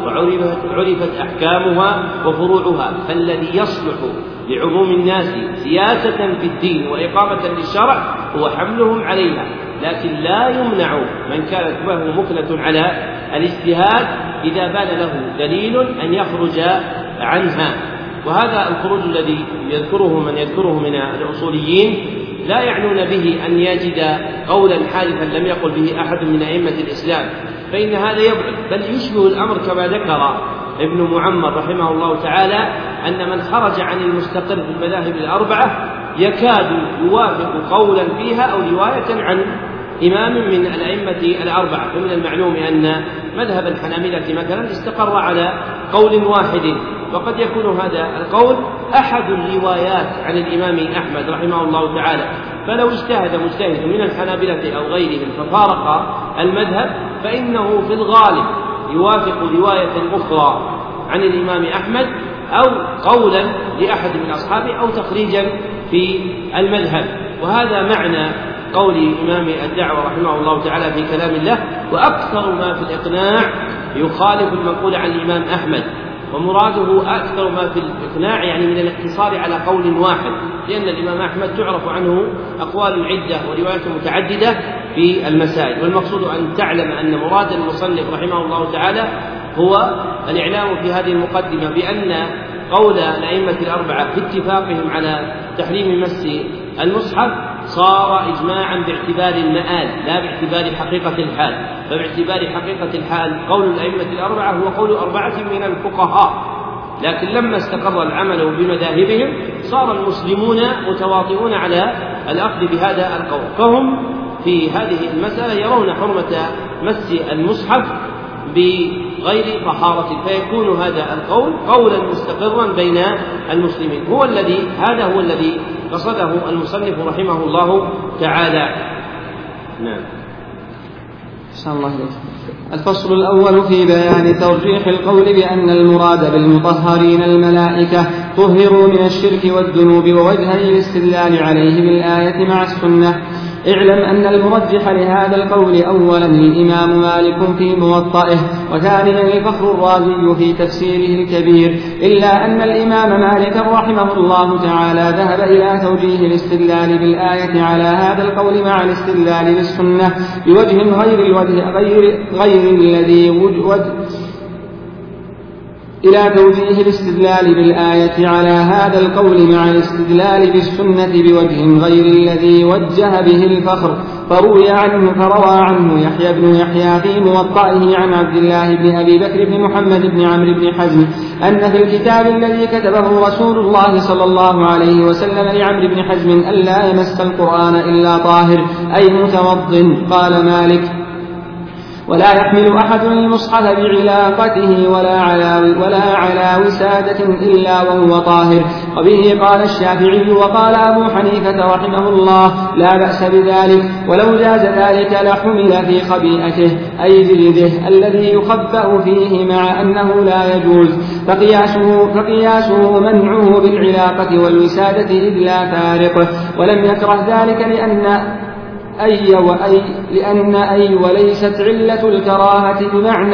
وعرفت أحكامها وفروعها، فالذي يصلح لعموم الناس سياسة في الدين وإقامة للشرع هو حملهم عليها، لكن لا يمنع من كانت له مكنة على الاجتهاد إذا بان له دليل أن يخرج عنها. وهذا الخروج الذي يذكره من يذكره من الأصوليين لا يعنون به أن يجد قولا حادثا لم يقل به أحد من أئمة الإسلام، فإن هذا يبعد، بل يشبه الأمر كما ذكر ابن معمر رحمه الله تعالى أن من خرج عن المستقر في المذاهب الأربعة يكاد يوافق قولا فيها أو رواية عن إمام من الأئمة الأربعة. فمن المعلوم أن مذهب الحنابلة مثلا استقر على قول واحد، وقد يكون هذا القول أحد الروايات عن الإمام أحمد رحمه الله تعالى، فلو اجتهد مجتهد من الحنابلة أو غيرهم ففارق المذهب فإنه في الغالب يوافق رواية أخرى عن الإمام أحمد أو قولا لأحد من أصحابه أو تخريجا في المذهب. وهذا معنى قول إمام الدعوة رحمه الله تعالى في كلام الله: وأكثر ما في الإقناع يخالف المنقول عن الإمام أحمد. ومراده أكثر ما في الإقناع يعني من الاقتصار على قول واحد، لأن الإمام أحمد تعرف عنه أقوال عدة وروايات متعددة في المسائل. والمقصود أن تعلم أن مراد المصنف رحمه الله تعالى هو الإعلام في هذه المقدمة بأن قول الأئمة الأربعة في اتفاقهم على تحريم مس المصحف صار إجماعا باعتبار المآل لا باعتبار حقيقة الحال. فباعتبار حقيقة الحال قول الأئمة الأربعة هو قول أربعة من الفقهاء، لكن لما استقر العمل بمذاهبهم صار المسلمون متواطئون على الأخذ بهذا القول، فهم في هذه المسألة يرون حرمة مس المصحف بغير طهارة، فيكون هذا القول قولا مستقرا بين المسلمين. هذا هو الذي قصده المصنف رحمه الله تعالى. نعم. الفصل الأول في بيان ترجيح القول بأن المراد بالمطهرين الملائكة طهروا من الشرك والذنوب، ووجهي الاستدلال عليه بالآية مع السنة. اعلم أن المرجح لهذا القول أولا الإمام مالك في موطئه، وثانيا الفخر الرازي في تفسيره الكبير، إلا أن الإمام مالك رحمه الله تعالى ذهب إلى توجيه الاستدلال بالآية على هذا القول مع الاستدلال بالسنة بوجه غير الذي إلى توجيه الاستدلال بالآية على هذا القول مع الاستدلال بالسنة بوجه غير الذي وجه به الفخر. فروى عنه يحيى بن يحيى في موطئه عن عبد الله بن أبي بكر بن محمد بن عمرو بن حزم أن في الكتاب الذي كتبه رسول الله صلى الله عليه وسلم لعمرو بن حزم ألا يمس القرآن إلا طاهر أي متوضٍ. قال مالك: ولا يحمل أحد المصحف بعلاقته ولا على وسادة إلا وهو طاهر. وبه قال الشافعي وقال أبو حنيفة رحمه الله: لا بأس بذلك، ولو جاز ذلك لحمل في خبيئته أي جلده الذي يخبأ فيه، مع أنه لا يجوز، فقياسه منعه بالعلاقة والوسادة إذ لا فارق. ولم يكره ذلك لأن وليست علة الكراهة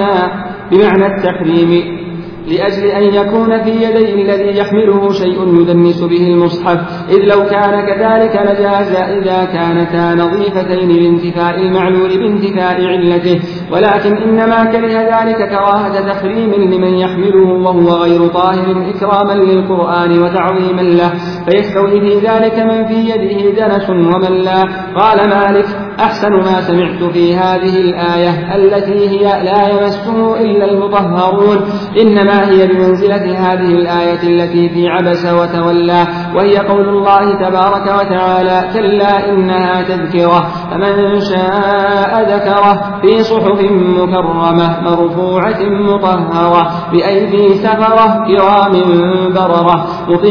بمعنى التحريم، لأجل أن يكون في يديه الذي يحمله شيء يدنس به المصحف، إذ لو كان كذلك لجاز إذا كانتا نظيفتين لانتفاء المعلول بانتفاء علته، ولكن إنما كره ذلك كراهة تحريم لمن يحمله وهو غير طاهر إكراما للقرآن وتعظيما له، فيستوي في ذلك من في يده دنس ومن لا. قال مالك: أحسن ما سمعت في هذه الآية التي هي لا يمسه إلا المطهرون إنما هي بمنزلة هذه الآية التي في عبس وتولى، وهي قول الله تبارك وتعالى: كلا إنها تذكرة فمن شاء ذكره في صحف مكرمة مرفوعة مطهرة بأيدي سفرة كرام بررة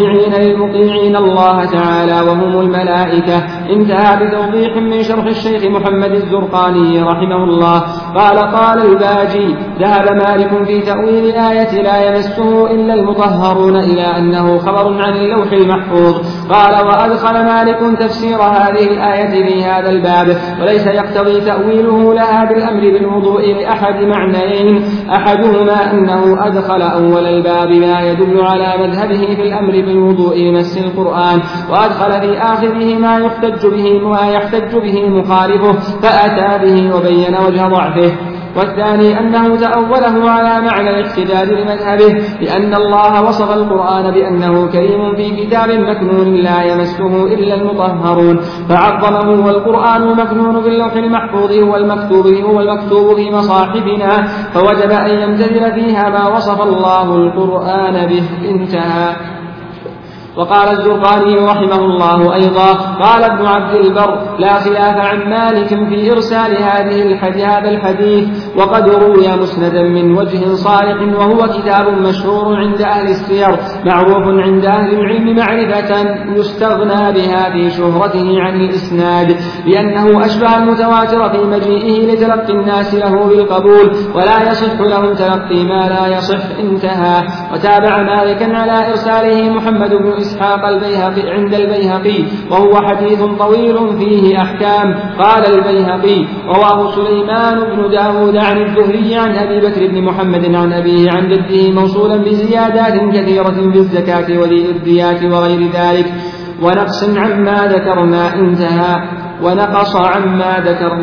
مطيعين الله تعالى وهم الملائكة. انتهى بتوضيح من شرح الشيخ محمد الزرقاني رحمه الله. قال الباجي: ذهب مالك في تأويل آية لا يمسه إلا المطهرون إلى أنه خبر عن اللوح المحفوظ. قال: وأدخل مالك تفسير هذه الآية في هذا الباب، وليس يقتضي تأويله لها بالأمر بالوضوء لأحد معنيين: أحدهما أنه أدخل أول الباب ما يدل على مذهبه في الأمر بالوضوء لمس القرآن، وأدخل في آخره ما يحتج به مخالفه فأتى به وبين وجه ضعفه. والثاني أنه تأوله على معنى الاحتجاج لمذهبه، لأن الله وصف القرآن بأنه كريم في كتاب مكنون لا يمسه إلا المطهرون، فعظمه. والقرآن مكنون في اللوح المحفوظ هو المكتوب في مصاحفنا، فوجب أن يمتثل فيها ما وصف الله القرآن به. انتهى. وقال الزرقاني رحمه الله أيضا: قال ابن عبد البر: لا خلاف عن مالك في إرسال هذا الحديث، وقد روي مسندا من وجه صالح، وهو كتاب مشهور عند أهل السير معروف عند أهل العلم معرفة يستغنى بها في شهرته عن الإسناد، لأنه أشبه المتواتر في مجيئه لتلقي الناس له بالقبول، ولا يصح له تلقي ما لا يصح. انتهى. وتابع مالكا على إرساله محمد بن إسحاق البيهقي عند البيهقي، وهو حديث طويل فيه أحكام. قال البيهقي: رواه سليمان بن داود عن الزهري عن أبي بكر بن محمد عن أبيه عن جده موصولا بزيادات كثيرة في الزكاة والإرديات وغير ذلك، ونقص عما ذكرنا. انتهى. ونقص عما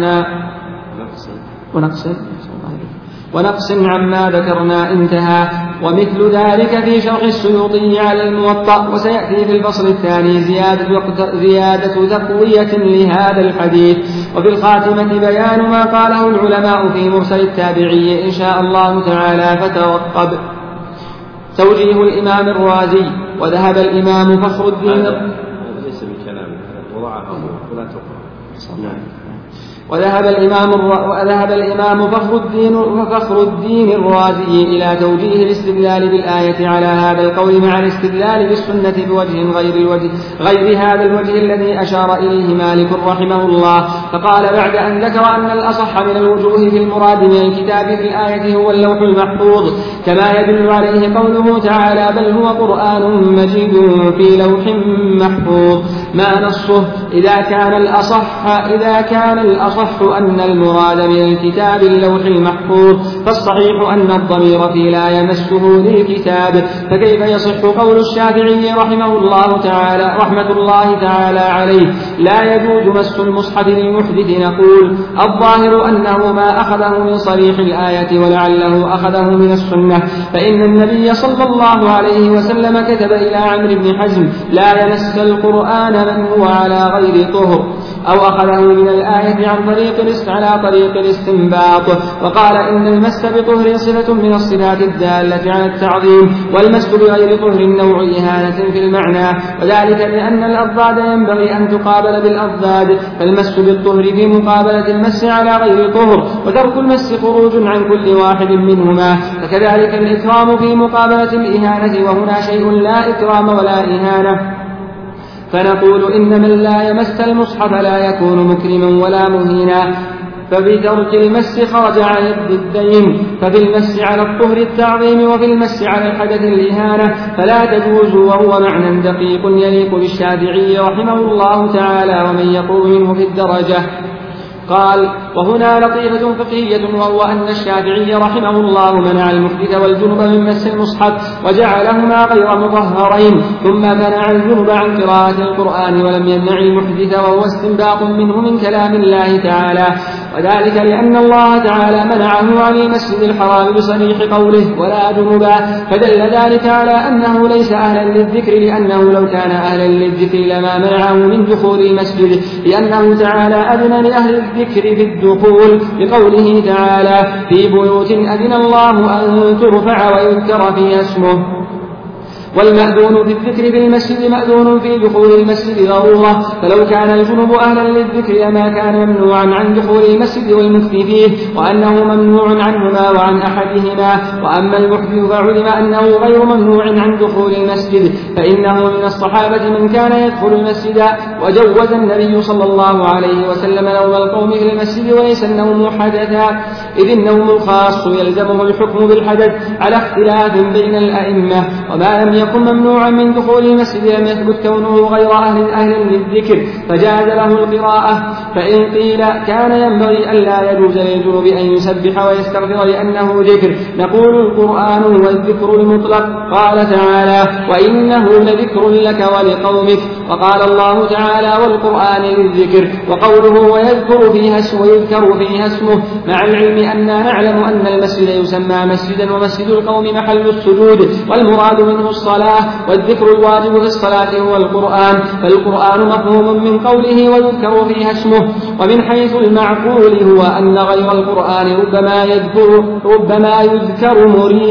ذكرنا. انتهى. ومثل ذلك في شرح السيوطي على الموطأ. وسيأتي في الفصل الثاني زيادة تقوية لهذا الحديث. وفي الخاتمة بيان ما قاله العلماء في مرسل التابعي إن شاء الله تعالى، فترقب. توجيه الإمام الرازي. وذهب الإمام فخر الدين ليس بكلام وضعه ولا تقرأ. نعم. وذهب الإمام فخر الدين الرازي إلى توجيه الاستدلال بالآية على هذا القول مع الاستدلال بالسنة بوجه غير هذا الوجه الذي أشار إليه مالك رحمه الله. فقال بعد أن ذكر أن الأصح من الوجوه في المراد من الكتاب في الآية هو اللوح المحفوظ كما يدل عليه قوله تعالى بل هو قرآن مجيد في لوح محفوظ ما نصه إذا كان الأصح أن المراد من الكتاب اللوح المحفوظ فالصحيح أن الضمير في لا يمسه للكتاب. فكيف يصح قول الشافعي رحمه الله تعالى عليه لا يجوز مس المصحف للمحدث؟ نقول الظاهر أنه ما أخذه من صريح الآية ولعله أخذه من السنة، فإن النبي صلى الله عليه وسلم كتب إلى عمرو بن حزم لا يمس القرآن من هو على غير طهر، أو أخذه من الآية على طريق الاستنباط، وقال إن المس بطهر صفة من الصفات الدالة على التعظيم، والمس بغير طهر نوع إهانة في المعنى، وذلك لأن الأضداد ينبغي أن تقابل بالأضداد، فالمس بالطهر في مقابلة المس على غير طهر، وترك المس خروج عن كل واحد منهما، فكذلك الإكرام في مقابلة الإهانة، وهنا شيء لا إكرام ولا إهانة. فنقول إن من لا يمس المصحف لا يكون مكرما ولا مهينا، فبترك المس خرج عن الضدين، ففي المس على الطهر التعظيم وفي المس على الحدث الإهانة فلا تجوز، وهو معنى دقيق يليق بالشافعي رحمه الله تعالى ومن يقول منه في الدرجة. قال وهنا لطيفة فقهية، وهو أن الشافعي رحمه الله منع المحدث والجنب من مس المصحف وجعلهما غير مطهرين، ثم منع الجنب عن قراءة القرآن ولم يمنع المحدث، وهو استنباط منه من كلام الله تعالى، وذلك لأن الله تعالى منعه عن المسجد الحرام بصريح قوله ولا جنبا، فدل ذلك على أنه ليس أهلا للذكر، لأنه لو كان أهلا للذكر لما منعه من دخول المسجد، لأنه تعالى أذن لأهل الذكر في الدخول بقوله تعالى في بيوت أذن الله أن ترفع ويذكر فيها اسمه، والمأذون بالذكر في المسجد مأذون في دخول المسجد ضرورة، فلو كان الجنب أهلا للذكر لما كان ممنوعا عن دخول المسجد والمفتي فيه، وأنه ممنوع عنهما وعن أحدهما. وأما المحدث فعلم أنه غير ممنوع عن دخول المسجد، فإنه من الصحابة من كان يدخل المسجد، وجوز النبي صلى الله عليه وسلم نوم القوم في المسجد وليس النوم حدثا، إذ النوم الخاص يلزمه الحكم بالحدث على اختلاف بين الأئمة، وما لم يكن ممنوعا من دخول المسجد لم يثبت كونه غير أهل للذكر فجاز له القراءة. فإن قيل كان ينبغي ألا يجوز للجنب أن يسبح ويستغفر لأنه ذكر، نقول القرآن هو الذكر المطلق، قال تعالى وإنه لذكر لك ولقومك، وقال الله تعالى والقرآن للذكر، وقوله ويذكر فيها اسمه، مع العلم أننا نعلم أن المسجد يسمى مسجدا ومسجد القوم محل السجود، والمراد منه الصلاة، والذكر الواجب في الصلاة هو القرآن، فالقرآن مفهوم من قوله ويذكر فيها اسمه. ومن حيث المعقول هو أن غير القرآن ربما يذكر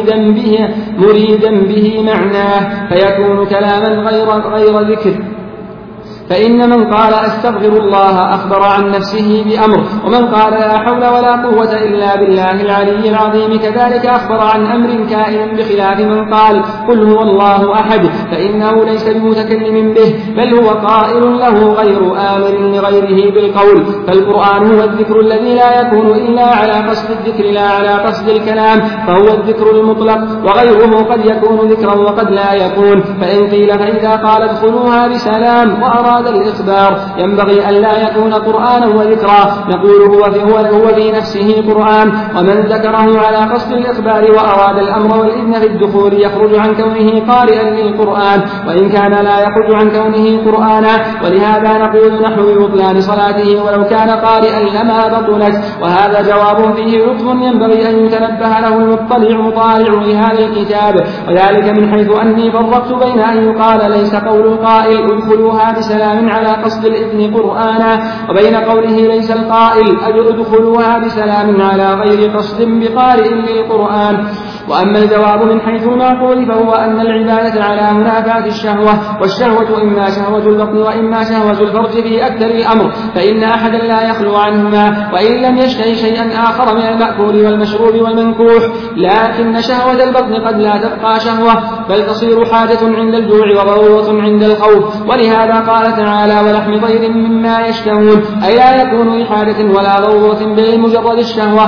مريدا به معناه، فيكون كلاما غير ذكر، فإن من قال أستغفر الله أخبر عن نفسه بأمر، ومن قال لا حول ولا قوة إلا بالله العلي العظيم كذلك أخبر عن أمر كائن، بخلاف من قال قل هو الله أحد، فإنه ليس بمتكلم به بل هو قائل له غير آمر لغيره بالقول. فالقرآن هو الذكر الذي لا يكون إلا على قصد الذكر لا على قصد الكلام، فهو الذكر المطلق، وغيره قد يكون ذكرا وقد لا يكون. فإن قيل فإذا قال ادخلوها بسلام وأراد الإخبار ينبغي أن لا يكون قرآنا وذكرا، نقول هو في نفسه قرآن، ومن ذكره على قصد الإخبار وأراد الأمر والإذن في الدخول يخرج عن كونه قارئا للقرآن، وإن كان لا يخرج عن كونه قرآنا، ولهذا نقول نحو ببطلان صلاته ولو كان قارئا لما بطلت. وهذا جواب فيه لطف ينبغي أن يتنبه له المطالع لهذا الكتاب، وذلك من حيث أني فرقت بين أن يقال ليس قول القائل ادخلوها بسلام على قصد الإذن قرآنا، وبين قوله ليس القائل ادخلوها بسلام على غير قصد بقارئ للقرآن. وأما الجواب من حيث المعقول فهو أن العبادة على منافاة الشهوة، والشهوة إما شهوة البطن وإما شهوة الفرج في أكثر الأمر، فإن أحدا لا يخلو عنهما وإن لم يشتهي شيئا آخر من المأكول والمشروب والمنكوح. لكن شهوة البطن قد لا تبقى شهوة بل تصير حاجة عند الجوع وضرورة عند الخوف، ولهذا قال تعالى ولحم طير مما يشتهون، أي لا يكون لحاجة ولا ضرورة بل مجرد الشهوة.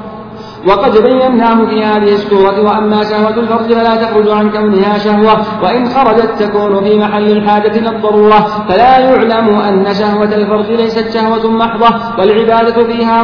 وقد بيناه في هذه السورة. وأما شهوة الفرج فلا تخرج عن كونها شهوة، وإن خرجت تكون في محل الحاجة للضرورة، فلا يعلم أن شهوة الفرج ليست شهوة محضة، والعبادة فيها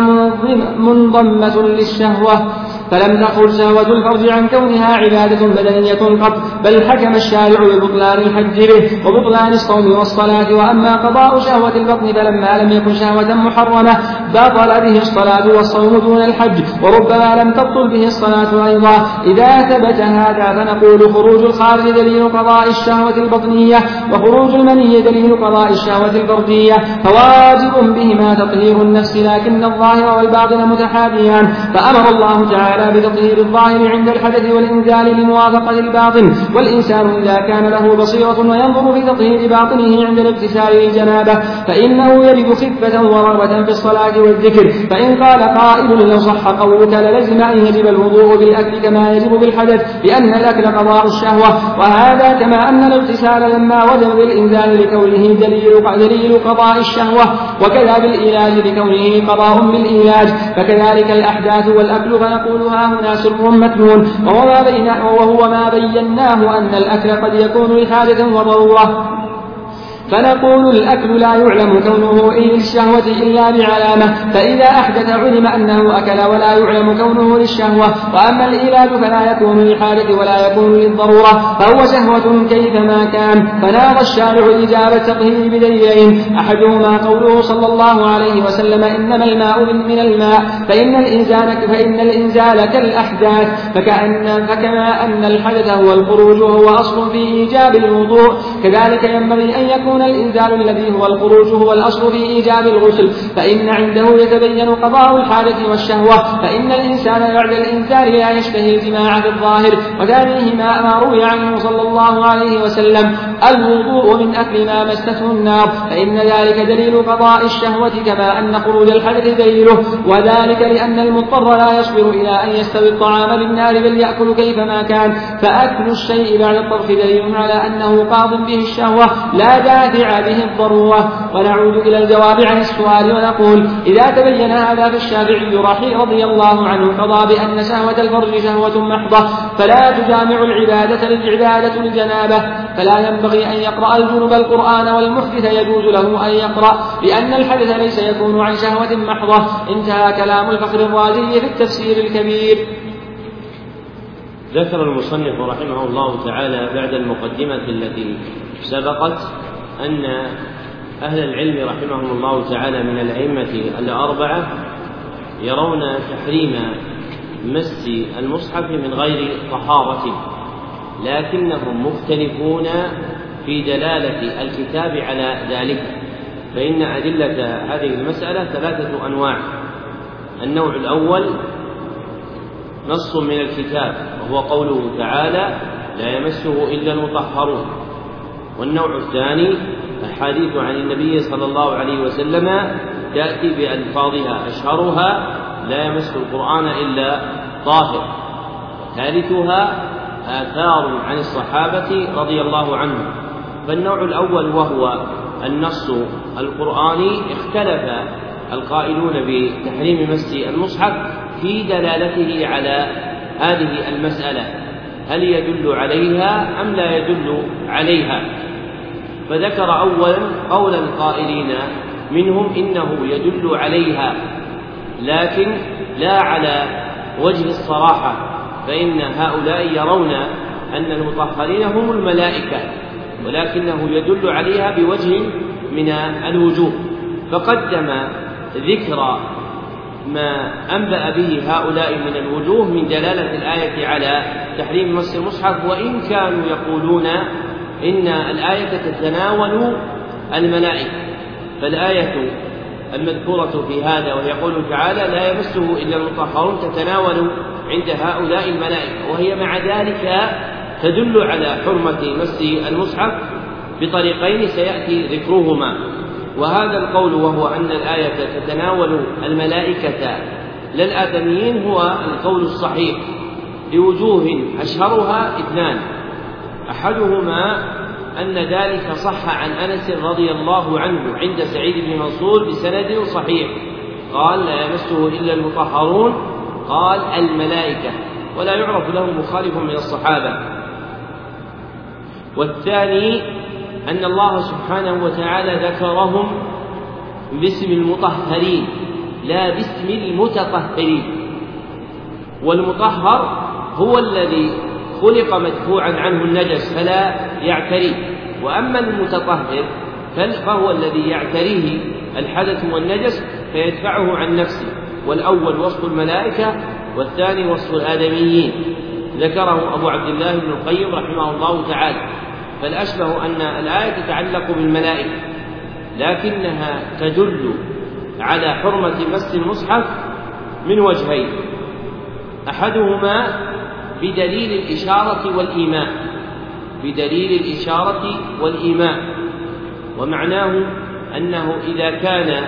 منضمة للشهوة، فلم تخرج شهوة الفرج عن كونها عبادة بدنية قط، بل حكم الشارع ببطلان الحج به وبطلان الصوم والصلاة. وأما قضاء شهوة البطن فلما لم يكن شهوة محرمة بطل به الصلاة والصوم دون الحج، وربما لم تبطل به الصلاة أيضا. إذا ثبت هذا فنقول خروج الخارج دليل قضاء الشهوة البطنية، وخروج المني دليل قضاء الشهوة الفردية، فواجب بهما تطهير النفس، لكن الظاهر والباطن متحابيان، فأمر الله تعالى بتطهير الظاهر عند الحدث والإنزال لموافقة الباطن. والإنسان إذا كان له بصيرة وينظر في تطهير باطنه عند الاغتسال للجنابة فإنه يجد خفة ورغبة في الصلاة والذكر. فإن قال قائل لو صح قولك للزم أن يجب الوضوء بالأكل كما يجب بالحدث، لأن الأكل قضاء الشهوة، وهذا كما أن الاغتسال لما وجب بالإنزال لكونه دليل قضاء الشهوة، وكذا بالإيلاج لكونه قضاء بالإيلاج، فكذلك الأحداث والأكل. فنقول هنا سر مكنون، وهو ما بيناه أن الأكل قد يكون لحاجة وضرورة. فنقول الأكل لا يعلم كونه للشهوة إلا بعلامة، فإذا أحدث علم أنه أكل ولا يعلم كونه للشهوة. وأما الإيلاد فلا يكون للحاجة ولا يكون للضرورة، فهو شهوة كيفما كان. فناظ الشارع إجابة التطهير بدليلين، أحدهما قوله صلى الله عليه وسلم إنما الماء من الماء، فإن الإنزال كالأحداث، فكما أن الحدث هو الخروج وهو أصل في إيجاب الوضوء، كذلك ينبغي أن يكون الإنزال الذي هو الخروج هو الأصل في إيجاب الغسل، فإن عنده يتبين قضاء الحاجة والشهوة، فإن الإنسان بعد الإنزال لا يشتهي الجماع في الظاهر، وثانيه ما روي عنه صلى الله عليه وسلم الوضوء من أكل ما مسته النار، فإن ذلك دليل قضاء الشهوة كما أن خروج الحدث دليله، وذلك لأن المضطر لا يصبر إلى أن يستوي الطعام بالنار بل يأكل كيفما كان، فأكل الشيء بعد الطرف دليل على أنه قاض به الشهوة لا دافع به الضرورة. ونعود إلى الجواب عن السؤال ونقول إذا تبين هذا فالشافعي رضي الله عنه قضى بأن شهوة الفرج شهوة محضة، فلا تجامع العبادة الجنابة، فلا ينبغي أن يقرأ الجنب القرآن، والمحدث يجوز له أن يقرأ، لأن الحدث ليس يكون عن شهوة محضة. انتهى كلام الفخر الرازي في التفسير الكبير. ذكر المصنف رحمه الله تعالى بعد المقدمة التي سبقت أن أهل العلم رحمهم الله تعالى من الأئمة الأربعة يرون تحريم مس المصحف من غير طهارة، لكنهم مختلفون في دلالة الكتاب على ذلك، فإن أدلة هذه المسألة 3 أنواع. النوع الأول نص من الكتاب وهو قوله تعالى لا يمسه إلا المطهرون، والنوع الثاني أحاديث عن النبي صلى الله عليه وسلم تأتي بألفاظها أشهرها لا يمس القرآن إلا طاهر، ثالثها آثار عن الصحابة رضي الله عنهم. فالنوع الأول وهو النص القرآني اختلف القائلون بتحريم مس المصحف في دلالته على هذه المسألة، هل يدل عليها أم لا يدل عليها؟ فذكر أولا قول القائلين منهم إنه يدل عليها لكن لا على وجه الصراحة، فإن هؤلاء يرون أن المطهرين هم الملائكة، ولكنه يدل عليها بوجه من الوجوه، فقدم ذكر ما أنبأ به هؤلاء من الوجوه من دلالة الآية على تحريم مس المصحف، وإن كانوا يقولون إن الآية تتناول الملائكة. فالآية المذكورة في هذا وهي قوله تعالى لا يمسه إلا المطهرون تتناول عند هؤلاء الملائكة، وهي مع ذلك تدل على حرمة مس المصحف بطريقين سيأتي ذكرهما. وهذا القول وهو أن الآية تتناول الملائكة لا الآدميين هو القول الصحيح لوجوه أشهرها اثنان: أحدهما أن ذلك صح عن أنس رضي الله عنه عند سعيد بن منصور بسند صحيح، قال: لا يمسه إلا المطهرون، قال: الملائكة، ولا يعرف له مخالف من الصحابة. والثاني أن الله سبحانه وتعالى ذكرهم باسم المطهرين لا باسم المتطهرين، والمطهر هو الذي خلق مدفوعا عنه النجس فلا يعتريه، وأما المتطهر فهو الذي يعتريه الحدث والنجس فيدفعه عن نفسه. والأول وصف الملائكة والثاني وصف الآدميين، ذكره أبو عبد الله بن القيم رحمه الله تعالى. فالأشبه أن الآية تتعلق بالملائكة، لكنها تدل على حرمة مس المصحف من وجهين: أحدهما بدليل الإشارة والإيماء، بدليل الإشارة والإيماء، ومعناه أنه إذا كان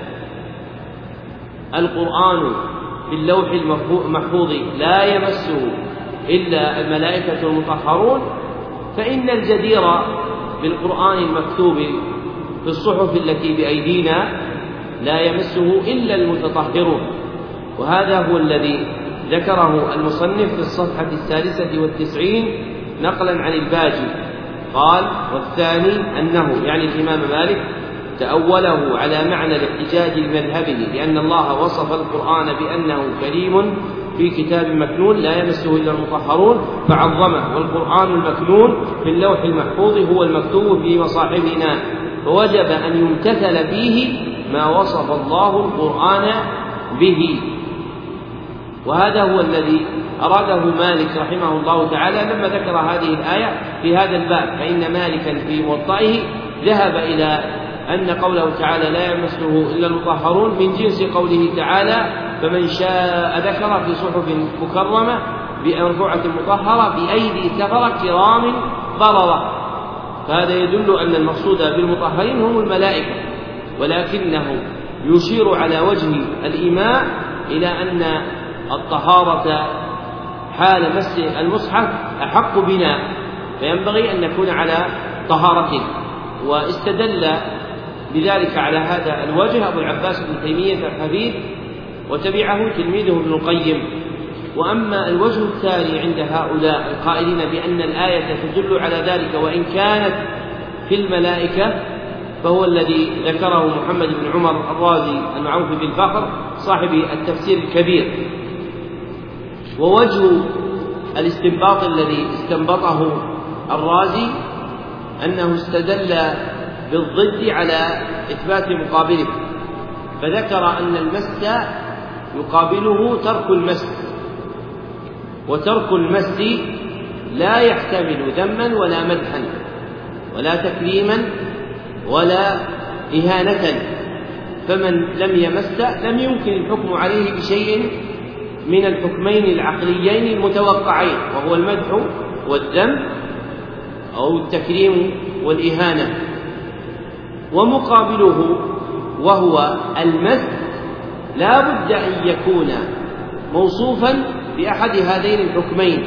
القرآن في اللوح المحفوظ لا يمسه إلا الملائكة المطهرون، فإن الجدير بالقرآن المكتوب في الصحف التي بأيدينا لا يمسه إلا المتطهرون. وهذا هو الذي ذكره المصنف في الصفحة 93 نقلا عن الباجي، قال: والثاني أنه يعني الإمام مالك تأوله على معنى الاحتجاج المذهبي، لأن الله وصف القرآن بأنه كريم في كتاب مكنون لا يمسه إلا المطهرون فعظمه، والقرآن المكنون في اللوح المحفوظ هو المكتوب في مصاحفنا، فوجب أن يمتثل فيه ما وصف الله القرآن به. وهذا هو الذي أراده مالك رحمه الله تعالى لما ذكر هذه الآية في هذا الباب، فإن مالكا في موطئه ذهب إلى أن قوله تعالى لا يمسه إلا المطهرون من جنس قوله تعالى: فمن شاء ذكر في صحف مكرمة مرفوعة مطهرة بأيدي سفرة كرام بررة. فهذا يدل أن المقصود بالمطهرين هم الملائكة، ولكنه يشير على وجه الإيماء إلى أن الطهارة حال مس المصحف أحق بنا، فينبغي أن نكون على طهارة. واستدل بذلك على هذا الوجه أبو العباس بن تيمية الحفيد، وتبعه تلميذه ابن القيم. وأما الوجه الثاني عند هؤلاء القائلين بأن الآية تدل على ذلك وإن كانت في الملائكة، فهو الذي ذكره محمد بن عمر الرازي المعروف بالفخر صاحب التفسير الكبير. ووجه الاستنباط الذي استنبطه الرازي أنه استدل بالضد على إثبات مقابله، فذكر أن المس يقابله ترك المس، وترك المس لا يحتمل ذما ولا مدحا ولا تكريما ولا إهانة، فمن لم يمس لم يمكن الحكم عليه بشيء من الحكمين العقليين المتوقعين، وهو المدح والذم أو التكريم والإهانة. ومقابله وهو المس لا بد أن يكون موصوفا بأحد هذين الحكمين،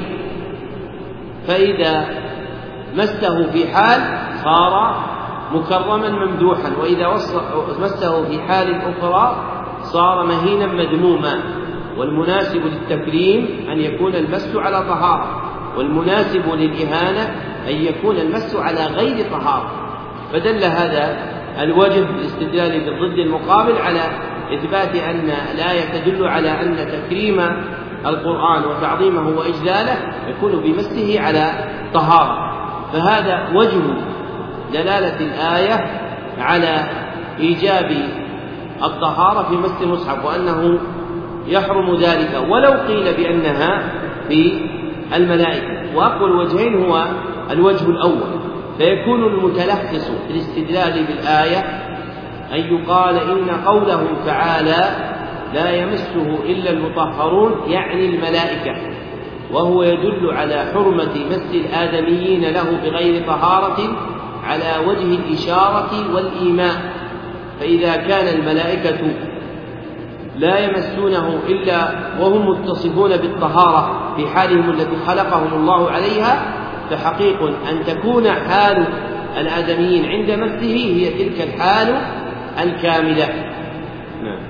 فإذا مسه في حال صار مكرما ممدوحا، وإذا مسه في حال أخرى صار مهينا مذموما. والمناسب للتكريم أن يكون المس على طهارة، والمناسب للإهانة أن يكون المس على غير طهارة. فدل هذا الوجه بالاستدلال بالضد المقابل على إثبات أن الآية تدل على أن تكريم القرآن وتعظيمه وإجلاله يكون بمسه على طهارة. فهذا وجه دلالة الآية على إيجاب الطهارة في مس المصحف، وأنه يحرم ذلك ولو قيل بأنها في الملائكة. وأقوى الوجهين هو الوجه الأول، فيكون المتلخص في الاستدلال بالآية أن يقال إن قوله تعالى لا يمسه إلا المطهرون يعني الملائكة، وهو يدل على حرمة مس الآدميين له بغير طهارة على وجه الإشارة والإيماء. فإذا كان الملائكة لا يمسونه إلا وهم متصفون بالطهارة في حالهم التي خلقهم الله عليها، فحقيق أن تكون حال الآدميين عند مسه هي تلك الحال الكاملة. نعم.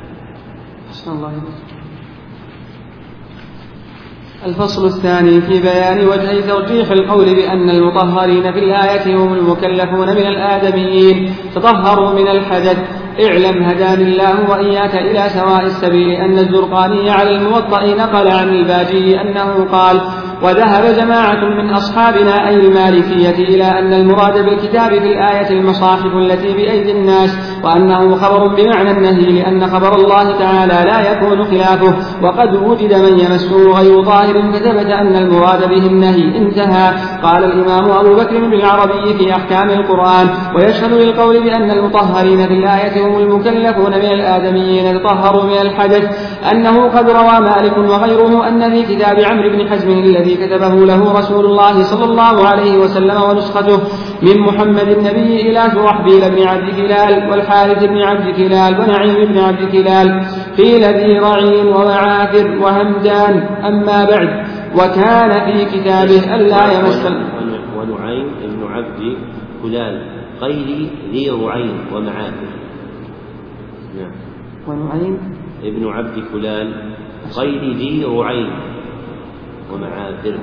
الفصل الثاني في بيان وجه ترجيح القول بأن المطهرين في الآية هم المكلفون من الآدميين تطهروا من الحدث. اعلم هداني الله وإياك إلى سواء السبيل أن الزرقاني على الموطأ نقل عن الباجي أنه قال: وذهب جماعة من أصحابنا أي المالكية إلى أن المراد بالكتاب في الآية المصاحف التي بأيدي الناس، وأنه خبر بمعنى النهي، لأن خبر الله تعالى لا يكون خلافه، وقد وجد من يمسه غير ظاهر فثبت أن المراد به النهي. انتهى. قال الإمام أبو بكر بن العربي في أحكام القرآن: ويشهد للقول بأن المطهرين في الآية هم المكلفون من الآدميين تطهروا من الحدث أنه قد روى مالك وغيره أن في كتاب عمرو بن حزم الذي كتبه له رسول الله صلى الله عليه وسلم ونسخته من محمد النبي إلى شرحبيل بن عبد كلال والحارث بن عبد كلال ونعيم بن عبد كلال قيل ذي رعين ومعافر وهمدان. أما بعد، وكان في كتابه ألا يمس ونعيم بن عبد كلال قيل ذي رعين ومعافر. نعم. ونعيم ابن عبد كلال قيل ذي رعين ومعافر.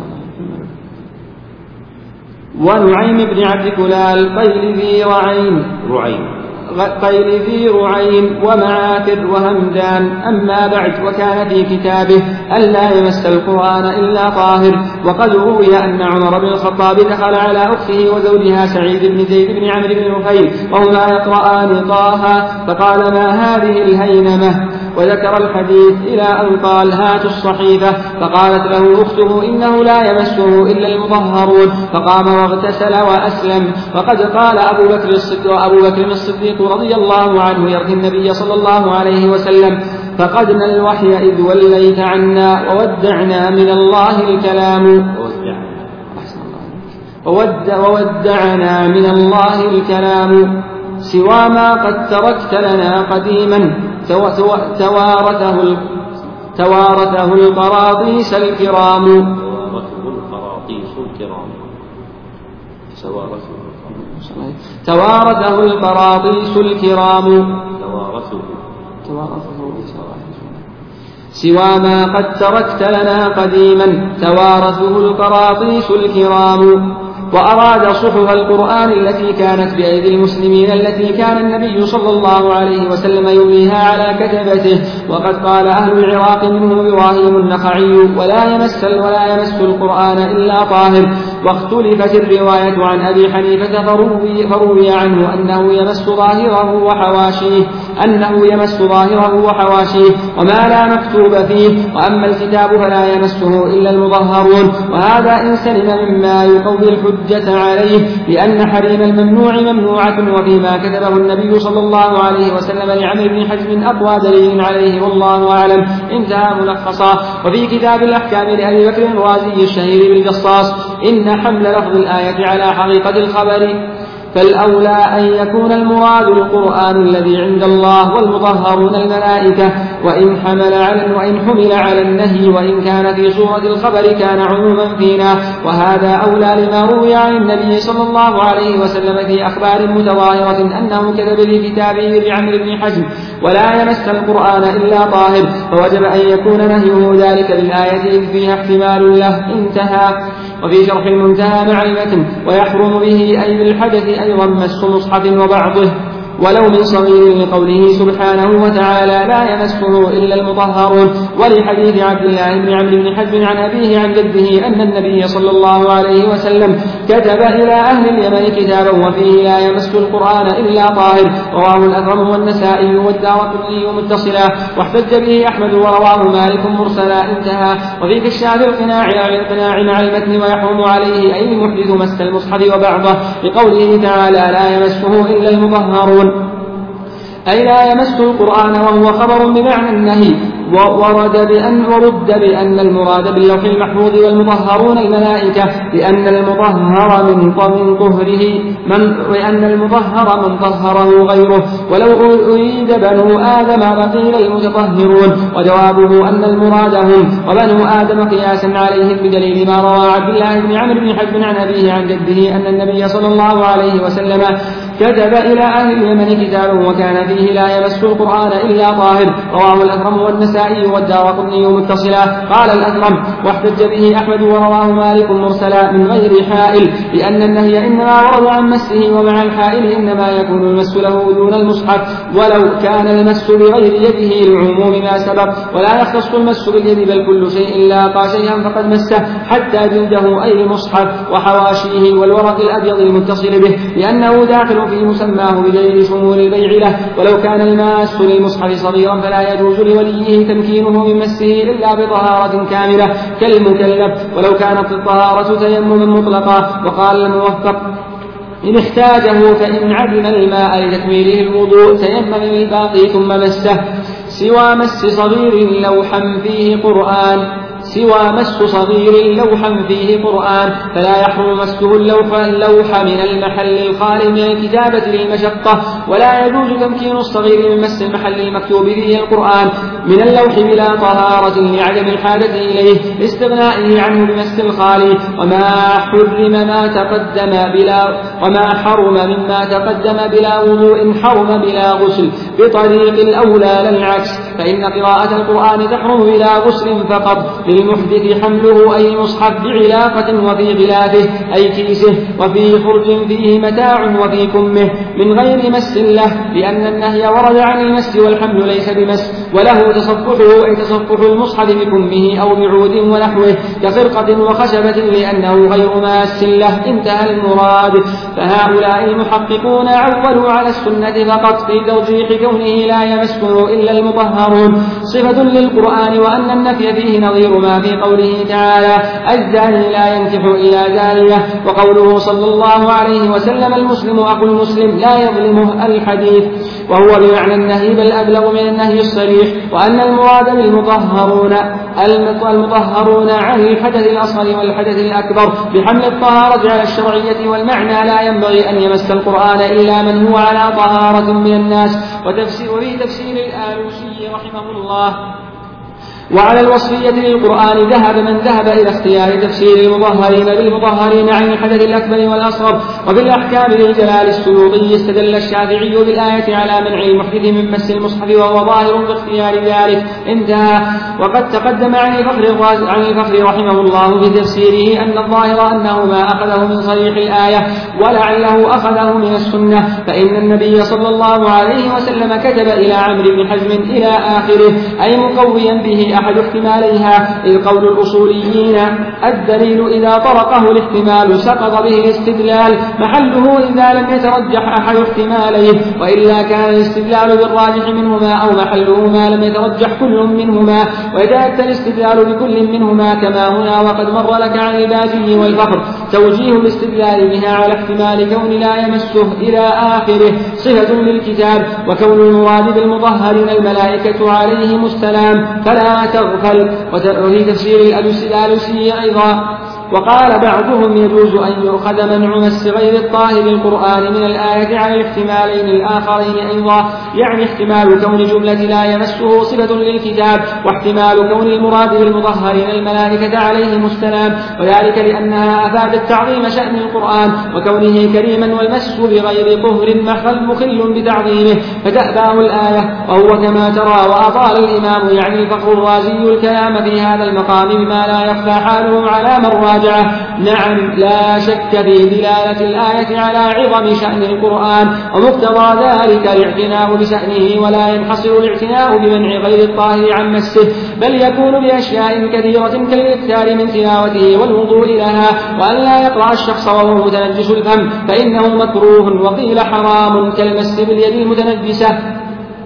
ونعيم بن عبد كلال قيل ذي قيل ذي رعين ومعافر وهمدان. أما بعد، وكان في كتابه ألا يمس القرآن إلا طاهر. وقد روي أن عمر بن الخطاب دخل على أخته وزوجها سعيد بن زيد بن عمرو بن نفيل وهما يقرآن طه، فقال: ما هذه الهينمة؟ وذكر الحديث إلى أن قال: هات الصحيفة. فقالت له أخته: إنه لا يمسه إلا المطهرون. فقام واغتسل وأسلم. وقد قال أبو بكر الصديق رضي الله عنه يرثي النبي صلى الله عليه وسلم: فقدنا الوحي إذ وليت عنا وودعنا من الله الكلام وودعنا من الله الكلام سوى ما قد تركت لنا قديما توارثه القراطيس الكرام. توارثه القراطيس الكرام سوى ما قد تركت لنا قديما توارثه القراطيس الكرام. وأراد صحف القرآن التي كانت بأيدي المسلمين التي كان النبي صلى الله عليه وسلم يمليها على كتبته. وقد قال أهل العراق منهم إبراهيم النخعي: ولا يمس القرآن إلا طاهر. واختلفت الرواية عن أبي حنيفة فروي عنه أنه يمس ظاهره وحواشيه وما لا مكتوب فيه، وأما الكتاب فلا يمسه إلا المطهرون. وهذا إن سلم مما يقوي الحجة عليه، لأن حريم الممنوع ممنوعة، وفيما كتبه النبي صلى الله عليه وسلم لعمرو بن حزم أقوى دليل عليه والله أعلم. انتهى ملخصا. وفي كتاب الأحكام لأبي بكر الرازي الشهير بالجصاص: إن حمل لفظ الآية على حقيقة الخبر فالأولى أن يكون المراد القرآن الذي عند الله والمطهرون الملائكة، وإن حمل على النهي وإن كان في صورة الخبر كان عموما فينا. وهذا أولى لما روي عن النبي صلى الله عليه وسلم في أخبار متظاهرة أنه كتب في كتابه لعمرو بن حزم: ولا يمس القرآن إلا طاهر، فوجب أن يكون نهيه ذلك للآية إذ فيها احتمال له. انتهى. وفي شرح المنتهى مع المتن: ويحرم به أي بالحدث أيضا مس مصحف وبعضه ولو من صغير، لقوله سبحانه وتعالى: لا يمسه إلا المطهرون. ولحديث عبد الله بن عمرو بن حزم عن أبيه عن جده أن النبي صلى الله عليه وسلم كتب إلى أهل اليمن كتابا وفيه: لا يمس القرآن إلا طاهر. رواه الأكرم والنسائي والدارقطني متصلا، واحتج به أحمد ورواه مالك مرسلا. انتهى. وفي كشاف القناع مع المتن: ويحرم عليه أي المحدث مس المصحف وبعضه، لقوله تعالى: لا يمسه إلا المطهرون. أي لا يمس القرآن، وهو خبر بمعنى النهي، ورد بأن المراد باللوح المحفوظ والمطهرون الملائكة، لأن المطهر من طهره غيره، ولو أريد بنو آدم لقيل المتطهرون، وجوابه أن المراد هم وبنو آدم قياسا عليهم بدليل ما روى عبد الله بن عمرو بن حزم عن أبيه عن جده أن النبي صلى الله عليه وسلم كتب إلى أهل اليمن كتابا وكان فيه لا يمس القرآن إلا طاهر، رواه الأكرم والنسائي والدارقطني متصلا. قال الأكرم واحتج به أحمد ورواه مالك مرسلا من غير حائل، لأن النهي إنما ورد عن مسه، ومع الحائل إنما يكون المس له دون المصحف، ولو كان المس بغير يده لعموم ما سبق، ولا يختص المس باليد بل كل شيء لاقى شيئا فقد مسه حتى جلده أي المصحف وحواشيه والورق الأبيض المتصل به، لأنه داخل في مسماه بغير شمول البيع له. ولو كان الماس للمصحف صغيرا فلا يجوز لوليه تمكينه من مسه إلا بطهارة كاملة كالمكلف، ولو كانت الطهارة تيمما مطلقا. وقال الموفق إن احتاجه فإن عدم الماء لتكميله الوضوء تيمم بالباقي ثم مسه، سوى مس صغير لوحا فيه قرآن فلا يحرم مسه اللوح من المحل الخالي من الكتابة للمشقة، ولا يجوز تمكين الصغير من مس المحل المكتوب به القرآن من اللوح بلا طهارة لعدم الحاجة إليه لاستغنائه عنه بمس الخالي. وما حرم مما تقدم بلا وضوء حرم بلا غسل بطريق الأولى لا العكس، فإن قراءة القرآن تحرم بلا غسل فقط للمحدث حمله أي مصحف بعلاقة وفي غلافه أي كيسه وفي خرج فيه متاع وفي كمه من غير مس له، لأن النهي ورد عن المس والحمل ليس بمس، وله تصفحه أي تصفح المصحف بكمه أو بعود ونحوه كخرقة وخشبة لأنه غير ماس له. انتهى المراد. فهؤلاء المحققون عولوا على السنة فقط في توضيح كونه لا يمسه إلا المطهرون صفة للقرآن، وأن النفي فيه نظير ما في قوله تعالى الزاني لا ينكح إلا زانية، وقوله صلى الله عليه وسلم المسلم أخو المسلم لا يظلمه الحديث، وهو بمعنى النهي بل أبلغ من النهي الصريح. وأن المراد بالمطهرون المطهرون عن الحدث الأصغر والحدث الأكبر بحمل الطهارة على الشرعية، والمعنى لا ينبغي أن يمس القرآن إلا من هو على طهارة من الناس. وفي تفسير الآلوسي رحمه الله وعلى الوصفية للقرآن ذهب من ذهب إلى اختيار تفسير المطهرين بالمطهرين عن الحدث الأكبر والأصغر. وفي الأحكام للجلال السيوطي استدل الشافعي بالآية على منع المحدث من مس المصحف وهو ظاهر باختيار ذلك. انتهى. وقد تقدم عن الفخر رحمه الله في تفسيره أن الظاهر أنه ما أخذه من صريح الآية ولعله أخذه من السنة، فإن النبي صلى الله عليه وسلم كتب إلى عمرو بن حزم إلى آخره أي مقويا به أحد احتماليها. إذ قول الأصوليين الدليل إذا طرقه الاحتمال سقط به الاستدلال محله إذا لم يترجح أحد احتماليه، وإلا كان الاستدلال بالراجح منهما أو محله ما لم يترجح كل منهما، ويتأتى الاستدلال بكل منهما كما هنا. وقد مر لك عن الباجي والفخر توجيه الاستدلال بها على احتمال كون لا يمسه إلى آخره صفة للكتاب، وكون المراد بالمطهرين الملائكة عليهم السلام فلا تغفل. وفي تفسير الألوسي أيضا وقال بعضهم يجوز أن يؤخذ منع مس غير الطاهر القرآن من الآية على الاحتمالين الآخرين أيضا، يعني احتمال كون جملة لا يمسه صفة للكتاب، واحتمال كون المراد بالمطهرين الملائكة عليهم السلام، وذلك لأنها أفادت تعظيم شأن القرآن وكونه كريما، والمس بغير طهر مخل بتعظيمه فتأباه الآية. وهو كما ترى. وأطال الإمام يعني الفخر الرازي الكلام في هذا المقام بما لا يخفى حاله على من راجعه. نعم لا شك في دلالة الآية على عظم شأن القرآن، ومقتضى ذلك الاعتناء بشأنه، ولا ينحصر الاعتناء بمنع غير الطاهر عن مسه، بل يكون بأشياء كثيرة كالإكثار من تلاوته والوضوء لها، وأن لا يقرأ الشخص وهو متنجس الفم فإنه مكروه، وقيل حرام كالمس باليد المتنجسة.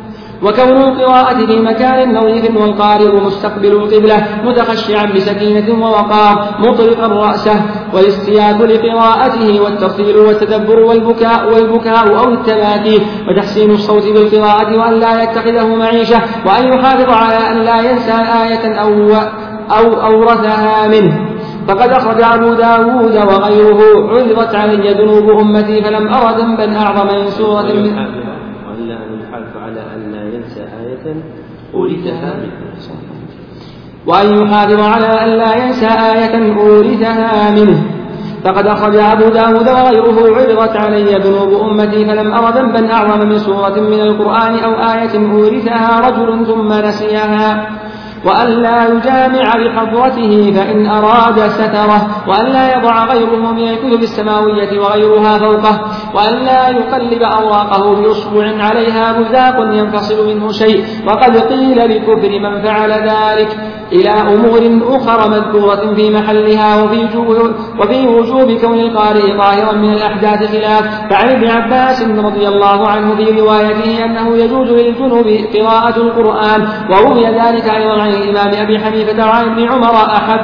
وكون القراءة في مكان نظيف والقارئ مستقبل القبلة متخشعا بسكينة ووقار مطرقا رأسه، والاستياذ لقراءته والترتيل والتدبر والبكاء أو التباكي، وتحسين الصوت بالقراءة وأن لا يتخذه معيشة، وأن يحافظ على أن لا ينسى آية أو أورثها منه. فقد أخرج أبو داود وغيره عرضت علي ذنوب أمتي فلم أر ذنبا أعظم من سورة وألا يحافظ على أن لا ينسى آية أورثها منه، وأن يحافظ على أن لا ينسى آية أورثها منه. فقد أخرج أبو داود وغيره عرضت علي ذنوب أمتي فلم أر ذنبا أعظم من سورة من القرآن أو آية أورثها رجل ثم نسيها، وأن لا يجامع بحضرته فإن أراد ستره، وأن لا يضع غيره من الكتب السماوية وغيرها فوقه، وأن لا يقلب أوراقه بأصبع عليها مذاق ينفصل منه شيء. وقد قيل لكفر من فعل ذلك إلى أمور أخرى مذكورة في محلها، وفي وجوب كون القارئ طاهرا من الأحداث خلاف. فعن ابن عباس رضي الله عنه في روايته أنه يجوز للجنوب قراءة القرآن، وروي ذلك أيضا عن الإمام أبي حنيفة وعن ابن عمر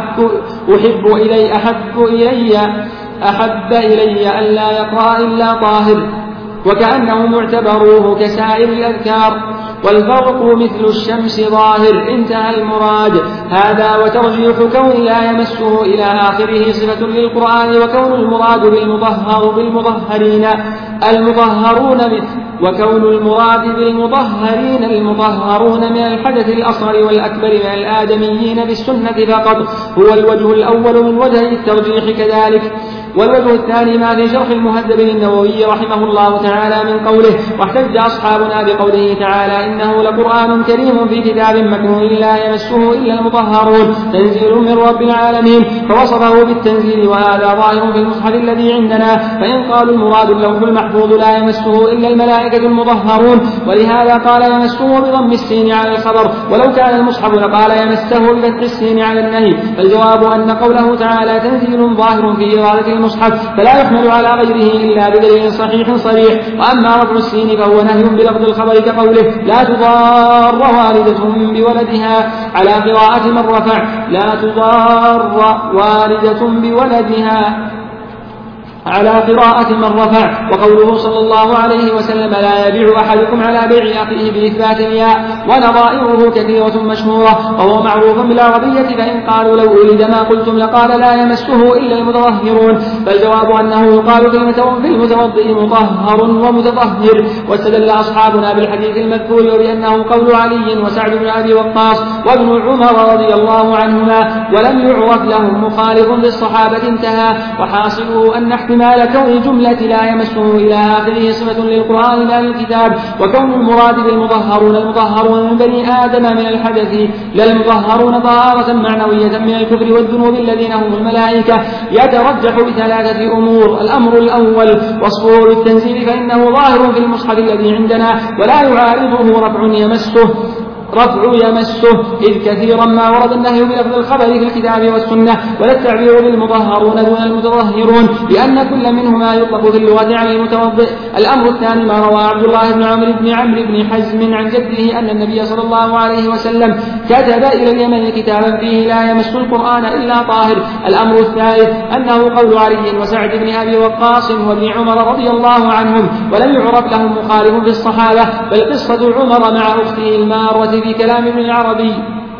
أحب إلي أن لا يقرأ إلا طاهر، وكأنهم اعتبروه كسائر الأذكار، والفرق مثل الشمس ظاهر. انتهى المراد. هذا وترجيح كون لا يمسه إلى آخره صفة للقرآن، وكون المراد بالمطهرين المطهرون من الحدث الأصغر والأكبر من الآدميين بالسنة فقط هو الوجه الأول من وجه الترجيح كذلك. والوجه الثاني ما في شرح المهذب للنووي رحمه الله تعالى من قوله: واحتج أصحابنا بقوله تعالى: إنه لقرآن كريم في كتاب مكنون لا يمسه إلا المطهرون تنزيل من رب العالمين، فوصفه بالتنزيل، وهذا ظاهر في المصحف الذي عندنا. فإن قالوا المراد اللوح المحفوظ لا يمسه إلا الملائكة المطهرون، ولهذا قال يمسه بضم السين على الخبر، ولو كان المصحف لقال يمسه بفتح السين على النهي. فالجواب أن قوله تعالى تنزيل ظاهر في إرادة المصحف فلا يحمل على غيره إلا بدليل صحيح صريح. وأما رفع السين فهو نهي بلفظ الخبر كقوله: لا تضار والدة بولدها على قراءة من رفع، لا تضار والدة بولدها على قراءة من رفع. وقوله صلى الله عليه وسلم: لا يبيع أحدكم على بيع أخيه بإثبات الياء، ونظائره كثيرة مشهورة وهو معروف بالعربية. فإن قالوا لو ولد ما قلتم لقال لا يمسه إلا المتطهرون، فالجواب أنه يقال في المتوضئ مطهر ومتطهر. واستدل أصحابنا بالحديث المذكور وبأنه قول علي وسعد بن أبي وقاص وابن عمر رضي الله عنهما، ولم يعرف لهم مخالف بالصحابة. انتهى. وحاصله أن احتمال كون الجملة لا يمسه إلى آخره صفة للقرآن لا للكتاب، وكون المراد بالمطهرون المطهرون من بني آدم من الحدث لا المطهرون طهارة معنوية من الكفر والذنوب الذين هم الملائكة، يترجح بثلاثة أمور. الأمر الأول وصفه بالتنزيل، فإنه ظاهر في المصحف الذي عندنا ولا يعارضه رفع يمسه، إذ كثيرا ما ورد النهي بلفظ الخبر في الكتاب والسنة، ولا التعبير بالمطهرون دون المتطهرون، لأن كل منهما يطلق في اللغة على المتوضئ. الأمر الثاني ما روى عبد الله بن عمرو بن حزم عن جده أن النبي صلى الله عليه وسلم كتب إلى اليمن كتابا فيه لا يمس القرآن إلا طاهر. الأمر الثالث أنه قول علي وسعد بن أبي وقاص وابن عمر رضي الله عنهم، ولم يعرف لهم مخالف في الصحابة، بل قصة عمر مع أخته المارة في كلام ابن العربي.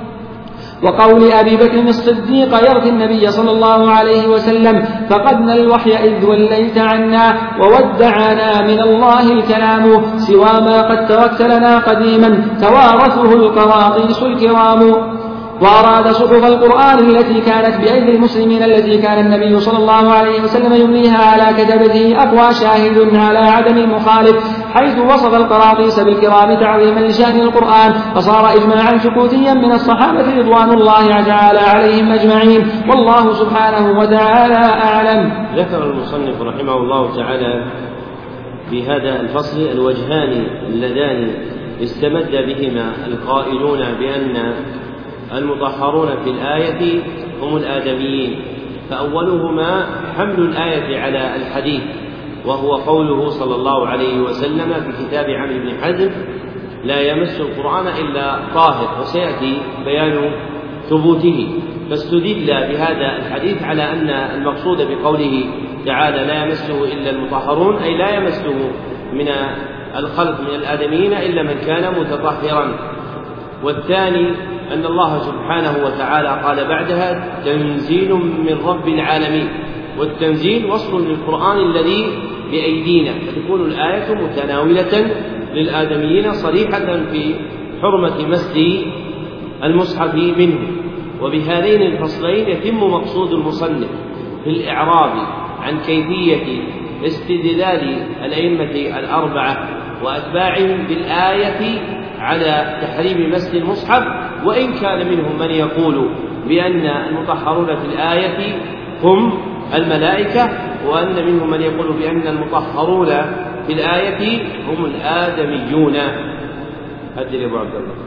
وقول أبي بكر الصديق يرثي النبي صلى الله عليه وسلم: فقدنا الوحي إذ وليت عنا وودعنا من الله الكلام سوى ما قد تركت لنا قديما توارثه القراطيس الكرام. وأراد صحف القرآن التي كانت بأيدي المسلمين التي كان النبي صلى الله عليه وسلم يمليها على كتبته أقوى شاهد على عدم المخالف، حيث وصف القراطيس بالكرام تعظيما لشأن القرآن، فصار إجماعا سكوتيا من الصحابة رضوان الله تعالى عليهم أجمعين، والله سبحانه وتعالى أعلم. ذكر المصنف رحمه الله تعالى في هذا الفصل الوجهان اللذان استمد بهما القائلون بأن المطهرون في الآية هم الآدميين، فأولهما حمل الآية على الحديث، وهو قوله صلى الله عليه وسلم في كتاب عمرو بن حزم: لا يمس القرآن إلا طاهر، وسيأتي بيان ثبوته. فاستدل بهذا الحديث على أن المقصود بقوله تعالى لا يمسه إلا المطهرون أي لا يمسه من الخلق من الآدميين إلا من كان متطهرا. والثاني أن الله سبحانه وتعالى قال بعدها تنزيل من رب العالمين، والتنزيل وصف للقرآن الذي بأيدينا، فتكون الآية متناولة للآدميين صريحة في حرمة مس المصحف منه. وبهذين الفصلين يتم مقصود المصنف في الإعراب عن كيفية استدلال الأئمة الأربعة وأتباعهم بالآية على تحريم مس المصحف، وإن كان منهم من يقول بأن المطهرون في الآية هم الملائكة، وأن منهم من يقول بأن المطهرون في الآية هم الآدميون. أدري أبو عبد الله.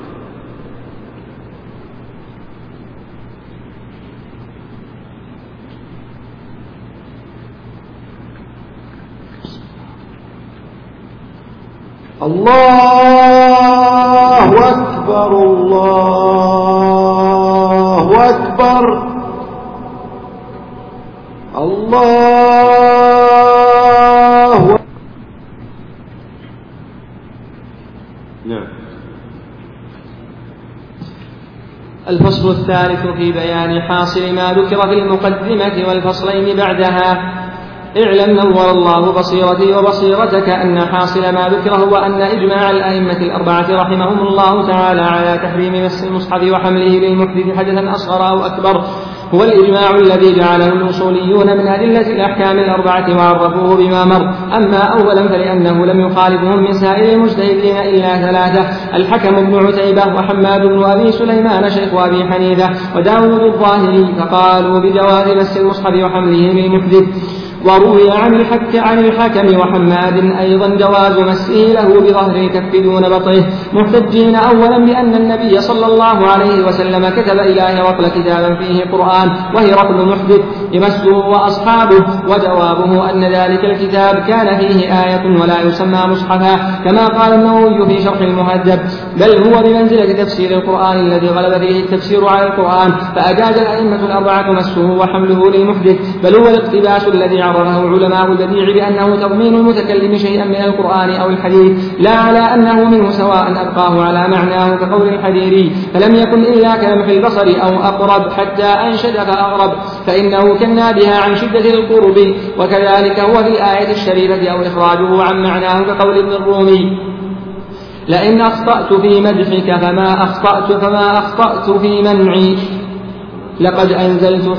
الله أكبر الله أكبر الله. نعم. الفصل الثالث في بيان حاصل ما ذكر في المقدمة والفصلين بعدها. اعلم نور الله بصيرتي وبصيرتك أن حاصل ما ذكر هو أن إجماع الأئمة الأربعة رحمهم الله تعالى على تحريم مس المصحف وحمله للمحدث حدثا أصغر أو أكبر هو الإجماع الذي جعله الأصوليون من أدلة الأحكام الأربعة وعرفوه بما مر. أما أولا فلأنه لم يخالفهم من سائر المجتهدين إلا ثلاثة: الحكم بن عتيبة وحماد بن أبي سليمان شيخ أبي حنيفة وداود الظاهري، فقالوا بجواز مس المصحف وحمله للمحدث. وروي عن الحكم وحماد أيضا جواز مسه له بظهر الكف دون بطنه، محتجين أولا بأن النبي صلى الله عليه وسلم كتب إلى هرقل كتابا فيه قرآن وهرقل محدث يمسه وأصحابه، وجوابه أن ذلك الكتاب كان فيه آية ولا يسمى مصحفا كما قال النووي في شرح المهذب، بل هو بمنزلة تفسير القرآن الذي غلب فيه التفسير على القرآن، فأجاز الأئمة الأربعة مسه وحمله للمحدث، بل هو الاقتباس الذي عرفه علماء البديع بأنه تضمين المتكلم شيئا من القرآن أو الحديث لا على أنه منه سواء أبقاه على معناه كقول الحريري فلم يكن إلا كلمح البصر أو أقرب حتى أنشد فأغرب، فإنه كنا بها عن شدة القرب، وكذلك هو في الآية الشريفة أو إخراجه عن معناه كقول ابن الرومي لئن أخطأت في مدحك فما أخطأت في منعي لقد أنزلت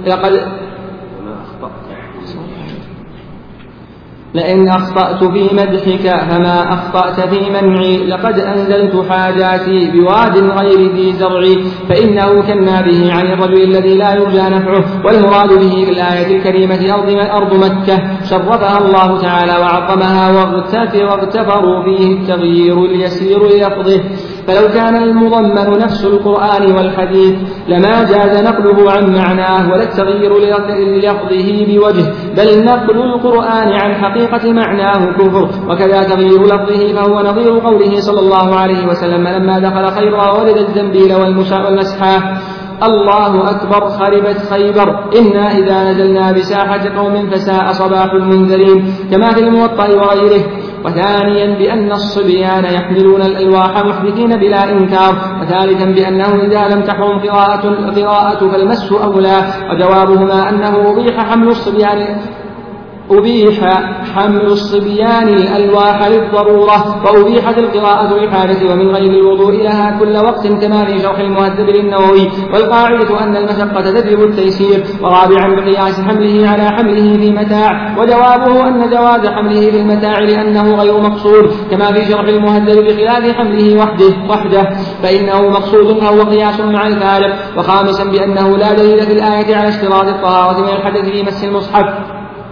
لئن أخطأت في مدحك فما أخطأت في منعي لقد أنزلت حاجاتي بواد غير ذي زرع، فإنه كنا به عن الرجل الذي لا يرجى نفعه، والمراد به في الآية الكريمة أرض مكة شرفها الله تعالى وعظمها واغتفروا فيه التغيير اليسير للفظه، فلو كان المضمن نفس القرآن والحديث لما جاز نقله عن معناه ولا التغيير للفظه بوجه، بل نقل القرآن عن حقيقة معناه كفر، وكذا تغيير لفظه فهو نظير قوله صلى الله عليه وسلم لما دخل خيبر وولد الزنبيل والمسحة الله أكبر خربت خيبر إنا إذا نزلنا بساحة قوم فساء صباح المنذرين كما في الموطأ وغيره. وثانيا بأن الصبيان يحملون الألواح محدثين بلا إنكار. وثالثا بأنه إذا لم تحرم قراءة فالمس أولى. وجوابهما أنه أبيح حمل الصبيان الألواح للضرورة، وأبيحت القراءة للحاجة ومن غير الوضوء لها كل وقت كما في شرح المهذب للنووي. والقاعدة أن المشقة تجلب التيسير. ورابعا بقياس حمله على حمله في متاع، وجوابه أن جواز حمله في المتاع لأنه غير مقصود كما في شرح المهذب بخلاف حمله وحده فإنه مقصود فهو قياس مع الفارق. وخامسا بأنه لا دليل في الآية على اشتراط الطهارة من الحدث في مس المصحف،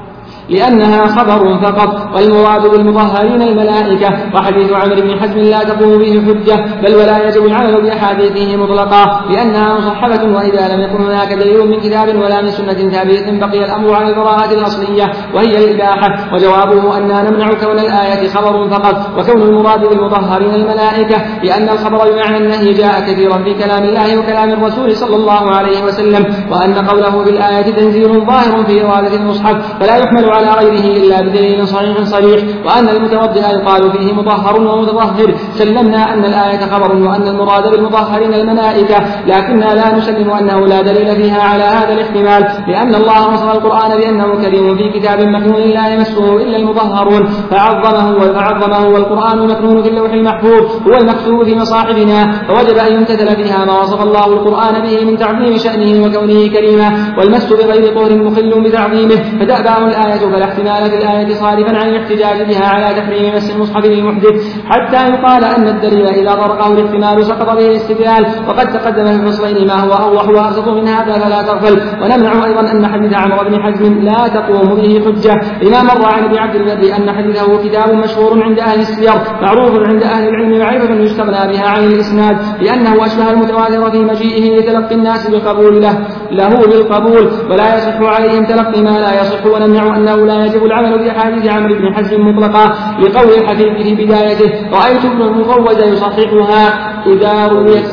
لأنها خبر فقط، والمراد بالمطهرين الملائكة. وحديث عمرو بن حزم لا تقوم به حجة، بل ولا يجب العمل بأحاديثه مطلقا لأنها مصحبة، وإذا لم يكن هناك دليل من كتاب ولا من سنة ثابتة بقي الأمر على البراءة الأصلية وهي الإباحة. وجوابه أننا نمنع كون الآية خبر فقط وكون المراد بالمطهرين الملائكة، لأن الخبر بمعنى النهي جاء كثيرا في كلام الله وكلام الرسول صلى الله عليه وسلم، وأن قوله بالآية تنزيل ظاهر في إرادة المصحف فلا يحمل على غيره إلا بدليل صريح. وأن المتوضئ يقال فيه مطهر ومتطهر، سلمنا أن الآية خبر وأن المراد بالمطهرين الملائكة، لكننا لا نسلم أنه لا دليل فيها على هذا الاحتمال، لأن الله وصف القرآن بأنه كريم في كتاب مكنون لا يمسه إلا المطهرون فعظمه، والقرآن مكنون في اللوح المحفوظ هو المكتوب في مصاحبنا، فوجب أن يمتثل فيها ما وصف الله القرآن به من تعظيم شأنه وكونه كريما، والمس بغير طهر مخل بتعظيمه، فتأباه الآية فلا احتمال في الآية صارفا عن الاحتجاج بها على تحريم مس المصحف للمحدث، حتى يقال أن الدليل إذا طرقه الاحتمال سقط به الاستدلال. وقد تقدم في الفصلين ما هو أوضح وأبسط من هذا فلا تغفل. ونمنع أيضا أن حديث عمرو بن حزم لا تقوم به حجة، لما مر عن ابن عبد البر أن حديثه كتاب مشهور عند أهل السير معروف عند أهل العلم معرفة يستغنى بها عن الإسناد، لأنه أشبه المتواتر في مجيئه لتلقي الناس بالقبول له بالقبول، ولا يصح عليهم تلقي ما لا يصح. ونمنع أنه لا يجب العمل بأحاديث عمرو بن حزم مطلقا، لقول الحديث في بدايته رأيت ابن المفوز يصححها إذا رويت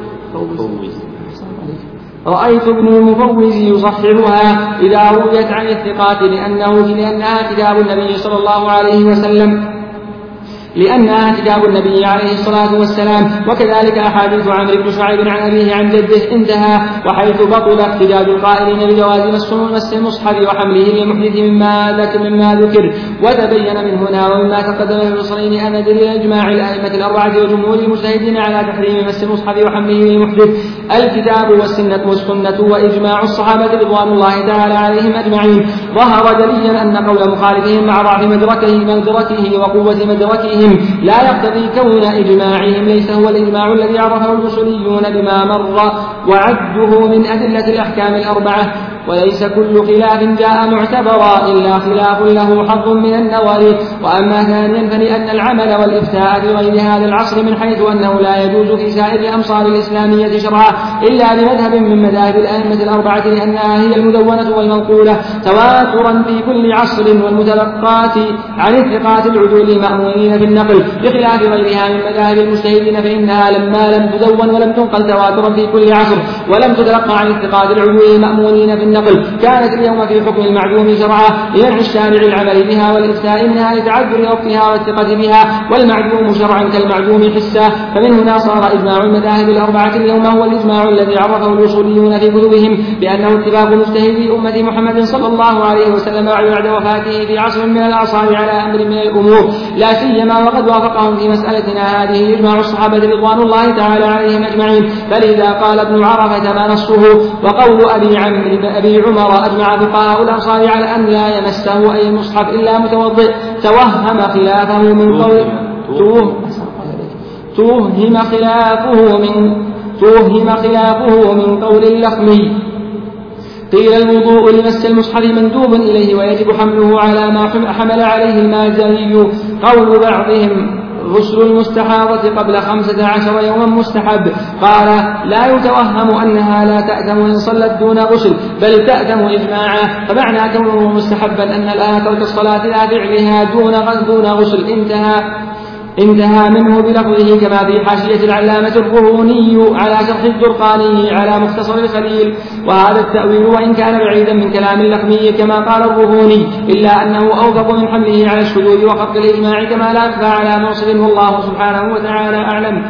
عن الثقات لأنها كتاب النبي صلى الله عليه وسلم، لأنها كتاب النبي عليه الصلاة والسلام. وكذلك أحاديث عمرو بن شعيب عن أبيه عن جده انتهى. وحيث بطل احتجاج القائلين بجواز مس المصحف وحمله للمحدث مما ذكر، وتبين من هنا ومما تقدم في الفصلين أن دليل إجماع الأئمة الأربعة وجمهور المجتهدين على تحريم مس المصحف وحمله للمحدث الكتاب والسنة وإجماع الصحابة رضوان الله تعالى عليهم أجمعين. ظهر دليلا أن قول مخالفهم مع ضعف مدركه وقوة مدركه لا يقتضي كون إجماعهم ليس هو الإجماع الذي عرفه الأصوليون بما مر وعده من أدلة الأحكام الأربعة. وليس كل خلاف جاء معتبرا إلا خلاف له حظ من النظر. وأما ثانيا فلأن العمل والإفتاء بغير هذا العصر من حيث أنه لا يجوز في سائر الأمصار الإسلامية شرعا إلا بمذهب من مذاهب الأئمة الأربعة، لأنها هي المدونة والمنقولة تواترا في كل عصر، والمتلقات عن الثقات العدول المأمونين بالنقل، بخلاف غيرها من مذاهب المجتهدين فإنها لما لم تدون ولم تنقل تواترا في كل عصر ولم تتلقى عن الثقات العدول المأمونين بالنقل كانت اليوم في حكم المعدوم شرعا لمنع الشارع العمل بها والإفتاء منها لتعذر وقتها والثقة بها، والمعدوم شرعا كالمعدوم حسا. فمن هنا صار إجماع المذاهب الأربعة اليوم هو الإجماع الذي عرفه الأصوليون في كتبهم بأنه اتفاق مجتهدي أمة محمد صلى الله عليه وسلم بعد وفاته في عصر من الأعصار على أمر من الأمور، لا سيما وقد وافقهم في مسألتنا هذه إجماع الصحابة رضوان الله تعالى عليهم أجمعين. فلذا قال ابن عرفة ما نصه. وقول أبي عمر أجمع فقهاء الأمصار على أن لا يمسه أي مصحف إلا متوضئ، توهم خلافه من قول اللخمي. قيل الوضوء لمس المصحف مندوب إليه ويجب حمله على ما حمل عليه المازري. قول بعضهم غسل المستحاضة قبل 15 يوما مستحب. قال لا يتوهم أنها لا تأثم إن صلت دون غسل بل تأثم إجماعا، فمعنى كونه مستحبا أن لا ترك الصلاة لا فعلها دون غسل. انتهى منه بلفظه كما في حاشية العلامة الرهوني على شرح الدرقاني على مختصر الخليل. وهذا التأويل وإن كان بعيدا من كلام اللخمي كما قال الرهوني إلا أنه أوفق من حمله على الشذوذ وخط الإجماع كما لا يخفى على موصف، والله سبحانه وتعالى أعلم.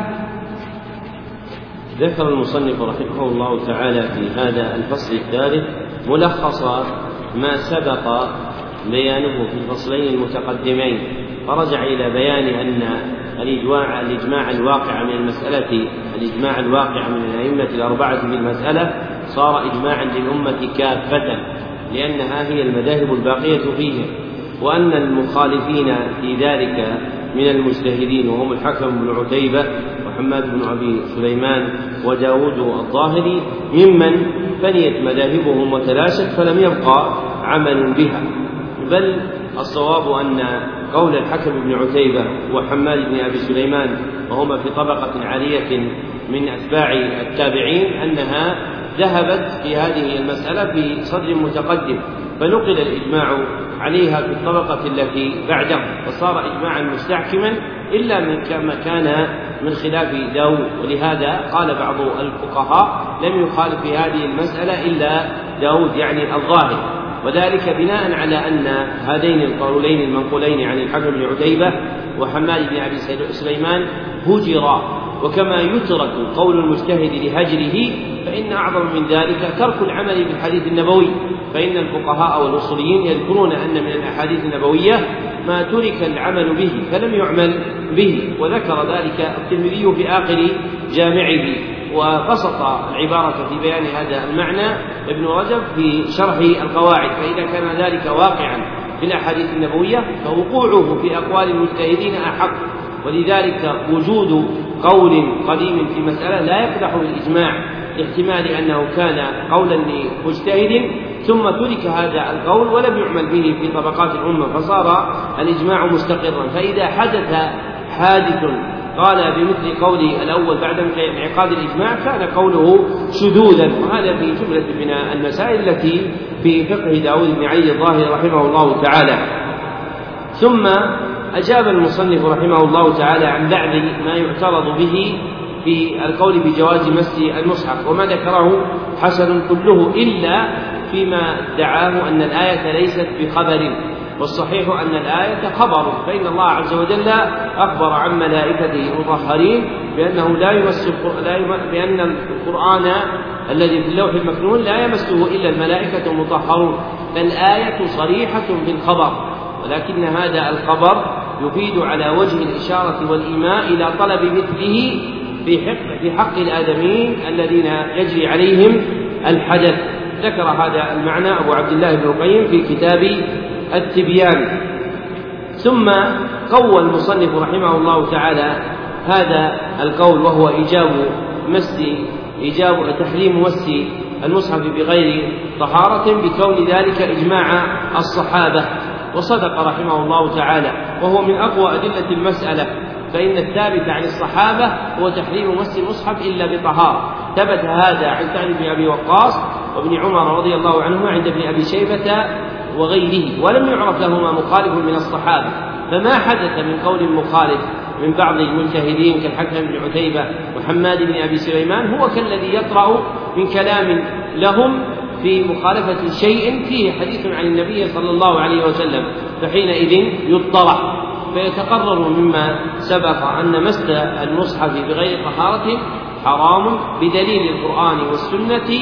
ذكر المصنف رحمه الله تعالى في هذا الفصل الثالث ملخص ما سبق بيانه في الفصلين المتقدمين، فرجع إلى بيان أن الإجماع الواقع من المسألة، الإجماع الواقع من الأئمة الأربعة في المسألة صار إجماعا للأمة كافة لأنها هي المذاهب الباقية فيه، وأن المخالفين في ذلك من المجتهدين وهم الحكم بن عتيبة وحماد بن أبي سليمان وداود الظاهري ممن فنيت مذاهبهم وتلاشت فلم يبقى عمل بها، بل الصواب أن قول الحكم بن عتيبة وحماد بن أبي سليمان وهما في طبقة عالية من أتباع التابعين أنها ذهبت في هذه المسألة في صدر متقدم، فنقل الإجماع عليها في الطبقة التي بعده، فصار إجماعا مستحكما إلا من كما كان من خلاف داود. ولهذا قال بعض الفقهاء لم يخالف في هذه المسألة إلا داود يعني الظاهر، وذلك بناء على أن هذين القولين المنقولين عن الحكم بن عتيبة وحماد بن أبي سليمان هجرا، وكما يترك قول المجتهد لهجره فإن أعظم من ذلك ترك العمل بالحديث النبوي، فإن الفقهاء والأصوليين يذكرون أن من الأحاديث النبوية ما ترك العمل به فلم يعمل به، وذكر ذلك الترمذي في آخر جامعه، وبسط العبارة في بيان هذا المعنى ابن رجب في شرح القواعد. فإذا كان ذلك واقعا في الأحاديث النبوية فوقوعه في أقوال المجتهدين أحق، ولذلك وجود قول قديم في مسألة لا يقدح بالإجماع لاحتمال أنه كان قولا لمجتهد ثم ترك هذا القول ولم يعمل به في طبقات الأمة فصار الإجماع مستقرا. فإذا حدث حادث قال بمثل قول الأول بعد انعقاد الإجماع كان قوله شذوذا، وهذا في جملة من المسائل التي في فقه داود بن علي الظاهر رحمه الله تعالى. ثم أجاب المصنف رحمه الله تعالى عن بعض ما يعترض به في القول بجواز مس المصحف، وما ذكره حسن كله إلا فيما ادعاه أن الآية ليست بخبر، والصحيح أن الآية خبر، فإن الله عز وجل أخبر عن ملائكته المطهرين بأنه بأن القرآن الذي في اللوح المكنون لا يمسه إلا الملائكة المطهرون، فالآية صريحة بالخبر، ولكن هذا الخبر يفيد على وجه الإشارة والإيماء إلى طلب مثله في حق الآدمين الذين يجري عليهم الحدث. ذكر هذا المعنى أبو عبد الله بن القيم في كتاب التبيان. ثم قوى المصنف رحمه الله تعالى هذا القول وهو إيجاب تحريم مس المصحف بغير طهارة بكون ذلك إجماع الصحابة، وصدق رحمه الله تعالى، وهو من أقوى أدلة المسألة، فإن الثابت عن الصحابة هو تحريم مس المصحف إلا بطهارة. ثبت هذا عن سعد بن أبي وقاص وابن عمر رضي الله عنهما عند ابن أبي شيبة وغيره، ولم يعرف لهما مخالف من الصحابة، فما حدث من قول مخالف من بعض المجتهدين كالحكم بن عتيبة وحماد بن أبي سليمان هو كالذي يطرأ من كلام لهم في مخالفة شيء فيه حديث عن النبي صلى الله عليه وسلم، فحينئذ يطرح فيتقرر مما سبق أن مس المصحف بغير طهارة حرام بدليل القرآن والسنة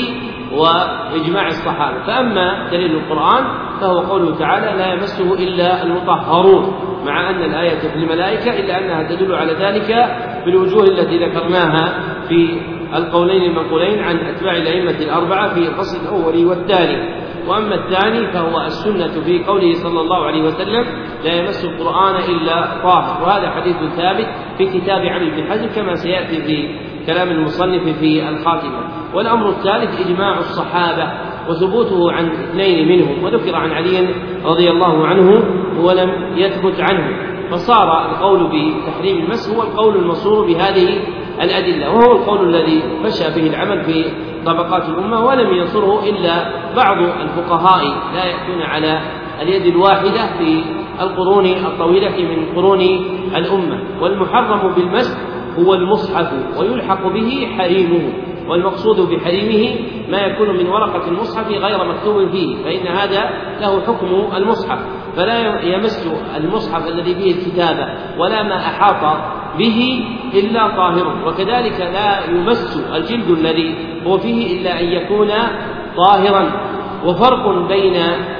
وإجماع الصحابة. فأما دليل القرآن فهو قوله تعالى لا يمسه إلا المطهرون، مع أن الآية في الملائكة إلا أنها تدل على ذلك بالوجوه التي ذكرناها في القولين المنقولين عن أتباع الأئمة الأربعة في الفصل الأول والثاني. وأما الثاني فهو السنة في قوله صلى الله عليه وسلم لا يمس القرآن إلا طاهر، وهذا حديث ثابت في كتاب علي بن حزم كما سيأتي في كلام المصنف في الخاتمة. والأمر الثالث إجماع الصحابة وثبوته عن اثنين منهم، وذكر عن علي رضي الله عنه ولم يثبت عنه، فصار القول بتحريم المس هو القول المصور بهذه الأدلة، وهو القول الذي فشى به العمل في طبقات الأمة، ولم ينصره إلا بعض الفقهاء لا يأتون على اليد الواحدة في القرون الطويلة من قرون الأمة. والمحرم بالمس هو المصحف ويلحق به حريمه، والمقصود بحريمه ما يكون من ورقة المصحف غير مكتوب فيه، فإن هذا له حكم المصحف، فلا يمس المصحف الذي فيه الكتابة ولا ما أحاط به إلا طاهر، وكذلك لا يمس الجلد الذي هو فيه إلا أن يكون طاهرا. وفرق بين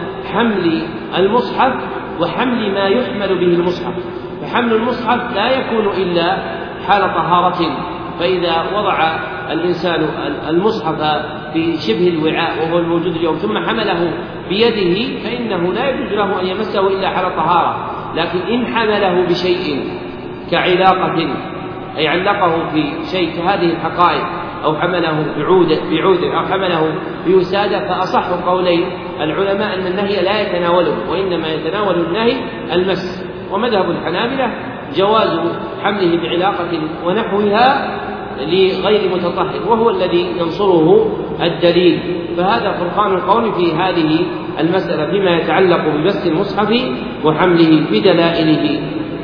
حمل المصحف وحمل ما يحمل به المصحف، فحمل المصحف لا يكون إلا حال طهارة، فإذا وضع الإنسان المصحف في شبه الوعاء وهو الموجود اليوم ثم حمله بيده فإنه لا يجوز له أن يمسه إلا حال طهارة. لكن إن حمله بشيء كعلاقة أي علقه في شيء كهذه الحقائق، أو حمله بعود أو حمله بوسادة، فأصح قولين العلماء أن النهي لا يتناوله، وإنما يتناول النهي المس. ومذهب الحنابلة جواز حمله بعلاقة ونحوها لغير متطهر، وهو الذي ينصره الدليل. فهذا فرقان القول في هذه المسألة فيما يتعلق بمس المصحف وحمله بدلائله.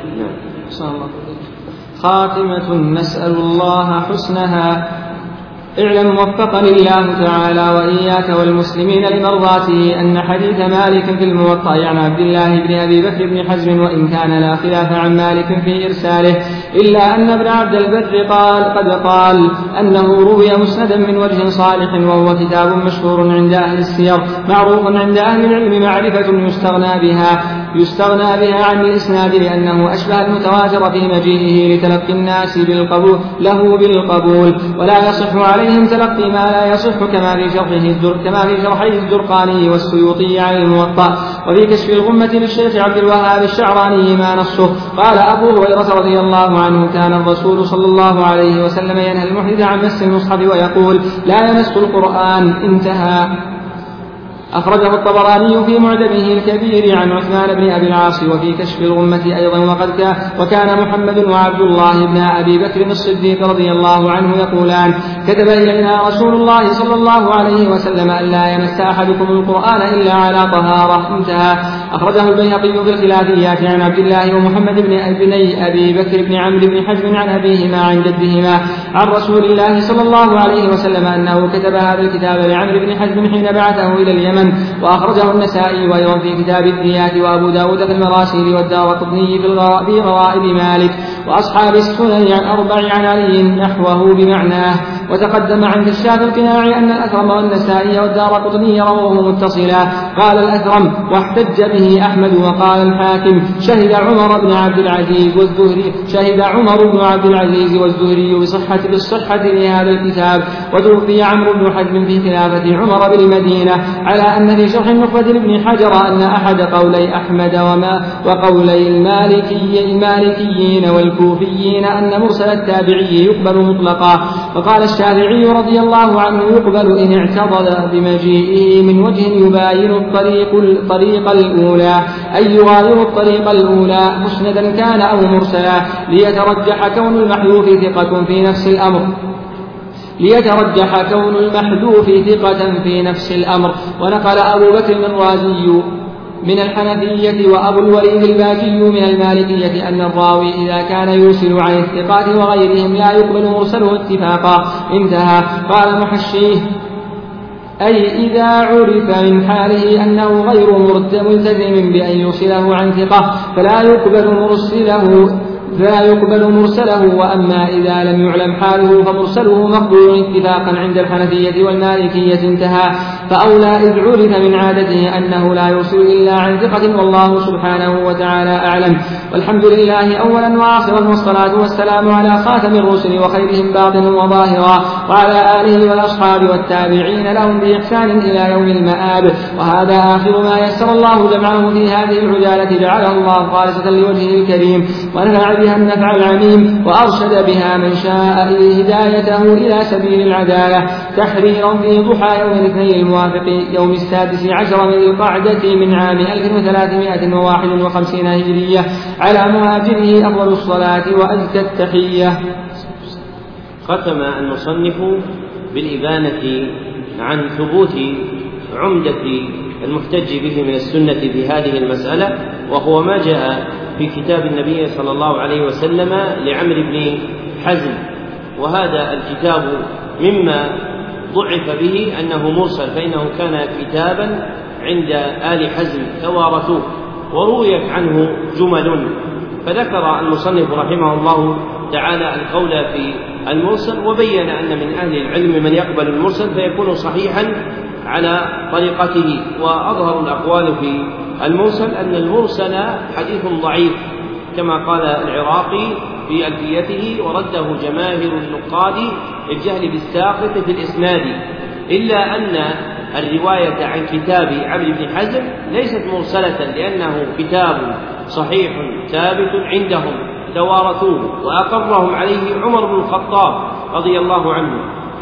خاتمة نسأل الله حسنها. اعلم وفقني الله تعالى وإياك والمسلمين لمرضاته أن حديث مالك في الموطأ عن عبد الله بن أبي بكر بن حزم، وإن كان لا خلاف عن مالك في إرساله، إلا أن ابن عبد البر قد قال أنه روي مسندا من وجه صالح، وهو كتاب مشهور عند أهل السير معروف عند أهل العلم معرفة يستغنى بها عن الإسناد، لأنه أشبه المتواتر في مجيئه لتلقي الناس بالقبول، ولا يصح عليهم تلقي ما لا يصح، كما في شرحي الزرقاني والسيوطي على الموطأ، وفي كشف الغمة للشيخ عبد الوهاب الشعراني ما نصه. قال أبو هريرة رضي الله عنه: كان الرسول صلى الله عليه وسلم ينهى المحدث عن مس المصحف ويقول: لا يمس القرآن. انتهى. أخرجه الطبراني في معجمه الكبير عن عثمان بن أبي العاص وفي كشف الغمة أيضا. وكان محمد وعبد الله بن أبي بكر الصديق رضي الله عنه يقولان: كتب إلينا رسول الله صلى الله عليه وسلم أن لا يمس أحدكم القرآن إلا على طهارة. انتهى. أخرجه البيهقي في الخلافيات عن عبد الله ومحمد بن أبي بكر بن عمرو بن حزم عن أبيهما عن جدهما عن رسول الله صلى الله عليه وسلم أنه كتب هذا الكتاب لعمرو بن حزم حين بعثه إلى اليمن. وأخرجه النسائي وأيضا في كتاب الديات، وأبو داود في المراسيل، والدارقطني في غرائب مالك، وأصحاب السنن عن أربع عن علي نحوه بمعناه. وتقدم عن كشاف القناع أن الأثرم والنسائي والدارقطني رواه متصلا. قال الأثرم: واحتج به أحمد. وقال الحاكم: شهد عمر بن عبد العزيز والزهري بالصحة لهذا الكتاب. وتوفي عمرو بن حزم في خلافة عمر بالمدينة، على أن في شرح النخبة لابن حجر أن أحد قولي أحمد وقولي المالكيين والكوفيين أن مرسل التابعي يقبل مطلقا. وقال الشافعي رضي الله عنه: يقبل إن اعتضد بمجيئه من وجه يباين الطريق الأولى، أي يغاير الطريق الأولى مسندا كان أو مرسلا، ليترجح كون المحذوف ثقة في نفس الأمر. ونقل أبو بكر الرازي من الحنفية وأبو الوليد الباجي من المالكية أن الراوي إذا كان يرسل عن الثقات وغيرهم لا يقبل مرسله اتفاقا. انتهى. قال محشيه: أي إذا عرف من حاله أنه غير ملتزم بأن يرسله عن ثقة فلا يقبل مرسله، وأما إذا لم يعلم حاله فمرسله مقبول اتفاقا عند الحنفية والمالكية. انتهى. فأولى إذ عرف من عادته أنه لا يرسل إلا عن ثقة، والله سبحانه وتعالى أعلم. والحمد لله أولا وآخرا، والصلاة والسلام على خاتم الرسل وخيرهم باطنا وظاهرا، وعلى آله والأصحاب والتابعين لهم بإحسان إلى يوم المآب. وهذا آخر ما يسر الله جمعه في هذه العجالة، جعله الله خالصة لوجهه الكريم، ونفع بها النفع العميم، وأرشد بها من شاء هدايته إلى سبيل العدالة، تحريرا في ضحى يوم الاثنين الموافق يوم 16 من القعدة من عام 1351 هجرية، على مهاجره أفضل الصلاة وأزكى التحية. ختم المصنف بالإبانة عن ثبوت عمدة المحتج به من السنة في هذه المسألة، وهو ما جاء في كتاب النبي صلى الله عليه وسلم لعمرو بن حزم. وهذا الكتاب مما ضعف به أنه مرسل، فإنه كان كتابا عند آل حزم توارثوه، ورويت عنه جمل. فذكر المصنف رحمه الله تعالى القول في المرسل، وبين أن من أهل العلم من يقبل المرسل فيكون صحيحا على طريقته. وأظهر الأقوال في المرسل أن المرسل حديث ضعيف، كما قال العراقي في ألفيته: ورده جماهير النقاد الجهل بالساقط في الإسناد، إلا أن الرواية عن كتاب عمرو بن حزم ليست مرسلة، لأنه كتاب صحيح ثابت عندهم توارثوه، وأقرهم عليه عمر بن الخطاب رضي الله عنه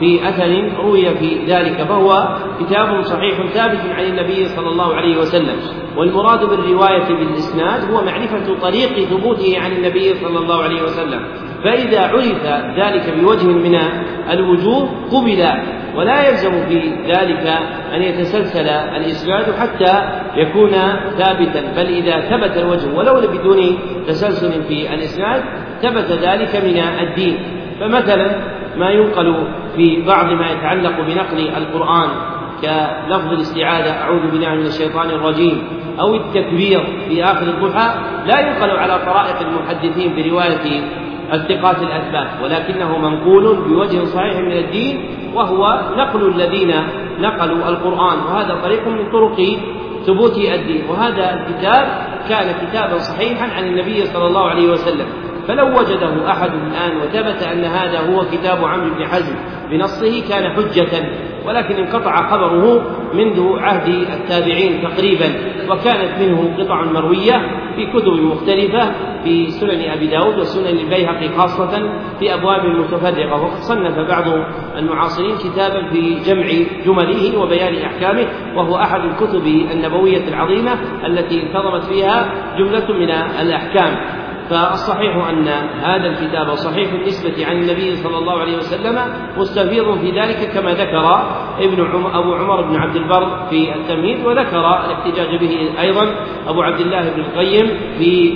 في أثر روي في ذلك، فهو كتاب صحيح ثابت عن النبي صلى الله عليه وسلم. والمراد بالرواية بالإسناد هو معرفة طريق ثبوته عن النبي صلى الله عليه وسلم، فإذا عرف ذلك بوجه من الوجوه قبل، ولا يلزم في ذلك أن يتسلسل الإسناد حتى يكون ثابتا، بل إذا ثبت الوجه ولو بدون تسلسل في الإسناد ثبت ذلك من الدين. فمثلا ما ينقل في بعض ما يتعلق بنقل القرآن كلفظ الاستعاذة أعوذ بالله من الشيطان الرجيم أو التكبير في آخر الضحى لا ينقل على طرائق المحدثين برواية الثقات الأثبات، ولكنه منقول بوجه صحيح من الدين، وهو نقل الذين نقلوا القرآن، وهذا طريق من طرق ثبوت الدين. وهذا الكتاب كان كتابا صحيحا عن النبي صلى الله عليه وسلم، فلو وجده أحد الآن وثبت أن هذا هو كتاب عمرو بن حزم بنصه كان حجة، ولكن انقطع خبره منذ عهد التابعين تقريبا، وكانت منه قطع مروية في كتب مختلفة في سنن أبي داود وسنن البيهقي خاصة في أبواب متفرقة. وقد صنف بعض المعاصرين كتابا في جمع جمله وبيان أحكامه، وهو أحد الكتب النبوية العظيمة التي انتظمت فيها جملة من الأحكام. فالصحيح أن هذا الكتاب صحيح النسبة عن النبي صلى الله عليه وسلم مستفيض في ذلك، كما ذكر أبو عمر بن عبد البر في التمهيد، وذكر الاحتجاج به أيضا أبو عبد الله بن القيم في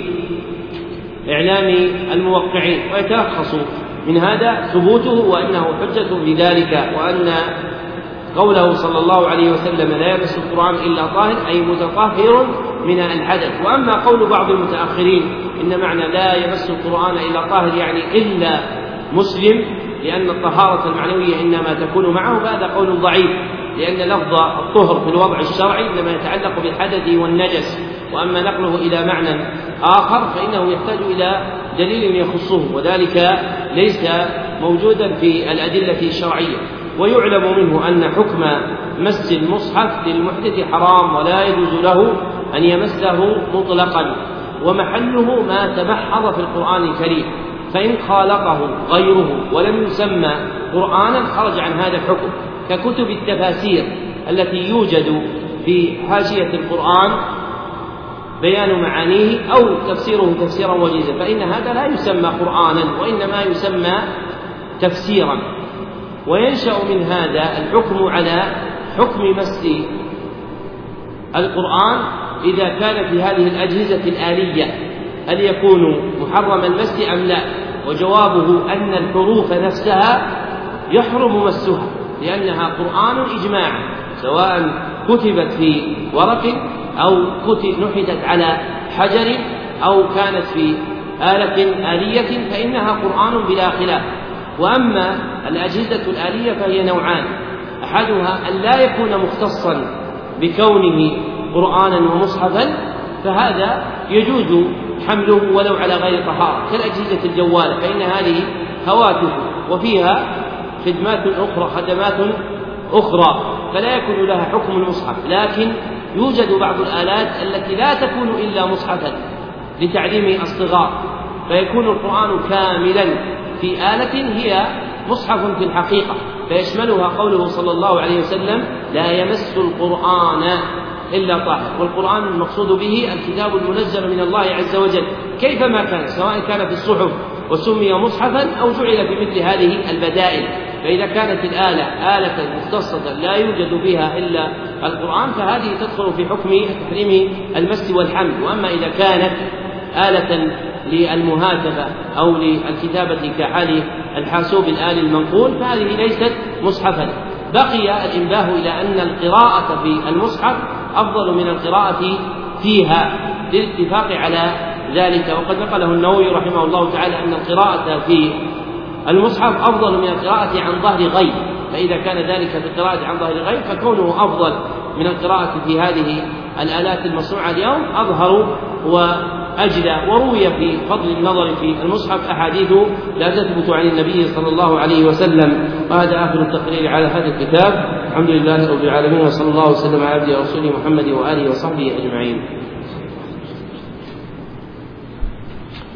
إعلام الموقعين. ويتلخص من هذا ثبوته وأنه حجة بذلك، وأن قوله صلى الله عليه وسلم لا يمس القرآن إلا طاهر أي متطهر من الحدث. وأما قول بعض المتأخرين إن معنى لا يمس القرآن إلا طاهر يعني إلا مسلم، لأن الطهارة المعنوية إنما تكون معه، فهذا قول ضعيف، لأن لفظ الطهر في الوضع الشرعي إنما يتعلق بالحدث والنجس، وأما نقله إلى معنى آخر فإنه يحتاج إلى دليل يخصه، وذلك ليس موجودا في الأدلة الشرعية. ويعلم منه أن حكم مس المصحف للمحدث حرام، ولا يجوز له أن يمسه مطلقا، ومحله ما تمحض في القرآن الكريم، فإن خالطه غيره ولم يسمى قرآنا خرج عن هذا الحكم، ككتب التفاسير التي يوجد في حاشية القرآن بيان معانيه أو تفسيره تفسيرا وجيزا، فإن هذا لا يسمى قرآنا وإنما يسمى تفسيرا. وينشأ من هذا الحكم على حكم مس القرآن إذا كان في هذه الأجهزة الآلية، هل يكون محرم المس أم لا؟ وجوابه أن الحروف نفسها يحرم مسها، لأنها قرآن إجماعا، سواء كتبت في ورق أو نحتت على حجر أو كانت في آلة آلية، فإنها قرآن بلا خلاف. وأما الأجهزة الآلية فهي نوعان، أحدها أن لا يكون مختصا بكونه قرآنا ومصحفا، فهذا يجوز حمله ولو على غير طهارة، كالأجهزة الجوالة، فإن هذه هواتف وفيها خدمات أخرى فلا يكون لها حكم المصحف، لكن يوجد بعض الآلات التي لا تكون إلا مصحفا لتعليم الصغار، فيكون القرآن كاملا في آلة هي مصحف في الحقيقة، فيشملها قوله صلى الله عليه وسلم لا يمس القرآن إلا طاهر. والقرآن المقصود به الكتاب المنزل من الله عز وجل كيفما كان، سواء كان في الصحف وسمي مصحفا أو جعل في مثل هذه البدائل. فإذا كانت الآلة آلة مختصة لا يوجد فيها إلا القرآن فهذه تدخل في حكم تحريم المس والحمل. وأما إذا كانت آلة للمهاتفة أو للكتابة كحال الحاسوب الآلي المنقول فهذه ليست مصحفا. بقي الإنباه إلى أن القراءة في المصحف أفضل من القراءة فيها للاتفاق على ذلك، وقد نقله النووي رحمه الله تعالى أن القراءة في المصحف أفضل من القراءة عن ظهر غيب، فإذا كان ذلك في القراءة عن ظهر غيب فكونه أفضل من القراءة في هذه الآلات المصنوعة اليوم أظهر وأجلى. وروي في فضل النظر في المصحف أحاديث لا تثبت عن النبي صلى الله عليه وسلم. وهذا آخر التقرير على هذا الكتاب. الحمد لله رب العالمين، وصلى الله وسلم على عبده ورسوله محمد وآله وصحبه أجمعين.